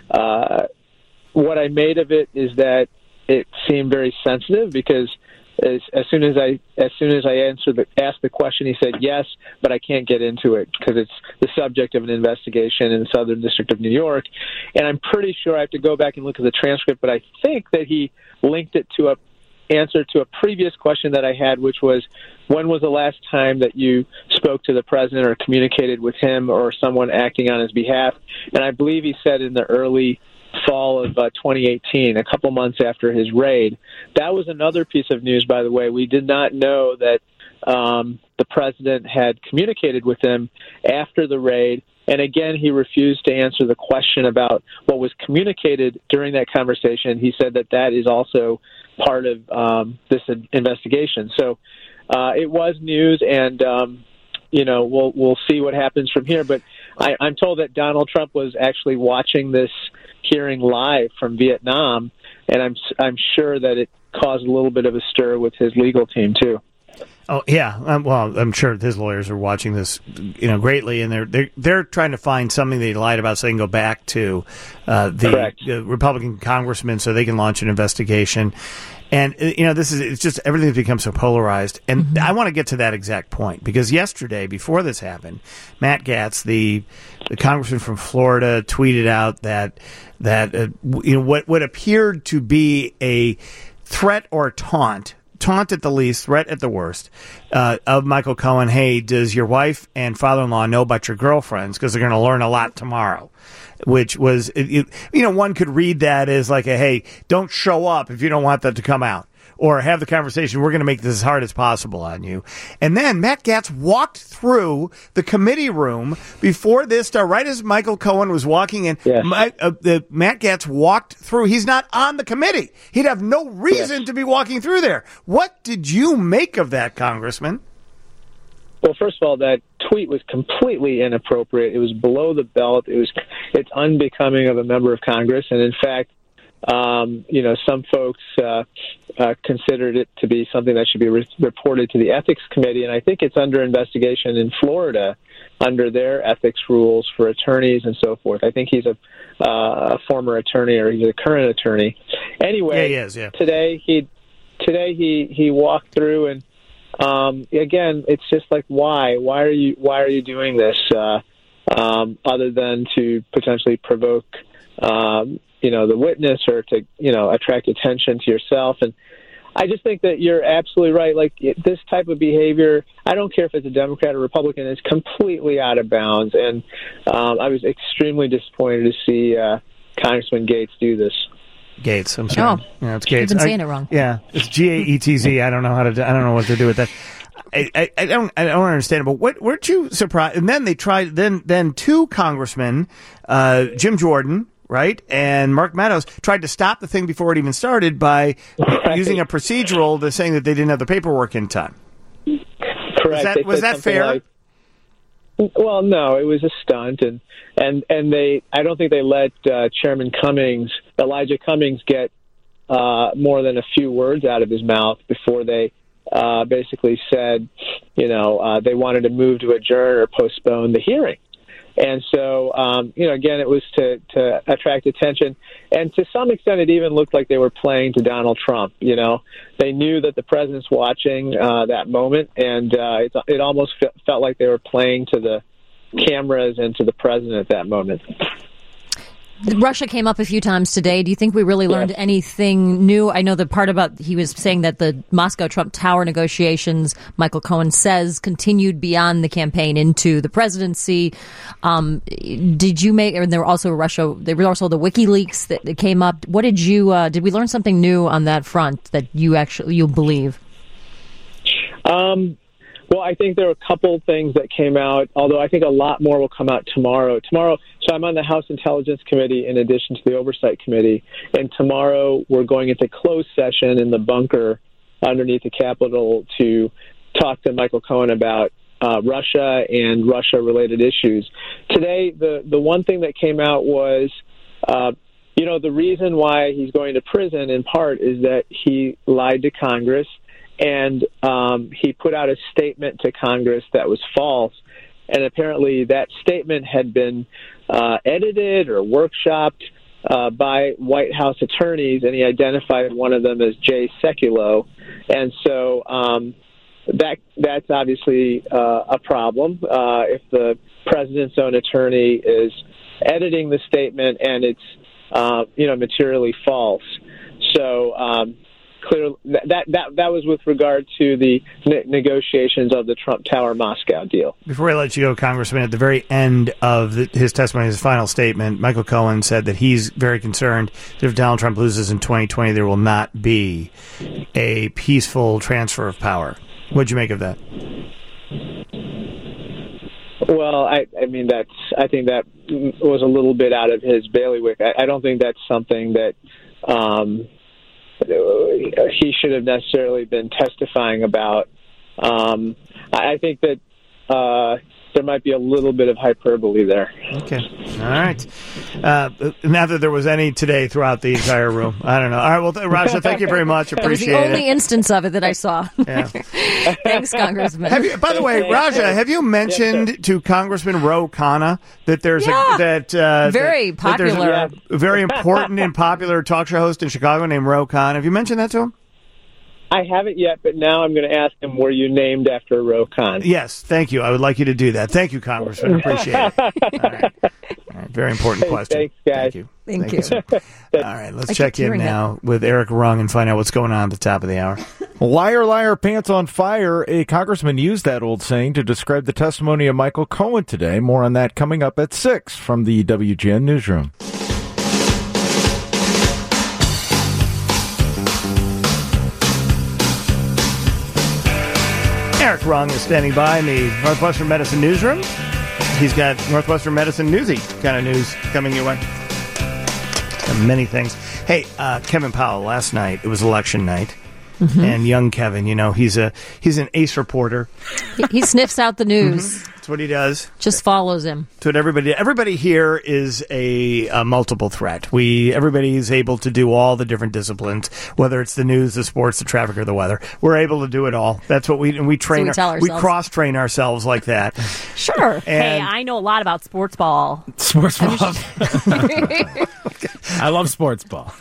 uh, what I made of it is that it seemed very sensitive because as, as soon as I as soon as I answered the, asked the question, he said yes, but I can't get into it because it's the subject of an investigation in the Southern District of New York, and I'm pretty sure I have to go back and look at the transcript, but I think that he linked it to a answer to a previous question that I had, which was, when was the last time that you spoke to the president or communicated with him or someone acting on his behalf? And I believe he said in the early fall of uh, twenty eighteen, a couple months after his raid. That was another piece of news, by the way. We did not know that um, the president had communicated with him after the raid. And again, he refused to answer the question about what was communicated during that conversation. He said that that is also part of um, this investigation. So uh, it was news, and um, you know we'll we'll see what happens from here. But I, I'm told that Donald Trump was actually watching this hearing live from Vietnam, and I'm I'm sure that it caused a little bit of a stir with his legal team too. Oh yeah, um, well, I'm sure his lawyers are watching this, you know, greatly, and they're they're they're trying to find something they lied about, so they can go back to uh, the uh, Republican congressman, so they can launch an investigation. And you know, this is it's just everything's become so polarized, and mm-hmm. I want to get to that exact point because yesterday, before this happened, Matt Gaetz, the the congressman from Florida, tweeted out that that uh, you know what what appeared to be a threat or taunt. Taunt at the least, threat at the worst, uh, of Michael Cohen. Hey, does your wife and father-in-law know about your girlfriends? Because they're going to learn a lot tomorrow. Which was, you know, one could read that as like a, hey, don't show up if you don't want that to come out. Or have the conversation, we're going to make this as hard as possible on you. And then Matt Gaetz walked through the committee room before this started, right as Michael Cohen was walking in. Yeah. My, uh, the, Matt Gaetz walked through. He's not on the committee. He'd have no reason yes. to be walking through there. What did you make of that, Congressman? Well, first of all, that tweet was completely inappropriate. It was below the belt. It was, it's unbecoming of a member of Congress. And in fact, Um, you know, some folks uh, uh, considered it to be something that should be re- reported to the Ethics Committee, and I think it's under investigation in Florida under their ethics rules for attorneys and so forth. I think he's a, uh, a former attorney, or he's a current attorney. Anyway, yeah, he is, yeah. today he today he, he walked through, and um, again, it's just like, why? Why are you why are you doing this? Uh, um, other than to potentially provoke, um, you know, the witness, or to, you know, attract attention to yourself. And I just think that you're absolutely right. Like, this type of behavior, I don't care if it's a Democrat or Republican, is completely out of bounds. And um, I was extremely disappointed to see uh, Congressman Gaetz do this. Gaetz, I'm sorry. Oh, yeah, it's Gaetz. You've been saying I, it wrong. Yeah, it's G A E T Z. I don't know how to. Do, I don't know what to do with that. I, I, I don't. I don't understand. But what weren't you surprised? And then they tried. Then then two congressmen, uh, Jim Jordan, right, and Mark Meadows, tried to stop the thing before it even started by right. using a procedural to saying that they didn't have the paperwork in time. Correct. Was that, was that fair? Like, well, no, it was a stunt, and and and they. I don't think they let uh, Chairman Cummings, Elijah Cummings, get uh, more than a few words out of his mouth before they uh, basically said, you know, uh, they wanted to move to adjourn or postpone the hearing. And so, um, you know, again, it was to, to attract attention. And to some extent, it even looked like they were playing to Donald Trump. You know, they knew that the president's watching uh, that moment, and uh, it, it almost felt like they were playing to the cameras and to the president at that moment. Russia came up a few times today. Do you think we really learned yes. anything new? I know the part about he was saying that the Moscow-Trump Tower negotiations, Michael Cohen says, continued beyond the campaign into the presidency. Um, did you make? And there were also Russia. There were also the WikiLeaks that, that came up. What did you? Uh, did we learn something new on that front that you actually you believe? Um. Well, I think there are a couple things that came out, although I think a lot more will come out tomorrow. Tomorrow, so I'm on the House Intelligence Committee in addition to the Oversight Committee, and tomorrow we're going into closed session in the bunker underneath the Capitol to talk to Michael Cohen about uh, Russia and Russia-related issues. Today, the, the one thing that came out was, uh, you know, the reason why he's going to prison in part is that he lied to Congress. And um, he put out a statement to Congress that was false. And apparently that statement had been uh, edited or workshopped uh, by White House attorneys, and he identified one of them as Jay Sekulow. And so um, that that's obviously uh, a problem uh, if the president's own attorney is editing the statement and it's uh, you know materially false. So um, Clearly, that that that was with regard to the ne- negotiations of the Trump Tower Moscow deal. Before I let you go, Congressman, at the very end of the, his testimony, his final statement, Michael Cohen said that he's very concerned that if Donald Trump loses in twenty twenty, there will not be a peaceful transfer of power. What'd you make of that? Well, I, I mean, that's. I think that was a little bit out of his bailiwick. I, I don't think that's something that. Um, he should have necessarily been testifying about. Um, I think that uh, there might be a little bit of hyperbole there. Okay. All right. Uh, not that there was any today throughout the entire room. I don't know. All right. Well, Raja, thank you very much. Appreciate it. That was the only it. instance of it that I saw. Yeah. Thanks, Congressman. Have you, by the way, Raja, have you mentioned yes, to Congressman Ro Khanna that there's yeah. a that uh, very that, popular, that there's a very important and popular talk show host in Chicago named Ro Khanna? Have you mentioned that to him? I haven't yet, but now I'm going to ask him, were you named after Ro Khan? Yes, thank you. I would like you to do that. Thank you, Congressman. Appreciate it. All right. All right. Very important hey, question. Thanks, guys. Thank you. Thank, thank you. you sir. All right, let's I check in now that. with Eric Rung and find out what's going on at the top of the hour. Liar, liar, pants on fire. A congressman used that old saying to describe the testimony of Michael Cohen today. More on that coming up at six from the W G N Newsroom. Eric Rung is standing by in the Northwestern Medicine Newsroom. He's got Northwestern Medicine newsy kind of news coming your way. And many things. Hey, uh, Kevin Powell, last night, it was election night. Mhm. And young Kevin, you know, he's a he's an ace reporter. He, he sniffs out the news. That's what he does. Just follows him. That's what everybody. Everybody here is a, a multiple threat. We everybody is able to do all the different disciplines, whether it's the news, the sports, the traffic, or the weather. We're able to do it all. That's what we and we train. we tell our, we ourselves. cross train ourselves like that. Sure. hey, And- I know a lot about sports ball. Sports ball. I love sports ball.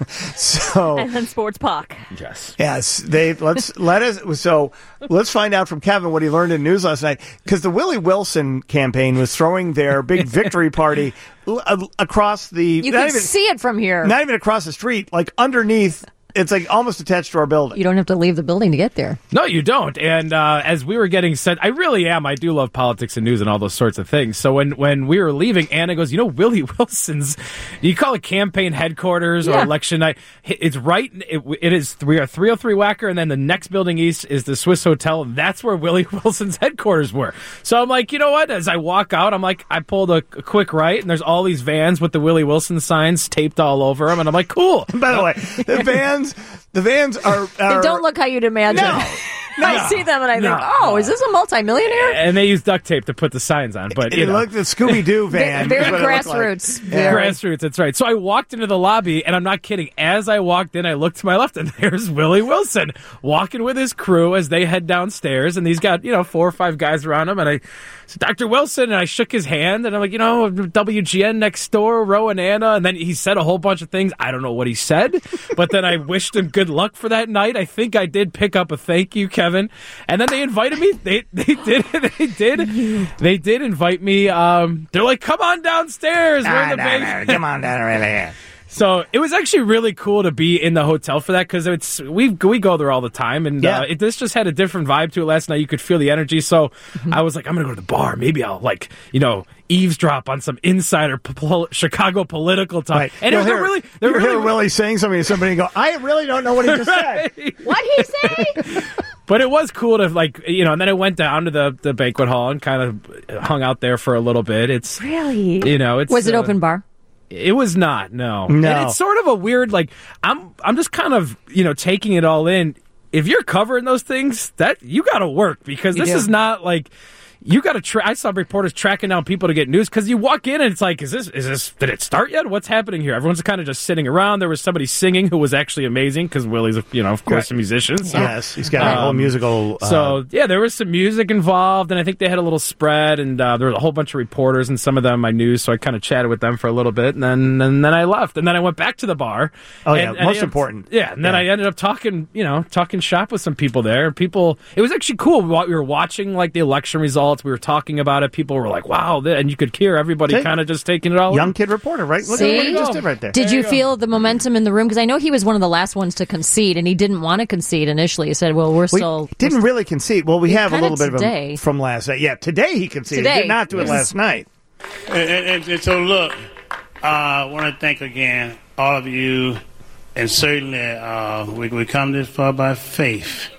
So and then sports puck. Yes. Yes, they let's let us. So let's find out from Kevin what he learned in news last night, because the Willie Wilson campaign was throwing their big victory party l- uh, across the. You not can even, see it from here. Not even across the street, like underneath. It's like almost attached to our building. You don't have to leave the building to get there. No, you don't. And uh, as we were getting set, I really am. I do love politics and news and all those sorts of things. So when, when we were leaving, Anna goes, you know, Willie Wilson's, you call it campaign headquarters or Yeah. election night. It's right. It, it is. We are three oh three Wacker, and then the next building east is the Swiss Hotel. And that's where Willie Wilson's headquarters were. So I'm like, you know what? As I walk out, I'm like, I pulled a, a quick right, and there's all these vans with the Willie Wilson signs taped all over them. And I'm like, cool. By the way, the vans, the vans are. are They don't look how you'd imagine. No. I No. see them and I No. think, oh, is this a multimillionaire? And they use duct tape to put the signs on. But you It know. looked the Scooby Doo van. Very is what it looked like. grassroots. Yeah. Grassroots, that's right. So I walked into the lobby, and I'm not kidding. As I walked in, I looked to my left, and there's Willie Wilson walking with his crew as they head downstairs. And he's got, you know, four or five guys around him. And I said, Doctor Wilson, and I shook his hand, and I'm like, you know, W G N next door, Ro and Anna. And then he said a whole bunch of things. I don't know what he said, but then I wished him good luck for that night. I think I did pick up a thank you, Kevin. And then they invited me. They they did they did they did invite me. Um, they're like, come on downstairs. We're in Nah, the nah, basement. nah, come on down right here. So it was actually really cool to be in the hotel for that, because it's we we go there all the time, and Yeah. uh, it, this just had a different vibe to it last night. You could feel the energy. So I was like, I'm gonna go to the bar. Maybe I'll like you know eavesdrop on some insider pol- Chicago political talk. Right. And You'll it, they're hear, really they're you'll really hear Willie saying something to somebody and go, I really don't know what he just said. What'd he say? But it was cool to like you know. And then I went down to the, the banquet hall and kind of hung out there for a little bit. It's Really? you know it's Was it uh, open bar? It was not, no. No. And it's sort of a weird, like, I'm I'm just kind of, you know, taking it all in. If you're covering those things, that you got to work, because this Yeah. is not like you got to. Tra- I saw reporters tracking down people to get news, because you walk in and it's like, is this is this did it start yet? What's happening here? Everyone's kind of just sitting around. There was somebody singing who was actually amazing, because Willie's, a, you know, of course, Right. a musician. So. Yes, he's got a whole Um, musical. Uh, So yeah, there was some music involved, and I think they had a little spread, and uh, there were a whole bunch of reporters, and some of them I knew, so I kind of chatted with them for a little bit, and then and then I left, and then I went back to the bar. Oh, yeah, and- and most I- important. Yeah, and then Yeah. I ended up talking, you know, talking shop with some people there. People, it was actually cool. We wa- we were watching like the election results. We were talking about it. People were like, "Wow!" th- And you could hear everybody See? kind of just taking it all. young in. kid reporter, right? Look See? at what he just did right there. Did There you you go. feel the momentum in the room? Because I know he was one of the last ones to concede, and he didn't want to concede initially. He said, well, we're We still... didn't really concede. Well, we He have a kinda little bit of today. him from last night. Yeah, today he conceded. He Today. did not do it Yes. last night. And, and, and so, look, uh, I want to thank again all of you, and certainly uh, we, we come this far by faith.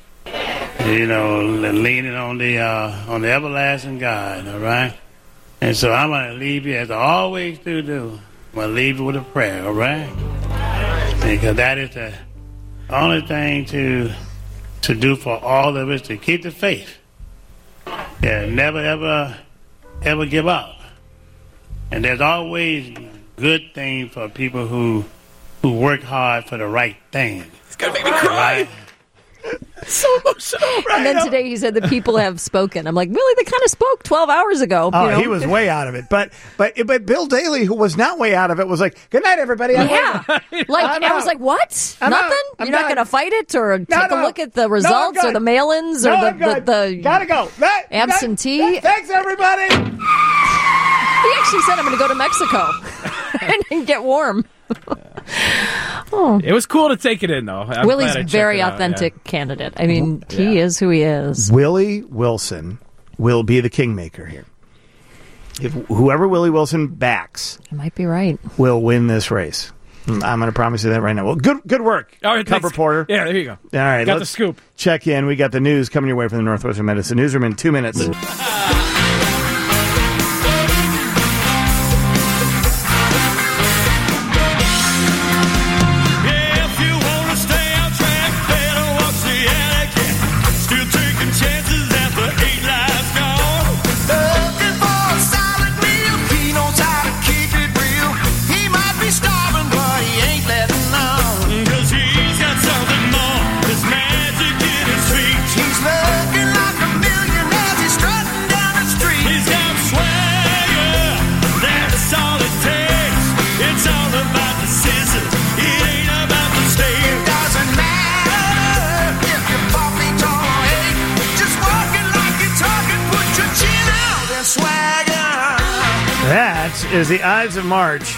You know, leaning on the uh, on the everlasting God. All right, and so I'm going to leave you as I always do. Do I'm going to leave you with a prayer. All right, because that is the only thing to to do for all of us, to keep the faith. Yeah, never ever ever give up. And there's always good things for people who who work hard for the right thing. It's gonna make me cry. Right? So emotional. And then today he said the people have spoken. I'm like, really? They kind of spoke twelve hours ago. Oh, you know? he was way out of it. But but but Bill Daley, who was not way out of it, was like, "Good night, everybody." I'm Yeah. leaving." Like, I'm I was out. like, what? I'm Nothing? out. I'm You're not done. going to fight it or take no. a look at the No, I'm results or good. the mail-ins or No, the, I'm good. the, the Gotta go. That- absentee? that- thanks, everybody. He actually said, I'm going to go to Mexico and get warm. Oh. It was cool to take it in, though. I'm Willie's glad I checked very it out, authentic yeah. candidate. I mean, he is who he is. Willie Wilson will be the kingmaker here. If whoever Willie Wilson backs You might be right. will win this race. I'm going to promise you that right now. Well, good good work, All right, Cub thanks. reporter. Yeah, there you go. All right, Got the let's scoop. check in. We got the news coming your way from the Northwestern Medicine Newsroom in two minutes. If you wanna stay on track, better watch the is The Ides of March.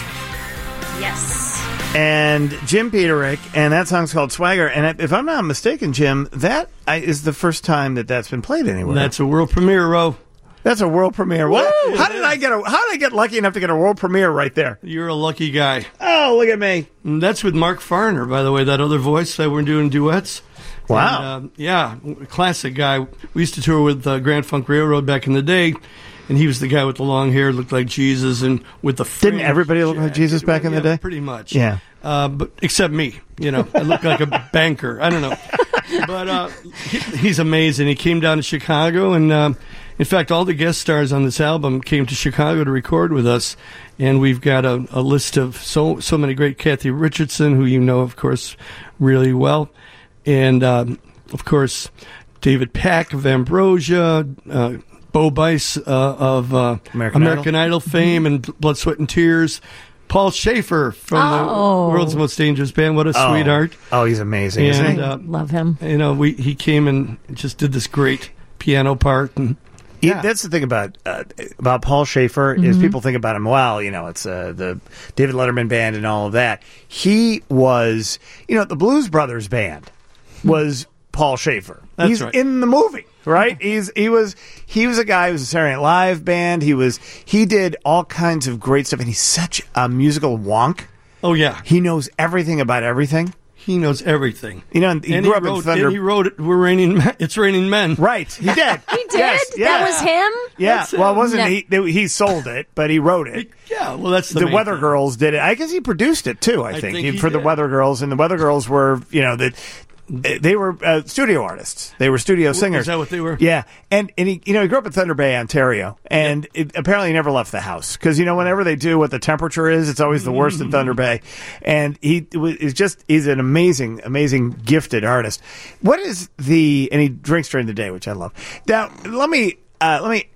Yes. And Jim Peterick, and that song's called Swagger. And if I'm not mistaken, Jim, that is the first time that that's been played anywhere. That's a world premiere, Ro. That's a world premiere. What? How did I get a? How did I get lucky enough to get a world premiere right there? You're a lucky guy. Oh, look at me. And that's with Mark Farner, by the way, that other voice that we're doing duets. Wow. And, uh, yeah, classic guy. We used to tour with uh, Grand Funk Railroad back in the day. And he was the guy with the long hair, looked like Jesus, and with the Didn't everybody look like Jesus back in yeah, the day? Pretty much. Yeah. Uh, but except me, you know, I look like a banker. I don't know, but uh, he, he's amazing. He came down to Chicago, and um, in fact, all the guest stars on this album came to Chicago to record with us. And we've got a, a list of so so many great. Kathy Richardson, who you know, of course, really well, and um, of course, David Pack of Ambrosia. Uh, Bo Bice uh, of uh, American, American Idol. Idol fame and Blood, Sweat, and Tears. Paul Schaefer from Oh. the World's Most Dangerous Band. What a Oh. sweetheart. Oh, he's amazing, isn't And, he? uh, Love him. You know, we he came and just did this great piano part. And Yeah, that's the thing about uh, about Paul Schaefer is Mhm. people think about him. Well, you know, it's uh, the David Letterman band and all of that. He was, you know, the Blues Brothers band was Paul Schaefer. That's He's right. in the movie, right? He's he was he was a guy who was a Saturday Night Live band. He was he did all kinds of great stuff, and he's such a musical wonk. Oh yeah, he knows everything about everything. He knows everything. You know, and he and grew he up wrote, in Thunder. And he wrote it. We're raining. Men. It's raining men. Right. He did. He did? Yes, yeah. That was him? Yeah, That's well, it him. wasn't No. he? He sold it, but he wrote it. Yeah, well, that's the, The main Weather thing. Girls did it. I guess he produced it too. I, I think, think he for the did. Weather Girls, and the Weather Girls were, you know, that they were uh, studio artists. They were studio singers. Is that what they were? Yeah, and and he, you know, he grew up in Thunder Bay, Ontario, and it, apparently he never left the house because you know whenever they do what the temperature is, it's always the worst in Thunder Bay, and he was is just he's an amazing, amazing, gifted artist. What is the and he drinks during the day, which I love. Now let me uh, let me.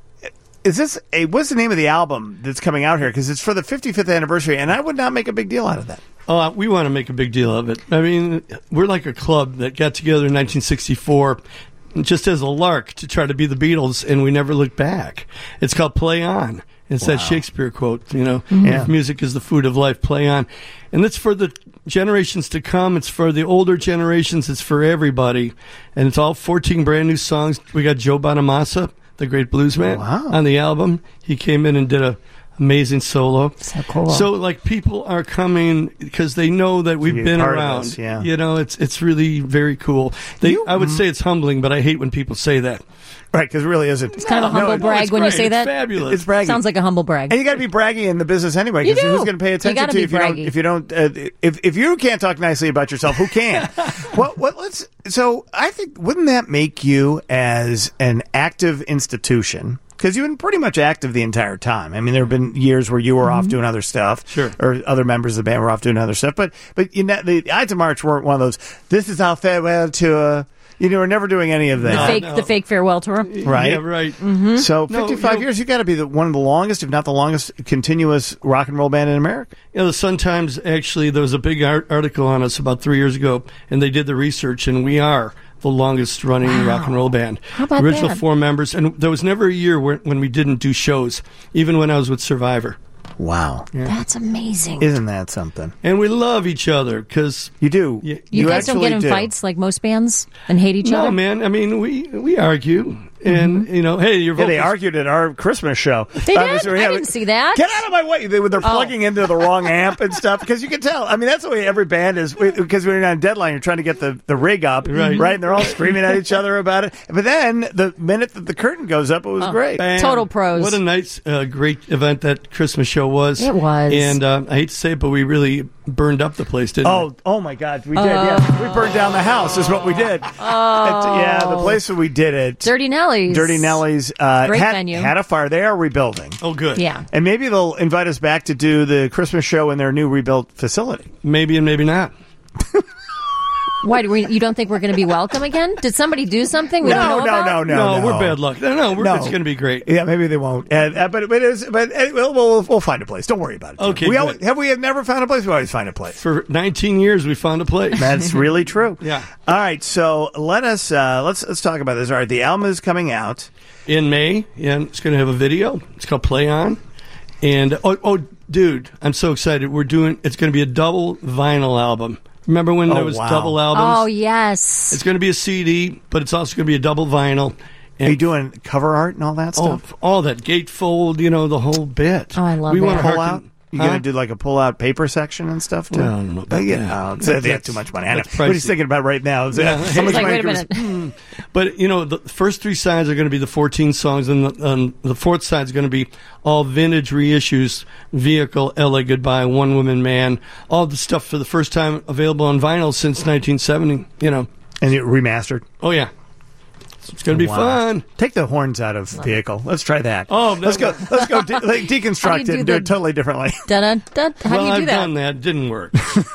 Is this a what's the name of the album that's coming out here? Because it's for the fifty-fifth anniversary, and I would not make a big deal out of that. Uh, we want to make a big deal of it. I mean, we're like a club that got together in nineteen sixty-four just as a lark to try to be the Beatles, and we never looked back. It's called Play On. It's that Shakespeare quote, you know, Yeah. if music is the food of life, play on. And it's for the generations to come. It's for the older generations. It's for everybody. And it's all fourteen brand new songs. We got Joe Bonamassa, the great blues man, Wow. on the album. He came in and did a amazing solo. So cool. So, like, people are coming because they know that we've be been part of around. this, yeah. You know, it's it's really very cool. They, I would say it's humbling, but I hate when people say that. Right, because it really isn't. It's kind of a No, humble it- brag it's when you great. say It's that. fabulous. It's braggy. Sounds like a humble brag. And you got to be braggy in the business anyway, You because do. who's going to pay You attention gotta to you be if you don't? braggy. If you don't, uh, if if you can't talk nicely about yourself, who can? What? What? Let's. So I think wouldn't that make you as an active institution? Because you've been pretty much active the entire time. I mean, there have been years where you were off doing other stuff, Sure. or other members of the band were off doing other stuff. But but you know, the Ides of March weren't one of those. This is our farewell to. Uh, you know, we're never doing any of The that. fake, no. the fake farewell tour. Right. Yeah, right. Mm-hmm. So No, fifty-five you know- years, you got to be the, one of the longest, if not the longest, continuous rock and roll band in America. You know, the Sun Times, actually, there was a big art- article on us about three years ago, and they did the research, and we are the longest running rock and roll band. How about Original that? four members, and there was never a year where, when we didn't do shows, even when I was with Survivor. Wow. That's amazing. Isn't that something? And we love each other because You do. You- you, guys don't actually get in do. fights like most bands and hate each no, other? man. I mean, we we argue, and you know, hey, your Yeah, they vocals- argued at our Christmas show. They Uh, did? so, I yeah, didn't see that. Get out of my way. They, they're Oh. plugging into the wrong amp and stuff because you can tell. I mean, that's the way every band is because when you're on deadline, you're trying to get the, the rig up, Right. right? And they're all screaming at each other about it. But then the minute that the curtain goes up, it was great. Bam. Total pros. What a nice, uh, great event that Christmas show was. It was. And uh, I hate to say it, but we really burned up the place, didn't we? Oh, oh my God, we did. Yeah, we burned down the house. Is what we did. Oh, yeah, the place where we did it. Dirty Nellies. Dirty Nellies uh, Great had, venue. had a fire. They are rebuilding. Oh, good. Yeah. And maybe they'll invite us back to do the Christmas show in their new rebuilt facility. Maybe and maybe not. Why do we? You don't think we're going to be welcome again? Did somebody do something we No, don't know no, about? no, no, No, we're bad luck. No, no, we're, No. it's going to be great. Yeah, maybe they won't. And, uh, but but, it is, but uh, we'll, we'll we'll find a place. Don't worry about it. Jim. Okay, We good. always, have we never found a place? We always find a place. For nineteen years, we found a place. That's really true. Yeah. All right. So let us uh, let's let's talk about this. All right. The album is coming out. In May, and it's going to have a video. It's called Play On. And oh, oh, dude, I'm so excited. We're doing. It's going to be a double vinyl album. Remember when Oh, there was wow. double albums? Oh, yes. It's going to be a C D, but it's also going to be a double vinyl. Are you doing cover art and all that Oh, stuff? all that gatefold, you know, the whole bit. Oh, I love we that. want to Pull harken- out? You Huh? gonna do like a pull-out paper section and stuff too? Well, I don't know about Uh, yeah, that. oh, they have That's- too much money. I know. that's What he's pricey. thinking about right now is Yeah. that how much Like, money wait a can we- minute. But, you know, the first three sides are going to be the fourteen songs, and the, um, the fourth side is going to be all vintage reissues, Vehicle, L A Goodbye, One Woman Man, all the stuff for the first time available on vinyl since nineteen seventy, you know. And it remastered. Oh, yeah. It's going to be Wow. fun. Take the horns out of vehicle. Let's try that. Oh, let's go. that- Let's go. De- like, deconstruct How do you it do and do the- it totally differently. Dun, dun, how well, do you do I've that? done that. Didn't work.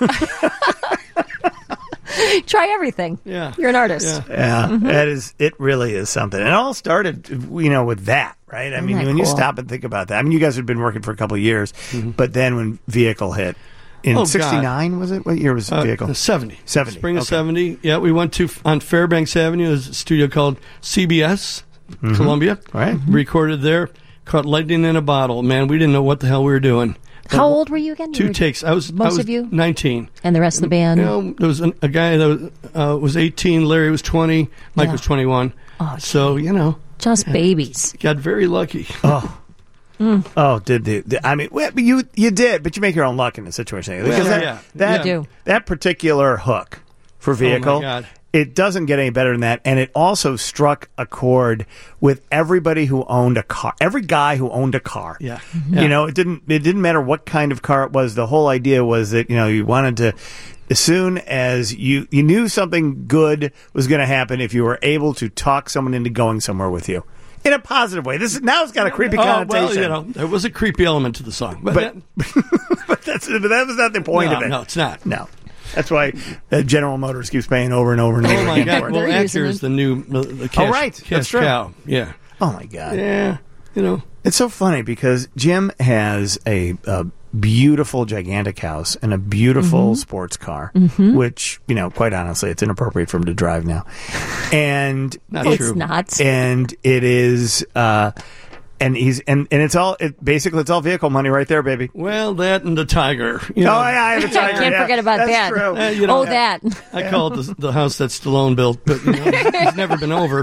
Try everything. Yeah. You're an artist. Yeah, Mhm. that is. It really is something. It all started, you know, with that, right? I Isn't mean, that when you cool? stop and think about that. I mean, you guys had been working for a couple of years, but then when Vehicle hit in Oh, God. sixty-nine, was it? What year was Uh, Vehicle? seventy. seventy. Spring of Okay. seventy. Yeah, we went to, on Fairbanks Avenue, there's a studio called C B S, Mhm. Columbia. Right. Recorded there, caught lightning in a bottle. Man, we didn't know what the hell we were doing. How old were you again? You Two were- takes. I was Most I was of you? nineteen. And the rest of the band? You know, there was an, a guy that was, uh, was eighteen. Larry was twenty. Mike Yeah. was twenty-one. Oh, so you know, just yeah, babies. Got very lucky. Oh. Oh, did the, the I mean, well, you you did, but you make your own luck in the situation because Well, that yeah. that, You do. that particular hook for Vehicle, Oh, my God. it doesn't get any better than that, and it also struck a chord with everybody who owned a car, every guy who owned a car. Yeah. You Yeah. know, it didn't it didn't matter what kind of car it was. The whole idea was that you know you wanted to. As soon as you you knew something good was going to happen, if you were able to talk someone into going somewhere with you. In a positive way. This is now it's got a creepy Oh, connotation. well, you know, there was a creepy element to the song, but, But- that, but that's but that was not the point no, of it. no, it's not. No, that's why uh, General Motors keeps paying over and over and over Oh my again God! for it. Well, Acura is the new uh, the cash, Oh, right. cash That's true. cow. Yeah. Oh my God. Yeah. You know, it's so funny because Jim has a, a beautiful, gigantic house and a beautiful Mhm. sports car, Mhm. which you know, quite honestly, it's inappropriate for him to drive now. And Not It's true. not. And it is. Uh, And he's and, and it's all it basically it's all vehicle money right there, baby. Well, that and the tiger. You oh know. yeah, I have a tiger. Can't yeah. forget about That's that. True. Uh, you know, oh, that. I call it the, the house that Stallone built, but you know, he's never been over.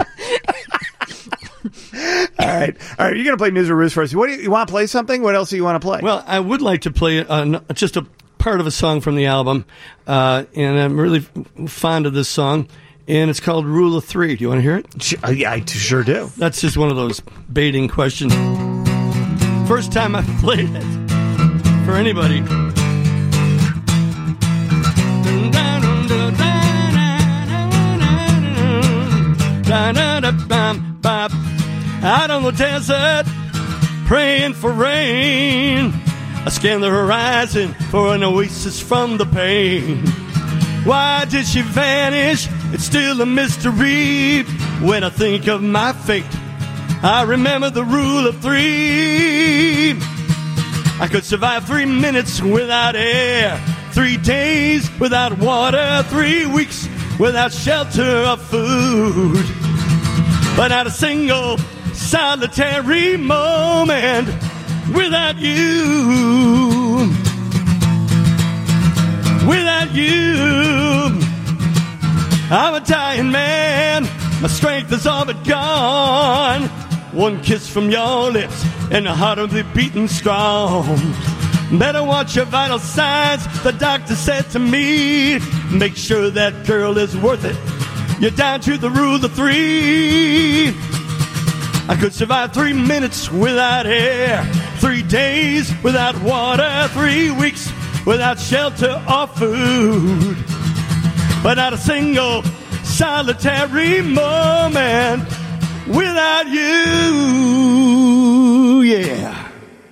All right, all right. You're gonna play News or Ruse for us. What do you, you want to play? Something? What else do you want to play? Well, I would like to play uh, n- just a part of a song from the album, uh, and I'm really f- fond of this song, and it's called "Rule of Three." Do you want to hear it? Uh, yeah, I t- sure do. That's just one of those baiting questions. First time I've played it for anybody. Out on the desert, praying for rain. I scan the horizon for an oasis from the pain. Why did she vanish? It's still a mystery. When I think of my fate, I remember the rule of three. I could survive three minutes without air, three days without water, three weeks without shelter or food. But not a single solitary moment without you. Without you, I'm a dying man. My strength is all but gone. One kiss from your lips and the heart will be beating strong. Better watch your vital signs, the doctor said to me. Make sure that girl is worth it. You're down to the rule of three. I could survive three minutes without air, three days without water, three weeks without shelter or food. But not a single solitary moment without you. Yeah.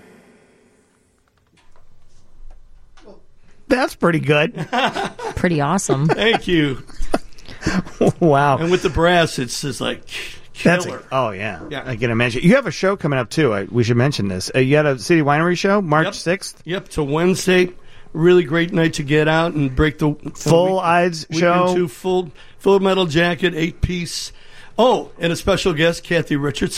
That's pretty good. Pretty awesome. Thank you. Wow. And with the brass, it's just like That's killer. a, oh yeah. Yeah. I can imagine. You have a show coming up too. I, we should mention this. Uh, you had a City Winery show March sixth. Yep, it's a Wednesday. Really great night to get out and break the Full Eyes show. Two full full metal jacket, eight piece. Oh, and a special guest, Kathy Richardson.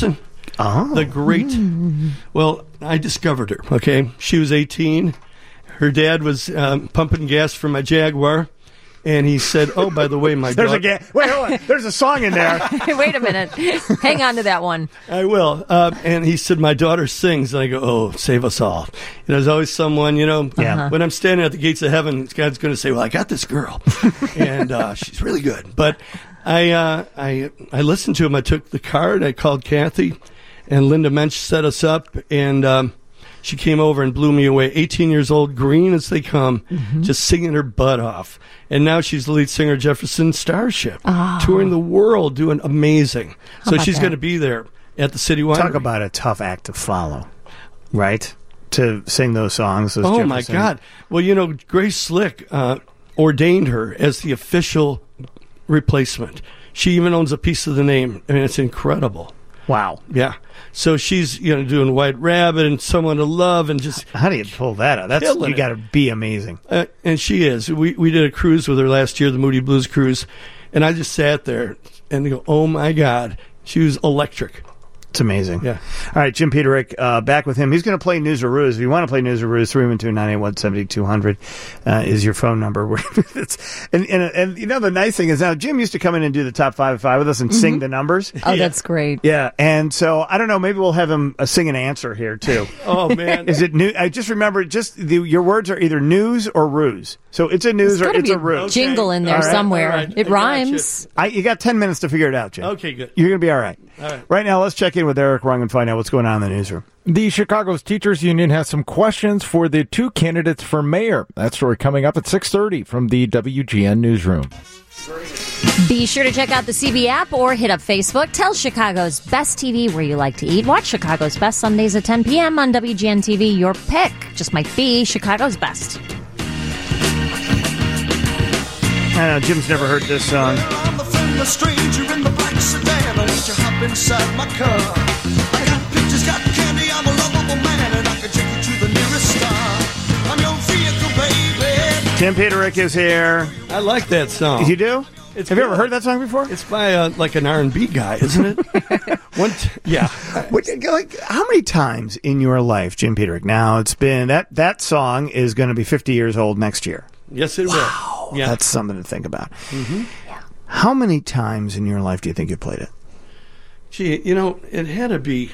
Oh. The great. Well, I discovered her, okay? She was eighteen. Her dad was um, pumping gas for my Jaguar. And he said, "Oh, by the way, my there's daughter." a ga- wait, hold on. There's a song in there. Wait a minute. Hang on to that one. I will. Uh, and he said, "My daughter sings." And I go, "Oh, save us all." And there's always someone, you know. Yeah. When I'm standing at the gates of heaven, God's going to say, "Well, I got this girl, and uh, she's really good." But I, uh, I, I listened to him. I took the card. I called Kathy, and Linda Mensch set us up, and. Um, She came over and blew me away. eighteen years old, green as they come, mm-hmm. just singing her butt off. And now she's the lead singer of Jefferson Starship, oh. touring the world, doing amazing. How so about she's that? going to be there at the City Winery. Talk about a tough act to follow, right? To sing those songs. Those oh, Jefferson. my God. Well, you know, Grace Slick uh, ordained her as the official replacement. She even owns a piece of the name. I mean, it's incredible. Wow. Yeah. So she's, you know, doing White Rabbit and Someone to Love and just... How do you pull that out? That's killing You it. got to be amazing. Uh, and she is. We we did a cruise with her last year, the Moody Blues Cruise, and I just sat there and go, oh, my God. She was electric. It's amazing. Yeah. All right, Jim Peterick, uh, back with him. He's going to play News or Ruse. If you want to play News or Ruse, three one two, nine eight one, seven two zero zero uh, is your phone number. it's, and, and, and, you know, the nice thing is now Jim used to come in and do the top five at five with us and mm-hmm. sing the numbers. Oh, yeah. That's great. Yeah. And so, I don't know, maybe we'll have him uh, sing an answer here, too. Oh, man. Is it new? I just remember, just the, your words are either news or ruse. So it's a news There's or it's be a ruse. Jingle in there All right, somewhere. all right. It I rhymes. I, you got ten minutes to figure it out, Jim. Okay, good. You're going to be all right. All right. Right now, let's check in with Eric Rung and find out what's going on in the newsroom. The Chicago's Teachers Union has some questions for the two candidates for mayor. That story coming up at six thirty from the W G N newsroom. Be sure to check out the C B app or hit up Facebook. Tell Chicago's Best T V where you like to eat. Watch Chicago's Best Sundays at ten p.m. on W G N T V. Your pick just might be Chicago's Best. I know, Jim's never heard this song. I'm a friendless stranger in the black sedan. I want you hop inside my car. I got pictures, got candy. I'm a lovable man, and I can take you to the nearest star. I'm your vehicle, baby. Jim Peterick is here. I like that song. You do? It's Have you good. ever heard that song before? It's by uh, like an R and B guy, isn't it? One t- yeah. What, like, how many times in your life, Jim Peterick? Now it's been that that song is going to be fifty years old next year. Yes, it Wow, will. Yeah. that's something to think about. Mm-hmm. How many times in your life do you think you played it? Gee, you know, it had to be,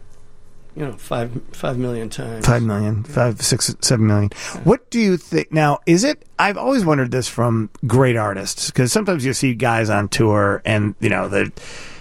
you know, five five million times. Five million, five, six, seven million. What do you think? Now, is it? I've always wondered this from great artists because sometimes you see guys on tour, and you know that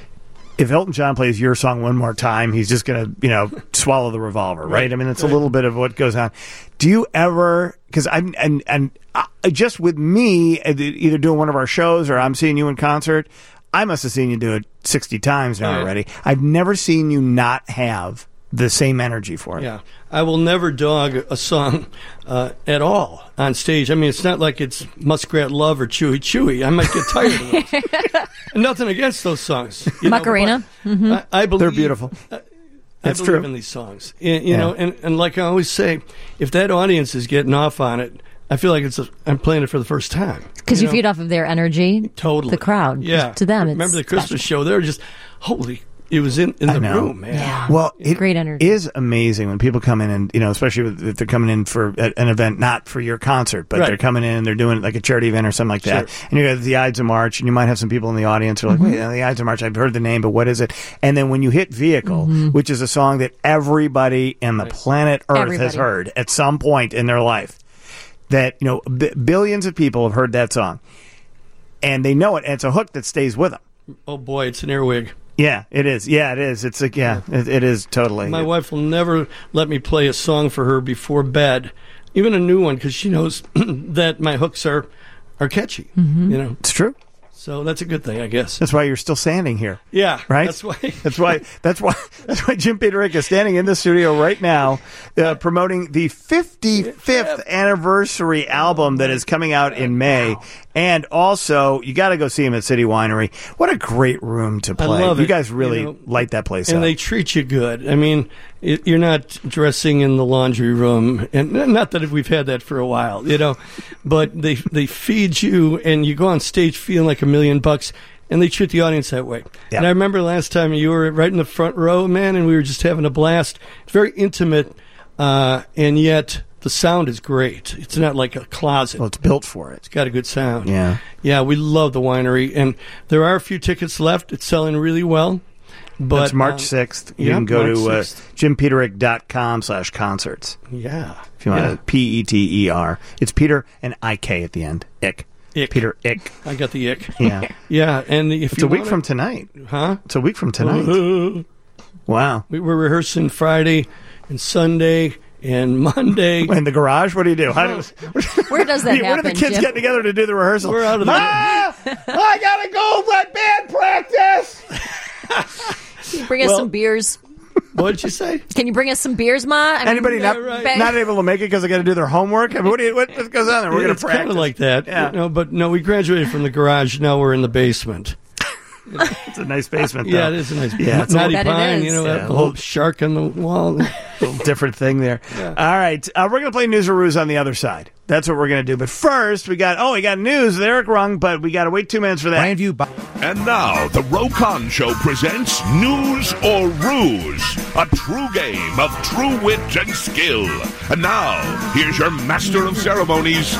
if Elton John plays your song one more time, he's just gonna, you know, swallow the revolver, right? Right. I mean, it's Right. a little bit of what goes on. Do you ever? Because I'm and and uh, just with me, either doing one of our shows or I'm seeing you in concert. I must have seen you do it sixty times now Right. already. I've never seen you not have the same energy for it. Yeah, I will never dog a song uh, at all on stage. I mean, it's not like it's Muskrat Love or Chewy Chewy. I might get tired of those. And nothing against those songs. you know, Macarena. but Mm-hmm. I, I believe They're beautiful. I, I It's believe true. in these songs. You, you Yeah. know, and, and like I always say, if that audience is getting off on it, I feel like it's a, I'm playing it for the first time. Because you, know? feed off of their energy. Totally. The crowd. Yeah. To them, it's Remember the Christmas show? They were just, holy, it was in, in I the know. room, man. Yeah. Well, it Great energy. is amazing when people come in and, you know, especially with- if they're coming in for a- an event, not for your concert, but Right. they're coming in and they're doing like a charity event or something like that. Sure. And you got the Ides of March, and you might have some people in the audience who are like, Mm-hmm. wait, the Ides of March, I've heard the name, but what is it? And then when you hit Vehicle, Mm-hmm. which is a song that everybody in the planet Earth has Everybody. heard at some point in their life, that, you know, b- billions of people have heard that song. And they know it, and it's a hook that stays with them. Oh, boy, it's an earwig. Yeah, it is. Yeah, it is. It's like, yeah, it, it is totally. My wife will never let me play a song for her before bed, even a new one, because she knows that my hooks are are catchy. Mm-hmm. You know, It's true. so that's a good thing, I guess. That's why you're still standing here. Yeah, Right? That's why. That's why. That's why. That's why Jim Peterick is standing in the studio right now, uh, promoting the fifty-fifth anniversary album that is coming out in May, and also you got to go see him at City Winery. What a great room to I play! love you it. guys really You know, light that place and up. they treat you good. I mean, it, you're not dressing in the laundry room, and not that we've had that for a while, you know, but they they feed you, and you go on stage feeling like a million bucks. and they treat the audience that way. Yeah. And I remember last time you were right in the front row, man, and we were just having a blast. It's very intimate, uh, and yet the sound is great. It's not like a closet. Well, it's built for it. It's got a good sound. Yeah. Yeah, we love the winery, and there are a few tickets left. It's selling really well. But That's March um, sixth. You yeah, can go March to uh, sixth. jim peterick dot com slash concerts. Yeah. If you want Yeah. to, P E T E R. It's Peter and I K at the end. Ick. Ick. Peter Ick. I got the ick. Yeah. Yeah, and if It's you a week wanna- from tonight. Huh? It's a week from tonight. Wow. We were rehearsing Friday and Sunday and Monday. In the garage? What do you do? How do Where does that Where do happen, the kids Jim? get together to do the rehearsal? We're out of the- Ma! I gotta go let band practice! Can you bring us Well- some beers? What did you say? Can you bring us some beers, Ma? I mean, Anybody not, ba- not able to make it because they got to do their homework? I mean, what, do you, what, what goes on there? We're going to it's practice. kind of like that. Yeah. You know, but no, we graduated from the garage. Now we're in the basement. It's a nice basement, though. Yeah, it is a nice Yeah, it's a Natty little- Pine, you know, Yeah, that a little little- shark on the wall. little different thing there. All right. Uh, we're going to play News or Ruse on the other side. That's what we're going to do. But first, we got, oh, we got news with Eric Rung, but we got to wait two minutes for that. And now, the Rokon Show presents News or Ruse, a true game of true wit and skill. And now, here's your master of ceremonies,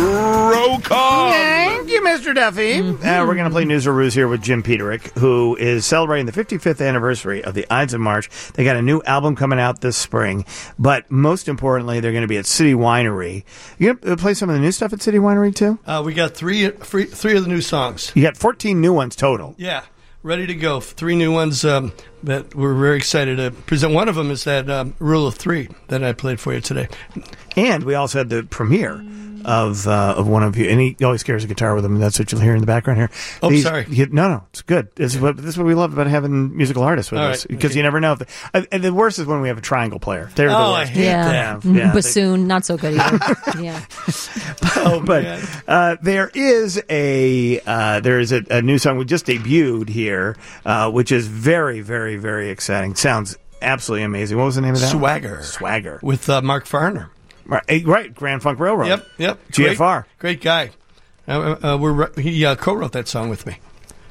Rokon. Thank you, Mister Duffy. Uh, we're going to play News or Ruse here with Jim Peterick, who is celebrating the fifty-fifth anniversary of the Ides of March. They got a new album coming out this spring, but most importantly, they're going to be at City Winery. You going to play some of the new stuff at City Winery, too? Uh, we got three, three, three of the new songs. You got fourteen new ones total. Yeah, ready to go. Three new ones um, that we're very excited to present. One of them is that um, Rule of Three that I played for you today. And we also had the premiere of uh, of one of you, and he always carries a guitar with him, and that's what you'll hear in the background here. Oh, These- sorry. you- no, no, it's good. This is what this is what we love about having musical artists with All us, right, because okay. you never know. If they, uh, and the worst is when we have a triangle player. They're the Oh, I worst. hate Yeah. Yeah, Mhm. yeah, they- Bassoon, not so good either. yeah. Oh, but uh, there is a uh, there is a, a new song we just debuted here, uh, which is very, very, very exciting. Sounds absolutely amazing. What was the name of that? Swagger. Swagger. With uh, Mark Farner. Right, eh, right, Grand Funk Railroad. Yep, yep. G F R. Great, great guy. Uh, uh, we're, he uh, co-wrote that song with me.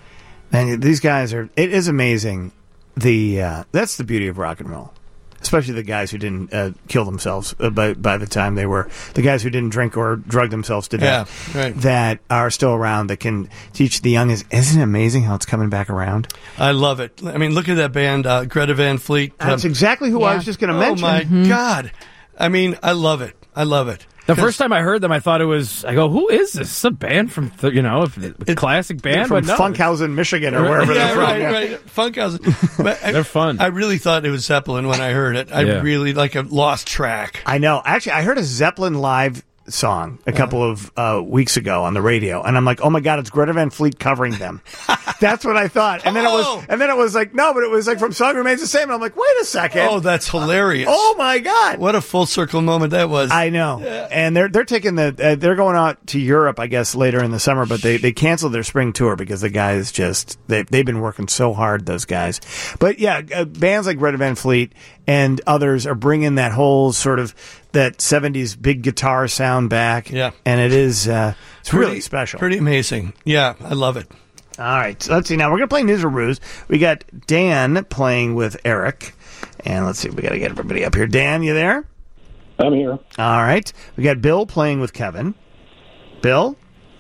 And these guys are. It is amazing. The uh, that's the beauty of rock and roll, especially the guys who didn't uh, kill themselves uh, by by the time they were the guys who didn't drink or drug themselves to death. Yeah, right. That are still around. That can teach the young. Is isn't it amazing how it's coming back around? I love it. I mean, look at that band, uh, Greta Van Fleet. That's exactly who I was just going to oh mention. my Mhm. God! I mean, I love it. I love it. The first time I heard them, I thought it was. I go, "Who is this? It's a band from th- you know, a classic band from but no, Funkhausen, Michigan, or wherever yeah, they're from. right, yeah. right. Funkhausen. But I- They're fun. I really thought it was Zeppelin when I heard it. I Yeah. really like a lost track. I know. Actually, I heard a Zeppelin live song a couple of uh, weeks ago on the radio, and I'm like, "Oh my God, it's Greta Van Fleet covering them." That's what I thought, and then it Oh! was, and then it was like, no, but it was like from "Song Remains the Same," and I'm like, "Wait a second! Oh, that's hilarious! Oh my God!" What a full circle moment that was. I know, and they're they're taking the uh, they're going out to Europe, I guess, later in the summer, but they, they canceled their spring tour because the guys just they they've been working so hard, those guys. But yeah, uh, bands like Greta Van Fleet and others are bringing that whole sort of that seventies big guitar sound back. Yeah, and it is uh, it's Pretty- really special. Pretty amazing. Yeah, I love it. All right, so let's see. Now we're going to play News or Ruse. We got Dan playing with Eric, and let's see. We got to get everybody up here. Dan, you there? I'm here. All right. We got Bill playing with Kevin. Bill?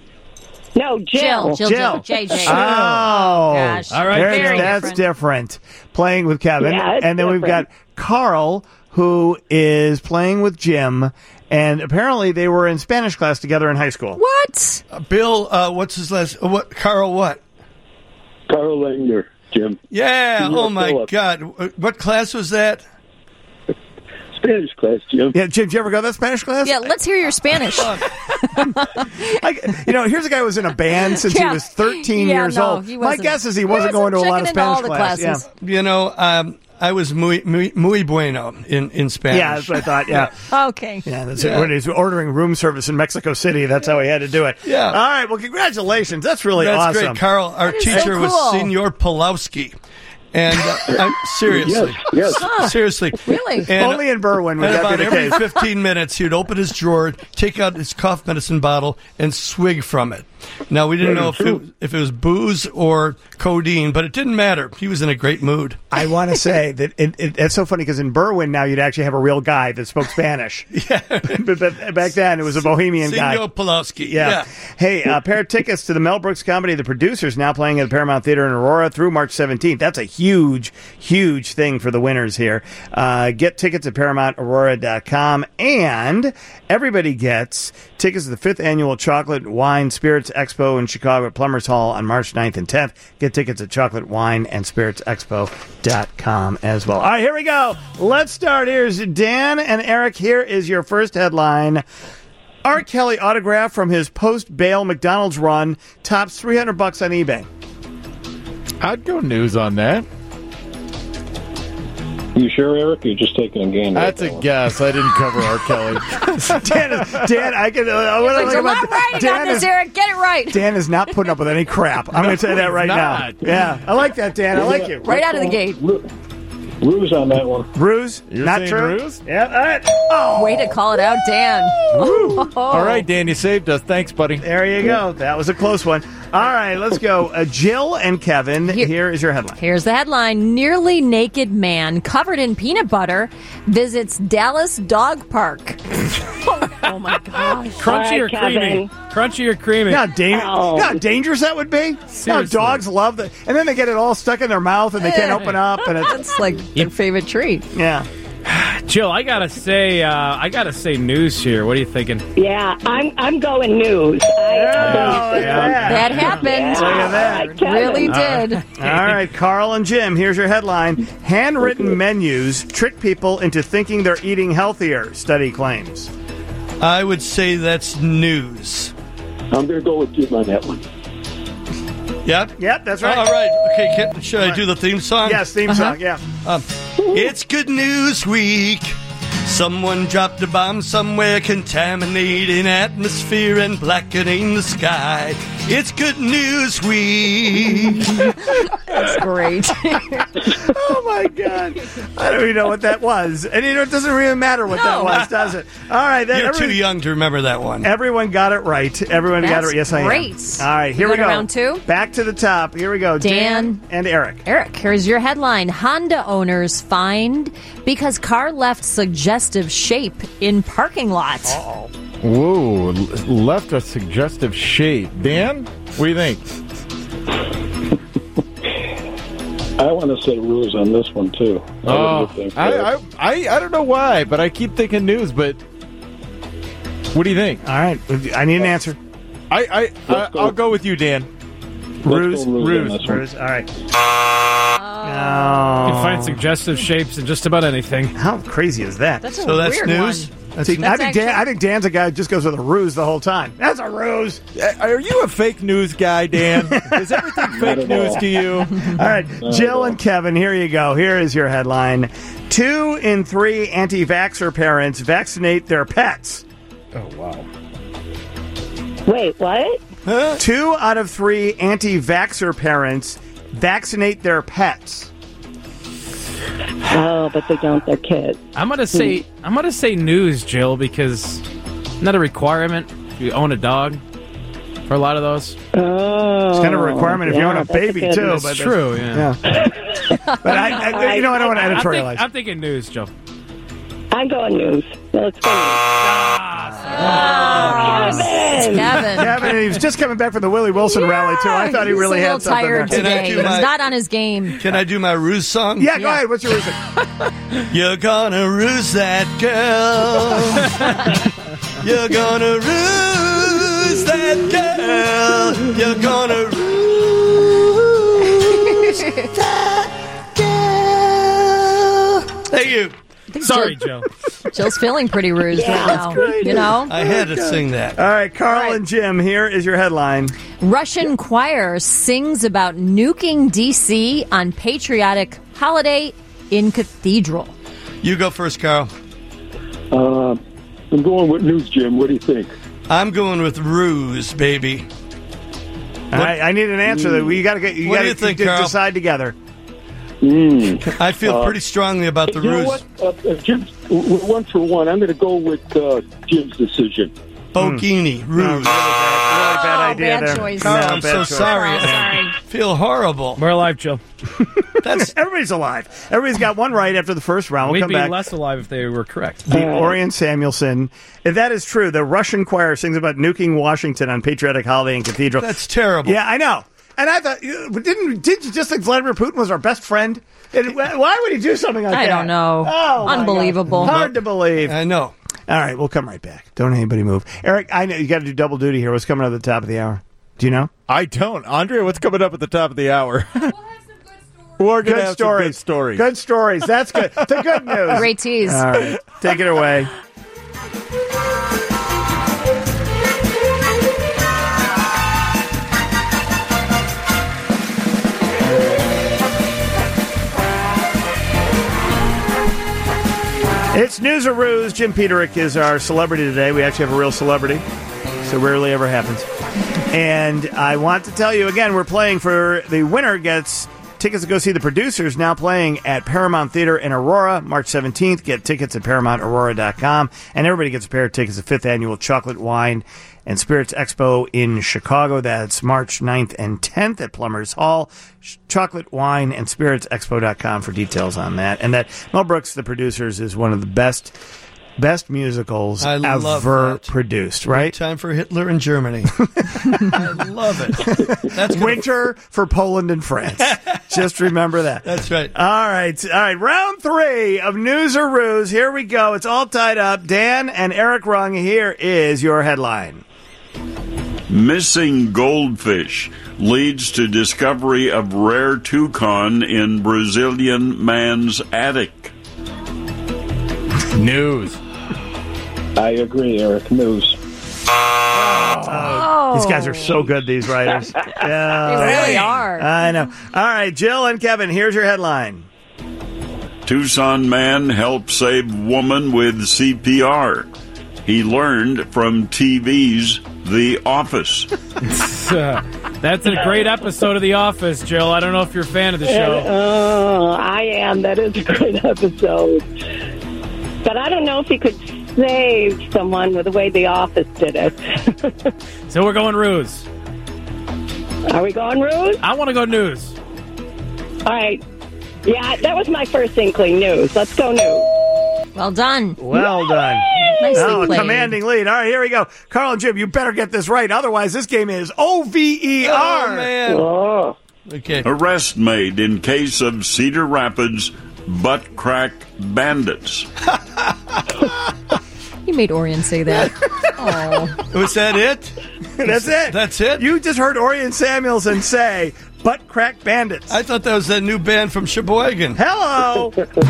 No, Jill. Jill, Jill, J J. Oh, Gosh. all right. Very Very, that's different. different. Playing with Kevin, Yeah, it's and then we've got different. Carl, who is playing with Jim, and apparently they were in Spanish class together in high school. What? Uh, Bill, uh, what's his last? Uh, what? Carl? What? Carl Langer, Jim. Yeah. Yeah, Oh my Philip. God! Uh, What class was that? Spanish class, Jim. Yeah, Jim, did you ever go to that Spanish class? Yeah, let's hear your Spanish. I, you know, here's a guy who was in a band since Yeah. he was thirteen Yeah, years no, old. he My wasn't- guess is he he wasn't going to a wasn't lot of checking into all Spanish the class. classes. Yeah. You know, um, I was muy, muy, muy bueno in, in Spanish. Yeah, that's what I thought. Yeah. Okay. Yeah, that's Yeah. it. When he's ordering room service in Mexico City, that's how he had to do it. Yeah. All right. Well, congratulations. That's really That's awesome. great. Carl, our That is so teacher was cool. Senor Pulowski. And uh, I'm, seriously, Yes, yes. Huh. seriously, Really? And- Only in Berwyn would and that about be the every case. fifteen minutes, he'd open his drawer, take out his cough medicine bottle, and swig from it. Now, we didn't know if it, if it was booze or codeine, but it didn't matter. He was in a great mood. I want to say that it, it, it's so funny because in Berwyn now you'd actually have a real guy that spoke Spanish. Yeah. but, but back then it was a Bohemian guy. Senor Pulaski. Yeah. Yeah. Hey, a pair of tickets to the Mel Brooks comedy The Producers now playing at the Paramount Theater in Aurora through March seventeenth. That's a huge, huge thing for the winners here. Uh, get tickets at paramount aurora dot com, and everybody gets tickets to the fifth annual Chocolate Wine Spirits Expo in Chicago at Plumbers Hall on March ninth and tenth. Get tickets at chocolate wine and spirits expo dot com as well. All right, here we go. Let's start. Here's Dan and Eric. Here is your first headline. R. Kelly autograph from his post-bail McDonald's run tops three hundred bucks on eBay. I'd go news on that. You sure, Eric? You're just taking a gander. That's a guess. I didn't cover R. Kelly. Dan, is, Dan, I can. Uh, what I There's like a about lot riding Dan on this, is, Eric. Get it right. Dan is not putting up with any crap. I'm going to say that right now. not. Yeah, I like that, Dan. I like you. Right out of the gate. Ruse on that one. Ruse? You're Not saying true? ruse? Yeah, all right. Oh. Way to call it out, Dan. All right, Dan, you saved us. Thanks, buddy. There you go. That was a close one. All right, let's go. Uh, Jill and Kevin, here, here is your headline. Here's the headline. Nearly naked man covered in peanut butter visits Dallas dog park. Oh, my gosh. Crunchy or creamy? Crunchy or creamy? You know how, da- Oh. you know how dangerous that would be? You know how Seriously. dogs love that. And then they get it all stuck in their mouth and they can't open up. And it's That's like their favorite treat. Yeah. Jill, I gotta say, uh, I gotta say news here. What are you thinking? Yeah, I'm I'm going news. I, That happened. Yeah. Look at that. It really All did. right. All right, Carl and Jim, here's your headline. Handwritten menus trick people into thinking they're eating healthier, study claims. I would say that's news. I'm going to go with Jim on that one. Yep. Yep, that's right. All right. Okay, can, should I do the theme song? Yes, theme song, yeah. Um, it's Good News Week. Someone dropped a bomb somewhere, contaminating atmosphere and blackening the sky. It's Good News Week. That's great. Oh, my God. I don't even know what that was. And, you know, it doesn't really matter what that No. was, does it? All right. That, You're every- too young to remember that one. Everyone got it right. Everyone got it That's right. Yes, I am. great. All right, here We we go go. to round two? Back to the top. Here we go. Dan. and Eric. Eric, here's your headline. Honda owners fined because car left suggestive shape in parking lot. Uh-oh. Whoa, l- left a suggestive shape. Dan, what do you think? I want to say Ruse on this one, too. I Oh, would think I, that. I, I, I don't know why, but I keep thinking news, but what do you think? All right, I need an answer. I, I, I go- I'll go with you, Dan. Ruse, go Ruse on Ruse, this one. Ruse. All right. You Oh. can find suggestive shapes in just about anything. How crazy is that? That's a So that's weird news? one. That's See, I That's think Dan, actually- I think Dan's a guy who just goes with a ruse the whole time. That's a ruse. Uh, Are you a fake news guy, Dan? Is everything fake at news all. to you? All right, Jill and Kevin, here you go. Here is your headline. Two in three anti-vaxxer parents vaccinate their pets. Oh, wow. Wait, what? Two out of three anti-vaxxer parents vaccinate their pets. Oh, but they don't. They're kids. I'm gonna say I'm gonna say news, Jill, because not a requirement if you own a dog for a lot of those. Oh, It's kind of a requirement if you yeah, own a that's baby, good too. one. It's But true, yeah. yeah. But I, I, you know, I don't want to I'm, editorialize. think, I'm thinking news, Jill. I'm going news. Let's go. Kevin. Kevin. Kevin, he was just coming back from the Willie Wilson rally, too. I thought he He's really a had little something tired there. Can I today. do He's my- not on his game. Can I do my ruse song? Yeah, go Yeah. ahead. What's your reason? You're gonna ruse that girl. You're gonna ruse that girl. You're gonna ruse that girl. Thank you. Sorry, Jill. Jill's feeling pretty rused right now. You know? I had to sing that. All right, Carl and Jim, here is your headline. Russian choir sings about nuking D C on patriotic holiday in cathedral. You go first, Carl. Uh, I'm going with news, Jim. What do you think? I'm going with ruse, baby. All right, I need an answer. That we got to get. You What got do you to think, Carl? decide together. I feel Uh, pretty strongly about the you know ruse. what? Uh, uh, Jim, we're one for one. I'm going to go with uh, Jim's decision. Bogini, ruse. Really bad idea bad there. choice. No, Carl, I'm bad so choice. sorry. Oh, sorry. I feel horrible. We're alive, Jill. That's Everybody's alive. Everybody's got one right after the first round. We'll We'd come be back. less alive if they were correct. The Orion Samuelson. If that is true, the Russian choir sings about nuking Washington on patriotic holiday in cathedral. that's terrible. Yeah, I know. And I thought, you- didn't didn't you just think Vladimir Putin was our best friend? And why would he do something like I that? don't know. Oh, my Unbelievable. God. Hard to believe. I know. All right, we'll come right back. Don't anybody move. Eric, I know you got to do double duty here. What's coming up at the top of the hour? Do you know? I don't. Andrea, what's coming up at the top of the hour? We're going to have some good stories. Good stories. That's good. The good news. Great tease. All right. Take it away. It's News or Ruse. Jim Peterick is our celebrity today. We actually have a real celebrity, so rarely ever happens. And I want to tell you again, we're playing for the winner gets tickets to go see the producers now playing at Paramount Theater in Aurora, March seventeenth. Get tickets at paramount aurora dot com. And everybody gets a pair of tickets to the fifth Annual Chocolate, Wine, and Spirits Expo in Chicago. That's March ninth and tenth at Plumbers Hall. Chocolate, Wine, and Spirits Expo dot com for details on that. And that Mel Brooks, The Producers, is one of the best best musicals I love ever that. produced, right? Time for Hitler in Germany. I love it. That's gonna- Winter for Poland and France. Just remember that. That's right. All right. All right. Round three of News or Ruse. Here we go. It's all tied up. Dan and Eric Rung, here is your headline. Missing goldfish leads to discovery of rare toucan in Brazilian man's attic. News. I agree, Eric. News. Oh, these guys are so good, these writers. Yeah. They really are. I know. All right, Jill and Kevin, here's your headline. Tucson man helped save woman with C P R. He learned from T V's The Office. That's a great episode of The Office, Jill. I don't know if you're a fan of the show. Oh, I am. That is a great episode. But I don't know if he could save someone with the way The Office did it. So we're going ruse. Are we going ruse? I want to go news. All right. Yeah, that was my first inkling. News. Let's go news. Well done. Well done. Nicely Oh, a played. commanding lead. All right, here we go. Carl and Jim, you better get this right. Otherwise, this game is O V E R. Oh, man. Oh. Okay. Arrest made in case of Cedar Rapids butt crack bandits. You made Orion say that. Oh. Was that it? That's it. That's it? You just heard Orion Samuelson say butt crack bandits. I thought that was that new band from Sheboygan. Hello.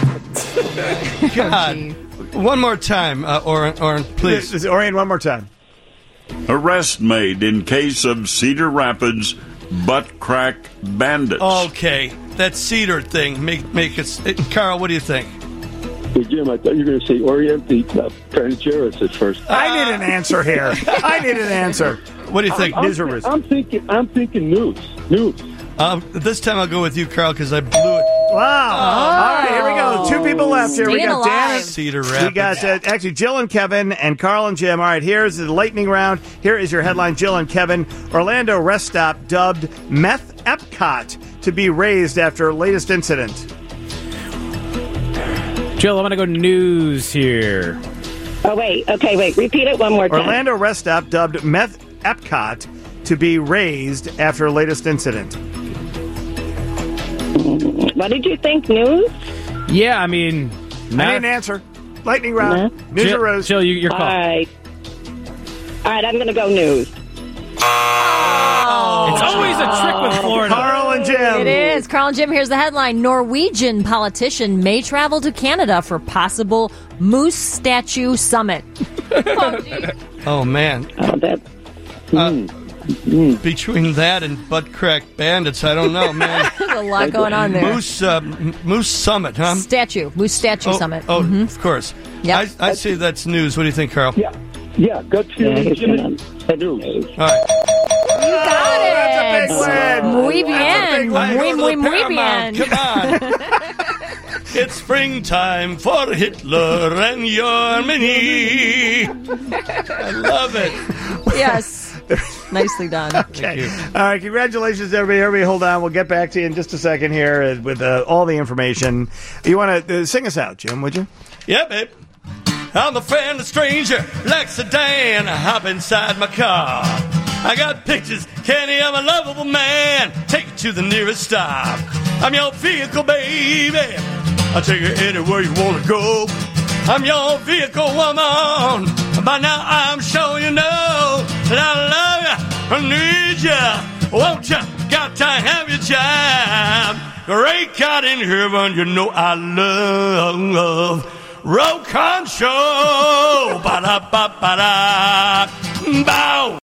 God. One more time, uh, Oren, Oren, please. This is Orion one more time. Arrest made in case of Cedar Rapids butt crack bandits. Okay. That cedar thing. Make make it. Carl, what do you think? Hey, Jim, I thought you were going to say Orient the uh, Pancheris at first. I need an answer here. I need an answer. What do you think? I'm, I'm, I'm thinking. I'm thinking news. News. Um, this time I'll go with you, Carl, because I blew it. Wow. All right, here we go. Two people left here. We Staying got Dan. alive. and- Cedar We Rapids. got uh, actually Jill and Kevin and Carl and Jim. All right, here's the lightning round. Here is your headline, Jill and Kevin. Orlando rest stop dubbed Meth Epcot to be raised after latest incident. Jill, I'm going to go news here. Oh, wait. Okay, wait. Repeat it one more time. Orlando rest stop dubbed Meth Epcot to be raised after latest incident. What did you think? News? Yeah, I mean... I need an answer. Lightning round. News Jill, or rose? Jill, you, your call. All right. All right, I'm going to go news. Oh. It's always a trick with Florida. Carl and Jim. It is. Carl and Jim, here's the headline. Norwegian politician may travel to Canada for possible moose statue summit. Oh, geez. Oh, man. Oh, that. Uh, between that and butt crack bandits, I don't know, man. There's a lot going on there. Moose, uh, M- Moose Summit, huh? Statue. Moose statue oh, summit. Oh, Mhm. of course. Yep. I, I say that's news. What do you think, Carl? Yeah. Yeah. Gut feeling. Yeah, Jimmy. gonna- News. All right. You got it. That's a big win. Muy That's a big bien. win. Muy, muy, muy Paramount, bien. Come on. It's springtime for Hitler and Germany. I love it. Yes. Nicely done. Okay. All right. Congratulations, everybody. Everybody, hold on. We'll get back to you in just a second here with uh, all the information. You want to uh, sing us out, Jim, would you? Yeah, babe. I'm a friendly stranger, like sedan. I hop inside my car. I got pictures, Kenny, I'm a lovable man. Take you to the nearest stop. I'm your vehicle, baby. I'll take you anywhere you want to go. I'm your vehicle, woman. By now I'm sure you know that I love you, I need you. Won't you? Got to have your job. Great God in heaven, you know I love Rokan Show. Ba-da-ba-ba-da. Bow.